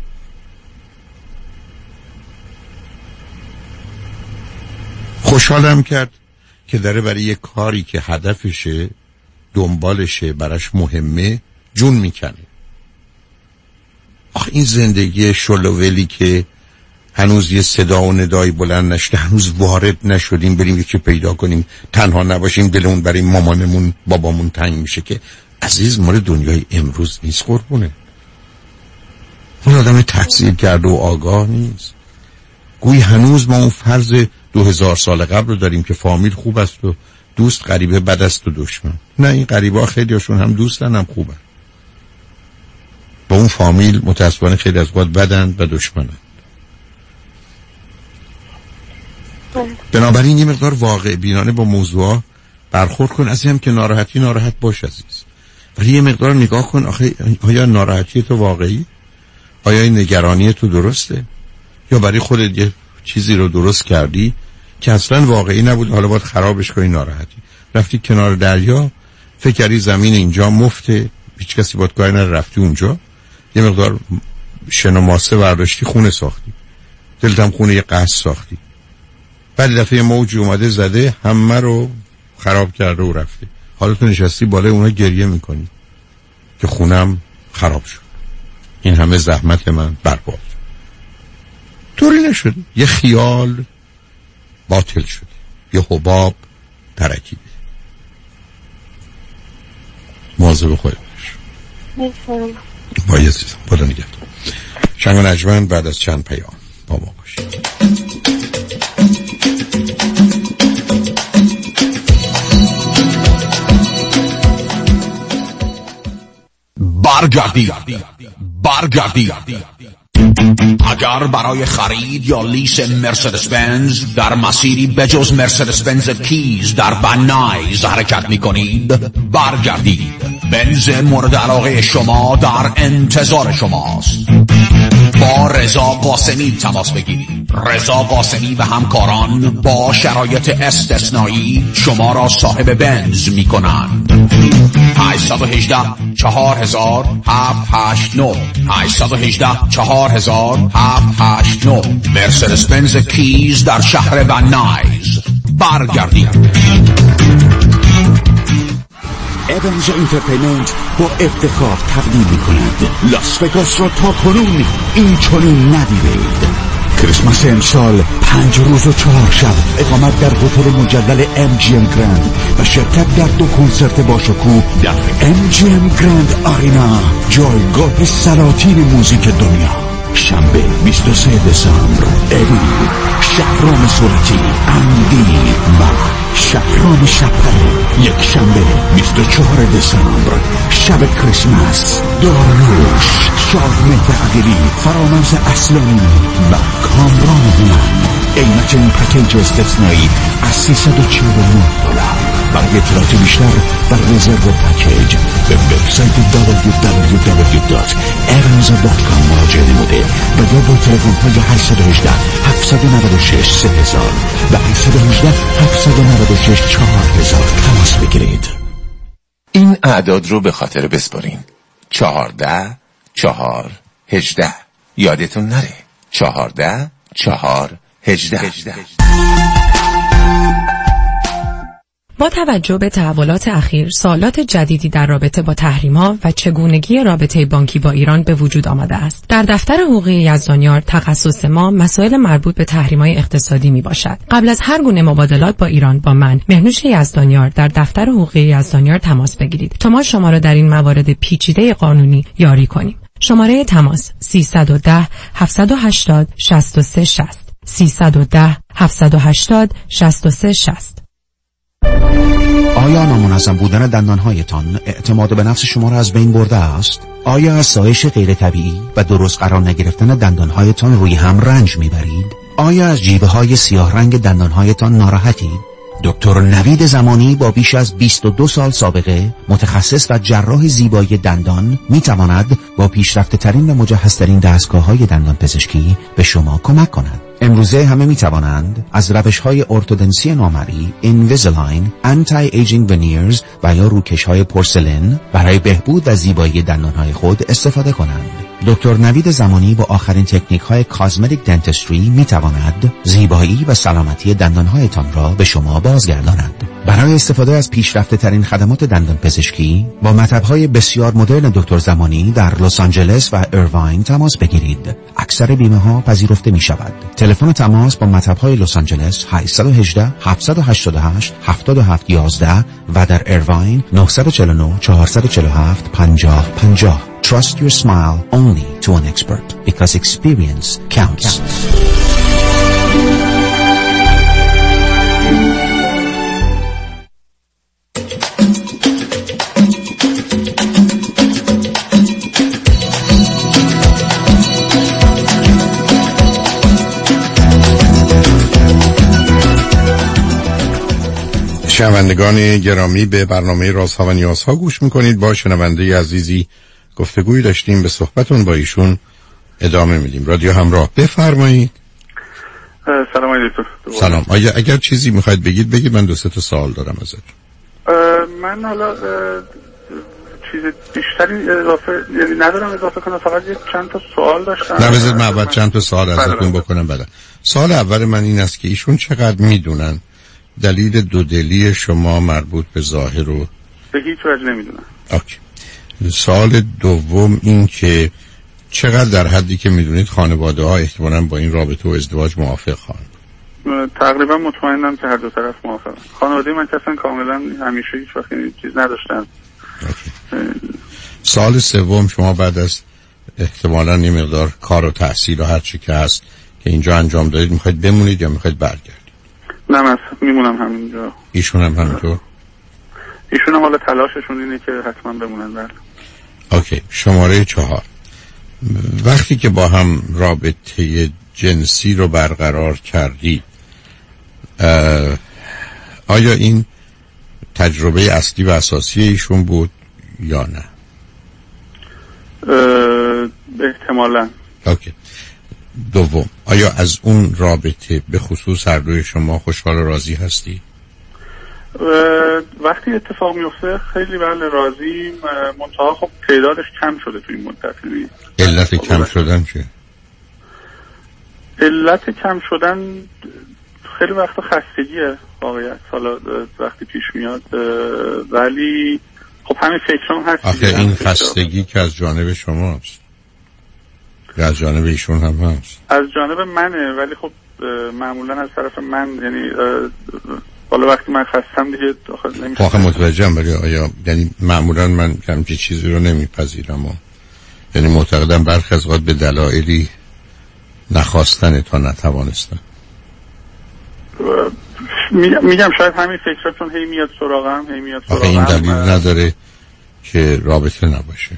خوشحالم کرد که داره برای یه کاری که هدفشه، دنبالشه، براش مهمه، جون میکنه. آخه این زندگی شلوولی که هنوز یه صدا و ندایی بلند نشده، هنوز وارد نشدیم بریم یکی پیدا کنیم تنها نباشیم دلمون برای مامانمون بابامون تنگ میشه که عزیز مال دنیای امروز نیست قربونه. اون آدم تحصیل کرده و آگاه نیست. گویی هنوز ما اون فرض دو هزار سال قبل رو داریم که فامیل خوب است و دوست غریبه بد است و دشمن. نه، این غریبه ها خیلی هاشون هم دوستن هم خوبن. با اون فامیل متاسفانه خیلی از وقت بدن و دشمنن. بنابراین یه مقدار واقع بینانه با موضوع برخورد کن. از هم که ناراحتی ناراحت باش عزیز، ولی یه مقدار نگاه کن آخه آیا ناراحتی تو واقعی؟ آیا این نگرانی تو درسته؟ یا برای خودت یه چیزی رو درست کردی که اصلا واقعی نبود، حالا باید خرابش کنی ناراحتی؟ رفتی کنار دریا، فکر کردی زمین اینجا مفته، هیچ کسی باید کاری نره، رفتی اونجا یه مقدار شن و ماسه برداشتی، خونه ساختی، دلت هم خونه یه قصر ساختی، بعد دفعه موج اومده زده همه رو خراب کرده و رفته. حالا تو نشستی بالای اونا گریه میکنی که خونم خراب شد، این همه زحمت من برباد. طوری نشده، یه خیال باطل شده، یه حباب ترکیده. مواظب خودت باش. با یه چیز بالا نگهدار. شنگ و نجمن بعد از چند پیام با ما باشید. برگردید برگردید اگر برای خرید یا لیس مرسدس بنز در مسیری بجز مرسدس بنز کیز در بنایز حرکت می کنید، برگردید. بنز مورد علاقه شما در انتظار شماست. با رضا قاسمی تماس بگیرید. رضا قاسمی و همکاران با شرایط استثنایی شما را صاحب بنز می کنند. هشت یک هشت چهار هزار هفت هشت نه هشت یک هشت چهار هزار هفت هشت نه مرسدس بنز کیز در شهر بنایز. برگردید. ایونز انترتینمنت با افتخار تقدیم می‌کند لاس وگاس را تا کنون این چنین ندیدید. کریسمس امسال پنج روز و چهار شب اقامت در هتل مجلل ام جی ام گراند و شرکت در دو کنسرت باشکوه در ام جی ام گراند آرینا، جایگاه سلاطین موزیک دنیا. شنبه بیست و سوم دسامبر ابی، شهرام صورتی، اندی و شهرام شبقه. یک شنبه بیست و چهارم دسامبر شب کریسمس داروش، شاهمهر عقیلی، فرامرز اصلانی و کامران هنن. قیمت این پکیج استثنایی از سیصد و چهل و نه دلار. برای اطلاعات بیشتر در رزرو پکیج به وبسایت دبلیو دبلیو دبلیو دات evans دات کام مراجعه نموده و یا با تلفن های هشت یک هشت هفت نه شش سه هزار و هشت یک هشت هفت نه شش چهار هزار تماس بگیرید. این اعداد رو به خاطر بسپارین: چهارده چهار هجده. یادتون نره چهارده چهار هجده. با توجه به تحولات اخیر، سوالات جدیدی در رابطه با تحریم‌ها و چگونگی رابطه بانکی با ایران به وجود آمده است. در دفتر حقوقی یزدانیار تخصص ما مسائل مربوط به تحریم‌های اقتصادی میباشد. قبل از هر گونه مبادلات با ایران با من، مهنوش یزدانیار، در دفتر حقوقی یزدانیار تماس بگیرید تا ما شما را در این موارد پیچیده قانونی یاری کنیم. شماره تماس سیصد و ده هفتصد و هشتاد شصت و سه شصت سیصد و ده هفتصد و هشتاد شصت و سه شصت. آیا نامنظم بودن دندانهایتان اعتماد به نفس شما را از بین برده است؟ آیا از سایش غیر طبیعی و درست قرار نگرفتن دندانهایتان روی هم رنج میبرید؟ آیا از جیبه های سیاه رنگ دندانهایتان ناراحتید؟ دکتر نوید زمانی با بیش از بیست و دو سال سابقه، متخصص و جراح زیبایی دندان، میتواند با پیشرفته ترین و مجهزترین دستگاه های دندان پزشکی به شما کمک کند. امروزه همه میتوانند از روش های ارتودنسی نامری، اینویزیلاین، انتی ایجینگ ونیرز و یا روکش های پورسلین برای بهبود و زیبایی دندان های خود استفاده کنند. دکتر نوید زمانی با آخرین تکنیک های کاسمتیک دنتستری میتواند زیبایی و سلامتی دندان هایتان را به شما بازگرداند. برای استفاده از پیشرفته ترین خدمات دندان پزشکی با مطب‌های بسیار مدرن دکتر زمانی در لس آنجلس و ایرواین تماس بگیرید. اکثر بیمه‌ها پذیرفته می‌شود. تلفن تماس با مطب‌های لس آنجلس هشت یک هشت، هفت هشت هشت، هفت هفت یک یک و در ایرواین نه چهار نه، چهار چهار هفت، پنج صفر پنج صفر. Trust your smile only to an expert because experience counts. شنوندگان گرامی، به برنامه رازها و نیازها گوش میکنید. با شنونده عزیزی گفتگوی داشتیم، به صحبتون با ایشون ادامه میدیم. رادیو همراه، بفرمایید. سلام علیکم. سلام. آیا اگر چیزی میخواید بگید بگید، من دو سه تا سوال دارم ازت. من حالا چیز بیشتری اضافه یعنی ندارم اضافه کنم، فقط یک چند تا سوال داشتم. نه بذارید من اول چند تا سوال ازتون بکنم بعد. سوال اول من این است که ایشون چقدر میدونن دلیل دودلی شما مربوط به ظاهر رو؟ به هیچ وجه نمیدونم. اوکی. سوال دوم این که چقدر در حدی که میدونید خانواده ها احتمالاً با این رابطه و ازدواج موافق خواهند؟ تقریبا مطمئنم که هر دو طرف موافقن. خانواده من اصلا کاملا همیشه هیچ وقت چیز نداشتن. سوال سوم، شما بعد از احتمالاً یه مقدار کار و تحصیل و هر چی که هست که اینجا انجام دادید میخواید بمونید یا میخواید برگردید؟ نه من میمونم همینجا. ایشون هم همینطور؟ ایشون هم حالا تلاششون اینه که حتما بمونن. بله. اوکی. شماره چهار، وقتی که با هم رابطه جنسی رو برقرار کردید، آیا این تجربه اصلی و اساسی ایشون بود یا نه؟ احتمالاً. اوکی. دوم، آیا از اون رابطه به خصوص هر دوی شما خوشحال و راضی هستی؟ وقتی اتفاق میفته خیلی بله راضی، منتها خب تعدادش کم شده توی این مدت. علت کم شدن چیه؟ علت کم شدن خیلی وقتا خستگیه واقعیت، حالا وقتی پیش میاد، ولی خب همین فکرام هست. آخه این خستگی که از جانب شماست یا از جانب ایشون هم هست؟ از جانب منه، ولی خب معمولا از طرف من، یعنی حالا وقتی من خستم دیگه داخل نمیشه. آخه متوجهم، ولی آیا یعنی معمولا من همچین چیزی رو نمیپذیرم و یعنی معتقدم برخی از اوقات به دلایلی نخواستن تا نتوانستن. میگم شاید همین فکراتون هی میاد سراغم هی میاد سراغم. آخه این دلیل نداره که رابطه نباشه،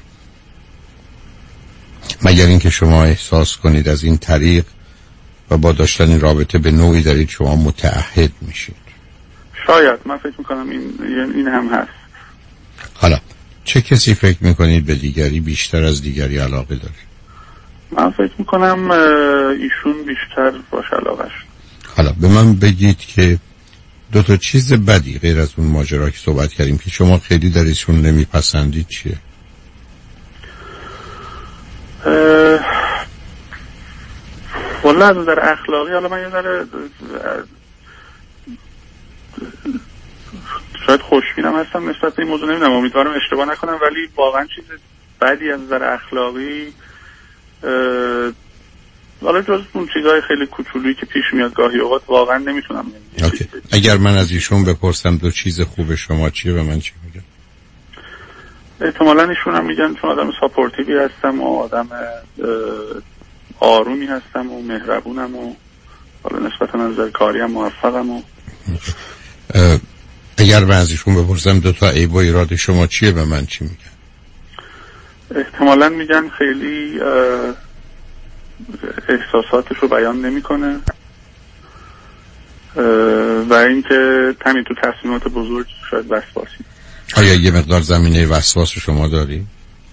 مگر اینکه شما احساس کنید از این طریق و با داشتن این رابطه به نوعی دارید شما متعهد میشید. شاید. من فکر میکنم این این هم هست. حالا چه کسی فکر میکنید به دیگری بیشتر از دیگری علاقه داره؟ من فکر میکنم ایشون بیشتر باش علاقه شد. حالا به من بگید که دو تا چیز بدی غیر از اون ماجرا که صحبت کردیم که شما خیلی در ایشون نمیپسندید چیه؟ والا از نظر اخلاقی، حالا من یه ذره شاید خوشبینم هستم نسبت به این موضوع، نمیدونم، امیدوارم اشتباه نکنم، ولی واقعا چیز بدی از نظر اخلاقی، حالا جز اون چیزهای خیلی کوچولویی که پیش میاد گاهی اوقات، واقعا نمیتونم. اوکی. اگر من از ایشون بپرسم دو چیز خوب شما چیه، به من چی میگن؟ احتمالاً ایشون هم میگن چون آدم ساپورتیوی هستم و آدم آرومی هستم و مهربونم و حالا نسبتا از نظر کاری هم موفقم. و اگر من از ایشون بپرسم دو تا عیب و ایراد شما چیه، به من چی میگن؟ احتمالاً میگن خیلی احساساتش رو بیان نمیکنه و اینکه همین تو تصمیمات بزرگ شاید وسواسی. آیا یه مقدار زمینه وسواس شما داری؟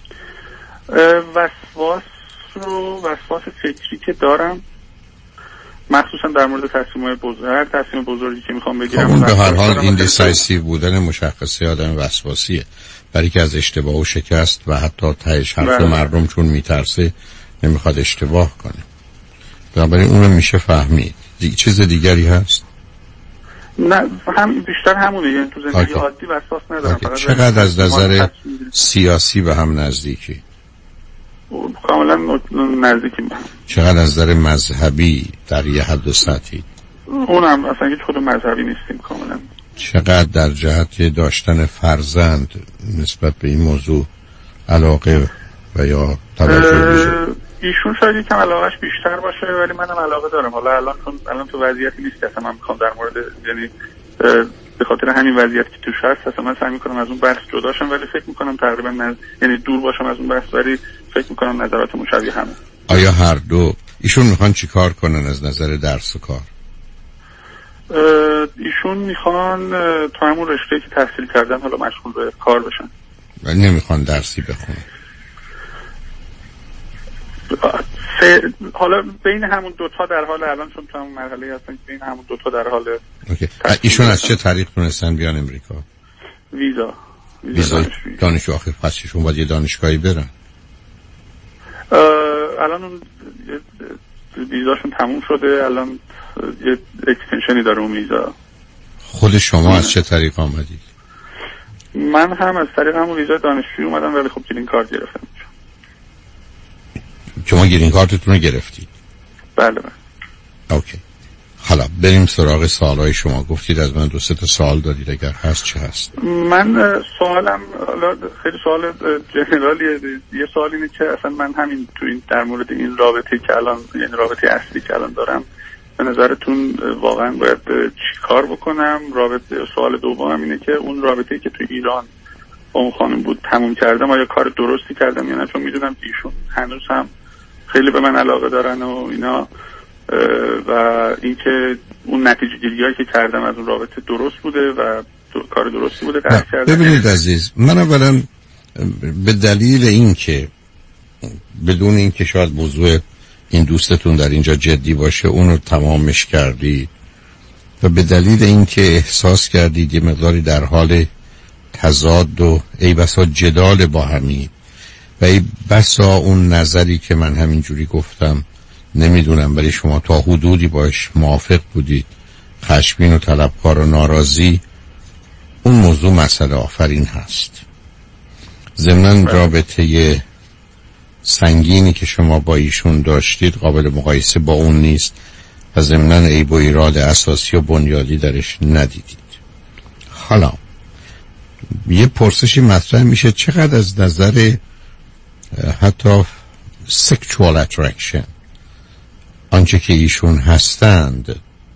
وسواس رو وسواس فکری که دارم، مخصوصا در مورد تصمیمات بزرگ، هر تصمیم بزرگی که میخوام بگیرم. به هر حال این دیسایسیو بودن مشخصه آدم وسواسیه، برای که از اشتباه و شکست و حتی تهش حرف مردم چون میترسه نمیخواد اشتباه کنه. بنابراین اونو میشه فهمید. دیگه چیز دیگری هست؟ نه هم بیشتر همونه، یعنی تو زندگی عادی وسواس ندارم. فقط چقدر از نظر سیاسی به هم نزدیکی؟ کاملا نزدیکیم. چقدر از نظر مذهبی در یه حد و سطحی؟ اونم اصلا هیچ خود مذهبی نیستیم کاملا. چقدر در جهت داشتن فرزند نسبت به این موضوع علاقه و یا توجه ویژه؟ ایشون شاید یکم علاقهش بیشتر باشه ولی منم علاقه دارم. حالا الان چون الان تو وضعیتی نیست که اصلا من میخوام در مورد، یعنی به خاطر همین وضعیت که توش هست اصلا من سعی میکنم از اون بحث جدا شم، ولی فکر میکنم تقریبا نز... یعنی دور باشم از اون بحث، ولی فکر میکنم نظرات مشابه همه. آیا هر دو ایشون میخوان چی کار کنن از نظر درس و کار؟ ایشون میخوان تو همون رشته‌ای که تحصیل کردن حالا مشغول به کار بشن. ولی نمیخوان درسی بخونن. حالا بین همون دوتا در حال، الان چون تو همون مرحله هستن که بین همون دوتا در حال. اوکی. ایشون از چه طریق تونستن بیان امریکا؟ ویزا. ویزا دانشجو. آخه پس ایشون باید یه دانشگاهی برن. الان اون ویزاشون تموم شده، الان یه اکستنشنی داره اون ویزا. خود شما از چه طریق آمدید؟ من هم از طریق همون ویزای دانشجویی اومدم ولی خب گرین کارت گرفتم. شما گرین کارتتون رو گرفتید؟ بله بله. اوکی. حالا بریم سراغ سوالای شما. گفتید از من دو سه تا سوال دارید، اگر هست چه هست؟ من سوالم خیلی سوال جنرالیه. یه سوال اینه که اصلا من همین تو این در مورد این رابطه که الان، یعنی رابطه اصلی که الان دارم، به نظرتون واقعا باید چی کار بکنم؟ رابطه سوال دومم اینه که اون رابطه‌ای که تو ایران با اون خانم بود تموم کردم، آیا کار درستی کردم یا نه؟ چون میدونم که ایشون هنوز هم خیلی به من علاقه دارن و اینا، و اینکه اون نتیجه گیریایی که کردم از اون رابطه درست بوده و کار درستی بوده قرار کردم. ببینید عزیز، من اولا به دلیل اینکه بدون اینکه شاید موضوع این دوستتون در اینجا جدی باشه اون رو تمامش کردید و به دلیل اینکه احساس کردید یه مقداری در حال تضاد و ای بسا جدال با همین و ای بسا اون نظری که من همینجوری گفتم نمیدونم برای شما تا حدودی باش موافق بودید، خشمگین و طلبکار و ناراضی، اون موضوع مسئله آفرین هست. ضمناً رابطه سنگینی که شما با ایشون داشتید قابل مقایسه با اون نیست و ضمناً عیب و ایراد اساسی و بنیادی درش ندیدید. حالا یه پرسشی مطرح میشه چقدر از نظر حتی sexual attraction آنچه که ایشون هستند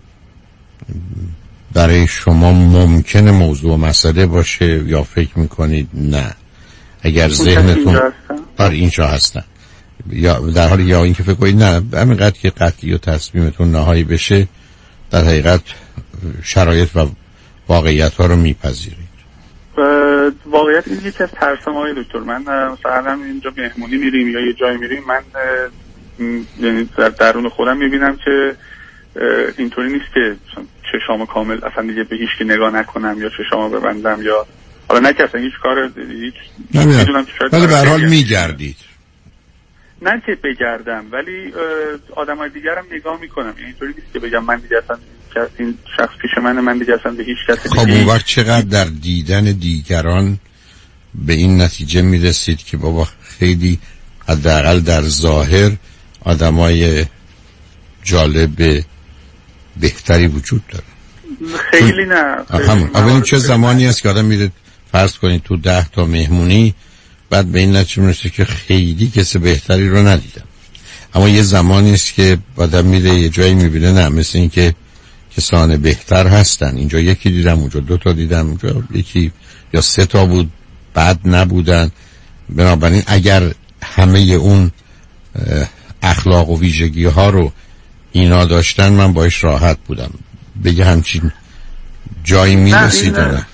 برای شما ممکنه موضوع مسئله باشه یا فکر میکنید نه؟ اگر ذهنتون بر اینجا هستن یا در حال یا اینکه فکر کنید نه همینقدر که قطعی و تصمیمتون نهایی بشه در حقیقت شرایط و واقعیت ها رو میپذیرید. واقعیت این یکی از ترسم های دکتر. من مثلا اینجا مهمونی میریم یا یه جای میریم، من یعنی در درون خودم میبینم که اینطوری نیست که چشام کامل اصلا دیگه به هیچ کی نگاه نکنم یا چشامو ببندم یا حالا نه که اصلا هیچ کار هیچ میدونم که شاید ولی به هر حال میگردید. نه که بگردم ولی آدمای دیگرم نگاه میکنم، یعنی اینطوری نیست که بگم من دیگه اصلا این شخص پیش منه، من دیگه اصلا به هیچ کسی. خب اون وقت چقدر در دیدن دیگران به این نتیجه میرسید که بابا خیلی حداقل در ظاهر آدمای جالب بهتری وجود داره؟ خیلی نه. همون اولین چه زمانی است که آدم میره فرض کنید تو ده تا مهمونی بعد به این نتیجه میرسه که خیلی کسی بهتری رو ندیدم، اما یه زمانی است که آدم میره یه جایی میبینه نه مثل این که کسان بهتر هستن، اینجا یکی دیدم اونجا دو تا دیدم اونجا یکی یا سه تا بود بعد نبودن. بنابراین اگر همه اون اخلاق و ویژگی ها رو اینا داشتن من باش راحت بودم. بگه همچین جایی میرسید نه؟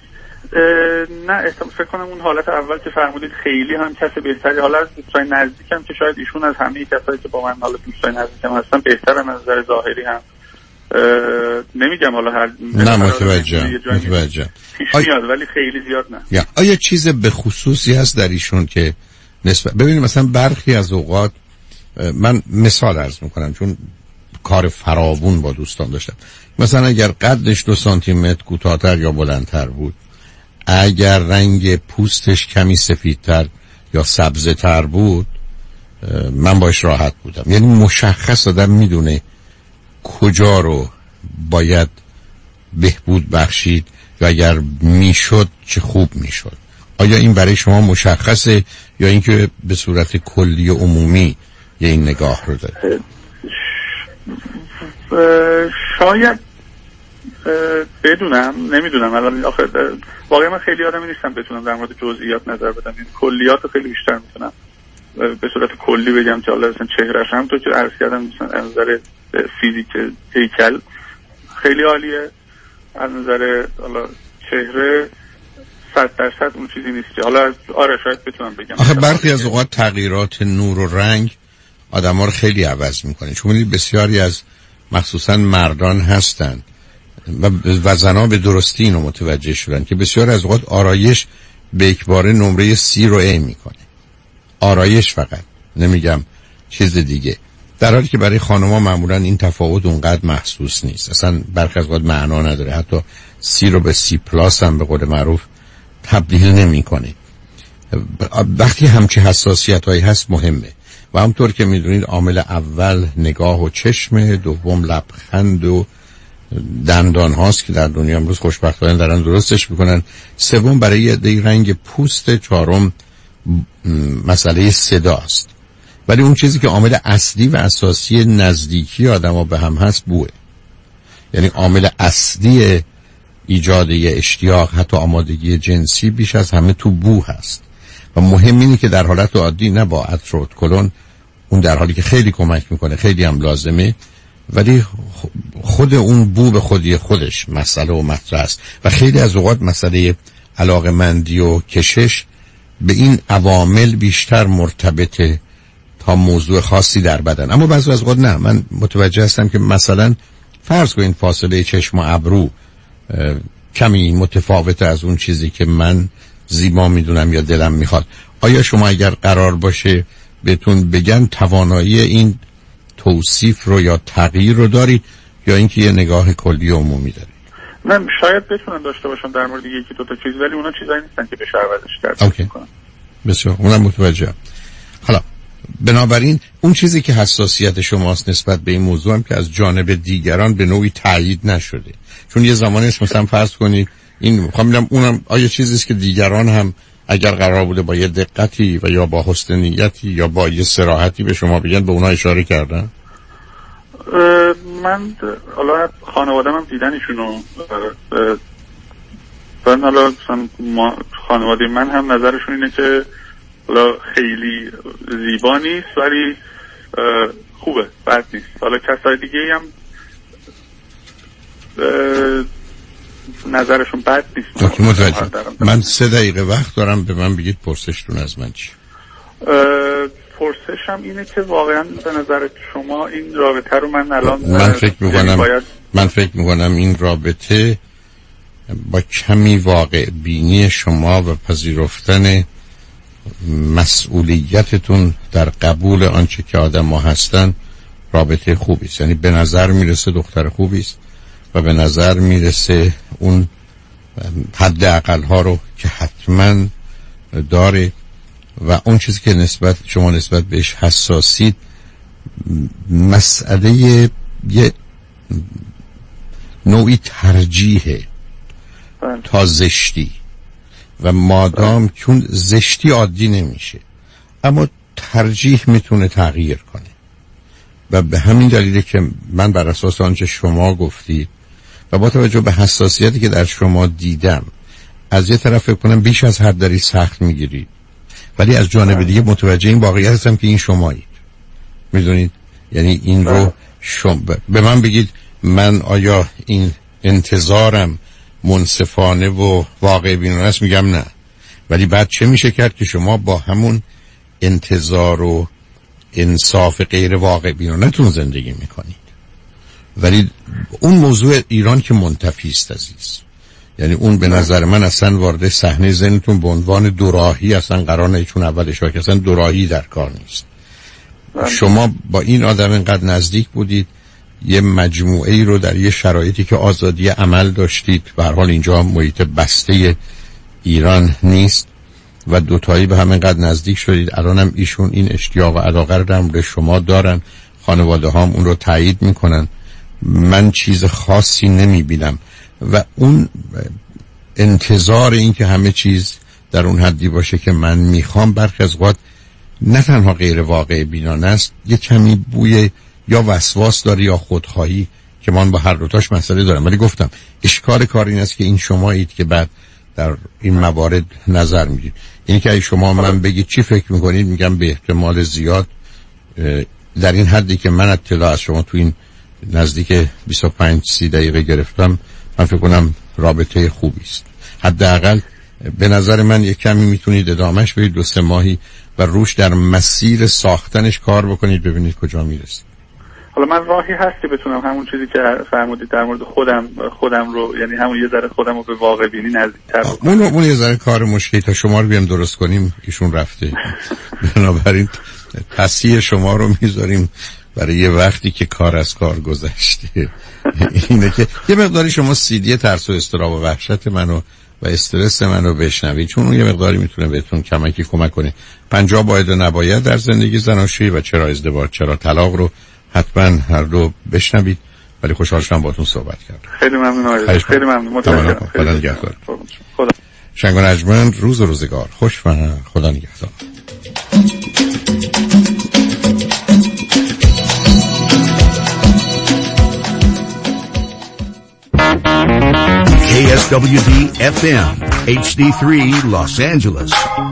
نه فکر کنم اون حالت اول که فرمودید خیلی هم کس بهتری، حالا از دوستای نزدیکم که شاید ایشون از همه کسایی که با من حالا دوستای نزدیکم هستن بهترن از نظر ظاهری هم. نمیگم حالا هر نه متوجهم متوجهم پیش میاد ولی خیلی زیاد نه. یا آیا چیز به خصوصی هست در ایشون که نسبت ببینید مثلا برخی از اوقات من مثال عرض میکنم چون کار فراوون با دوستان داشتم. مثلا اگر قدش دو سانتی متر کوتاه‌تر یا بلندتر بود، اگر رنگ پوستش کمی سفیدتر یا سبزتر بود، من باش راحت بودم. یعنی مشخص آدم میدونه کجا رو باید بهبود بخشید و اگر میشد چه خوب میشد. آیا این برای شما مشخصه یا اینکه به صورت کلی و عمومی یه این نگاه رو دارید؟ شاید بدونم، نمیدونم. الان آخه واقعا من خیلی آدمی نیستم بتونم در مورد جزئیات نظر بدم. این کلیات رو خیلی بیشتر میتونم به صورت کلی بگم که حالا مثلا چهرهش هم تو که عرض کردم مثلا از نظر فیزیک هیکل خیلی عالیه، از نظر حالا چهره صد درصد اون چیزی نیست که حالا آره شاید بتونم بگم. آخه برخی از اوقات تغییرات نور و رنگ آدم‌ها رو خیلی عوض میکنه. چون بسیاری از مخصوصا مردان هستن و زنها به درستی اینو متوجه شدن که بسیار از اوقات آرایش به یکباره نمره سی رو ای میکنه. آرایش فقط، نمیگم چیز دیگه. در حالی که برای خانم‌ها معمولا این تفاوت اونقدر محسوس نیست، اصلا برخی از اوقات معنا نداره. حتی سی رو به سی پلاس هم به قول معروف تبدیل نمی‌کنه. وقتی همچی حساسیت‌هایی هست مهمه و همطور که میدونید عامل اول نگاه و چشم، دوم لبخند و دندان هاست که در دنیا امروز خوشبختانه دارن درستش میکنن، سوم برای یه دی رنگ پوست، چهارم مسئله صداست. ولی اون چیزی که عامل اصلی و اساسی نزدیکی آدم‌ها به هم هست بوه. یعنی عامل اصلی ایجاد یه اشتیاق، حتی آمادگی جنسی، بیش از همه تو بو هست و مهم اینه که در حالت عادی نه با عطر و کلون، اون در حالی که خیلی کمک میکنه، خیلی هم لازمه، ولی خود اون بو به خودی خودش مسئله و مطرح است و خیلی از اوقات مسئله علاقمندی و کشش به این عوامل بیشتر مرتبطه تا موضوع خاصی در بدن. اما بعضی از اوقات نه. من متوجه هستم که مثلا فرض کنید فاصله چشم و ابرو کمی متفاوته از اون چیزی که من زیبا میدونم یا دلم میخواد. آیا شما اگر قرار باشه بهتون بگن توانایی این توصیف رو یا تغییر رو دارید یا اینکه یه نگاه کلی عمومی دارید؟ من شاید بتونم داشته باشم در مورد یکی دو تا چیز، ولی اونا چیزایی نیستن که بشه عوضش کرد. اوکی. بسیار اونم متوجهم. حالا بنابراین اون چیزی که حساسیت شماست نسبت به این موضوع هم که از جانب دیگران به نوعی تایید نشده. چون یه زمانی است مثلا فرض کنید این میخوام بگم اونم آیا چیزی است که دیگران هم اگر قرار بوده با یه دقتی و یا با حسن نیتی یا با یه صراحتی به شما بگن به اونا اشاره کردن؟ من حالا خانواده‌ام هم دیدن ایشونو، من حالا مثلا خانواده من هم نظرشون اینه که حالا خیلی زیبا نیست ولی خوبه، بد نیست. حالا کسای دیگه هم نظرشون بد نیست. متوجه. من سه دقیقه وقت دارم، به من بگید پرسشتون از من چی؟ پرسشم اینه که واقعا به نظر شما این رابطه رو من الان من فکر میکنم باید... من فکر میکنم این رابطه با کمی واقع بینی شما و پذیرفتن مسئولیتتون در قبول آنچه که آدم ها هستن رابطه خوبی است. یعنی به نظر میرسه دختر خوبی است و به نظر میرسه اون حد اقل ها رو که حتما داره و اون چیزی که نسبت شما نسبت بهش حساسید مسئله یه نوعی ترجیحه تا زشتی و مادام چون زشتی عادی نمیشه اما ترجیح میتونه تغییر کنه و به همین دلیله که من بر اساس آنچه شما گفتید و با توجه به حساسیتی که در شما دیدم از یه طرف فکر کنم بیش از حد داری سخت میگیرید، ولی از جانب دیگه متوجه این واقعیت هستم که این شمایید. میدونید یعنی این رو شما به من بگید من آیا این انتظارم منصفانه و واقع بینانه است؟ میگم نه. ولی بعد چه میشه کرد که شما با همون انتظار و انصاف غیر واقع بینانه تون زندگی میکنید؟ ولی اون موضوع ایران که منتفی است عزیز، یعنی اون به نظر من اصلا وارد صحنه ذهنتون به عنوان دوراهی اصلا قرار نیست، چون اولش که اصلا دوراهی در کار نیست. شما با این آدم اینقدر نزدیک بودید یه مجموعه ای رو در یه شرایطی که آزادی عمل داشتید، به هر حال اینجا محیط بسته ایران نیست و دوتایی به هم اینقدر نزدیک شدید، الانم ایشون این اشتیاق و علاقه رو در مورد شما دارن، خانواده هام اون رو تایید میکنن، من چیز خاصی نمیبینم و اون انتظار این که همه چیز در اون حدی باشه که من میخوام برخی از اوقات نه تنها غیر واقع بینانه است، یه کمی بوی یا وسواس داره یا خودخواهی که من با هر دوتاش مسئله دارم. ولی گفتم اشکال کار این است که این شمایید که بعد در این موارد نظر میدید. این که شما من بگید چی فکر میکنید، میگم به احتمال زیاد در این حدی که من اطلاع از شما تو این نزدیک بیست و پنج سی دقیقه گرفتم، من فکر کنم رابطه خوبی است. حداقل به نظر من یک کمی میتونید ادامهش بدید، دو سه ماهی و روش در مسیر ساختنش کار بکنید، ببینید کجا میرسید. حالا من راهی هست که بتونم همون چیزی که فرمودید در مورد خودم خودم رو، یعنی همون یه ذره خودم رو به واقع بینی نزدیک‌تر بکنم. اون اون یه ذره کار مشکلی تا شما رو بیام درست کنیم، ایشون رفته. بنابراین تصحیح شما رو میذاریم برای یه وقتی که کار از کار گذشته. اینه که یه مقداری شما سیدی ترس و اضطراب و وحشت منو و استرس منو بشنوید، چون اون یه مقداری میتونه بهتون کمکی کمک کنه. پنجاه باید و نباید در زندگی زناشویی و چرا ازدواج چرا طلاق رو حتما هر دو بشنوید. ولی خوشحال شدم باهاتون صحبت کردم. خیلی ممنون آقای، خیلی ممنون، متشکرم. خدا نگهدار. خدا شنگ و نجمن، روز و روزگار خوش و خدا نگهدار. کی اس دبلیو دی اف ام اچ دی سه Los Angeles.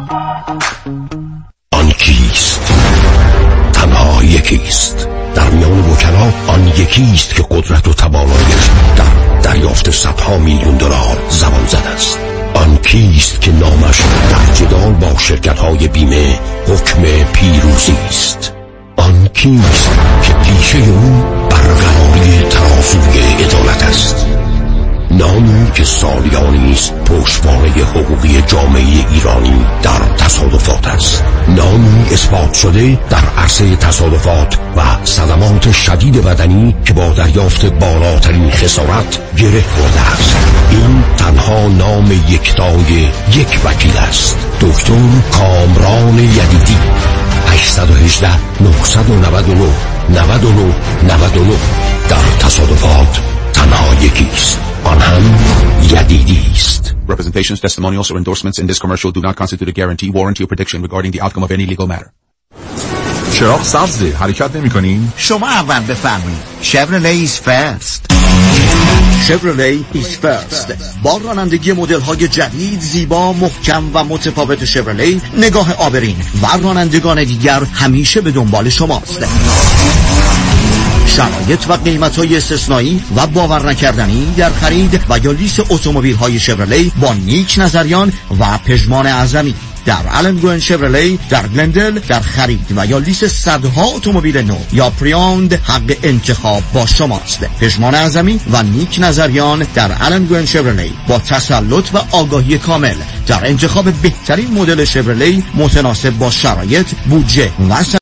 آن کیست؟ تنها یکیست. در میان وکلا آن یکیست که قدرت و تواناییش در دریافت صدها میلیون دلار زبان زده است. آن کیست که نامش در جدال با شرکت‌های بیمه حکم پیروزی است. آن کیست که پیشه او برقراری ترازوی عدالت است. نامی که سالیانی است پشتوانه حقوقی جامعه ایرانی در تصادفات است. نامی اثبات شده در عرصه تصادفات و صدمات شدید بدنی که با دریافت بالاترین خسارت گره خورده است. این تنها نام یکتای یک وکیل است، دکتر کامران یدیدی. هشت یک هشت نه نه نه نه نه نه نه در تصادفات تنها یکیست، آن هم یدیدی است. Representations, testimonials or endorsements in this commercial do not constitute a guarantee, warranty or prediction regarding the outcome of any legal matter. چراغ سبزه، حرکت نمی کنین؟ شما اول بفرمایید. Chevrolet is first. Chevrolet is first. با رانندگی مدل های جدید، زیبا، محکم و متفاوت شورلی، نگاه آبرین و رانندگان دیگر همیشه به دنبال شماست. شرایط و قیمت‌های استثنایی و باور نکردنی در خرید و یا لیز اتومبیل‌های شورلی با نیک نظریان و پژمان اعظمی. در آلن گوئن شورلی در گلندل در خرید و یا لیز صدها اتومبیل نو یا پریوند حق انتخاب با شماست. پژمان اعظمی و نیک نظریان در آلن گوئن شورلی با تسلط و آگاهی کامل در انتخاب بهترین مدل شورلی متناسب با شرایط، بودجه و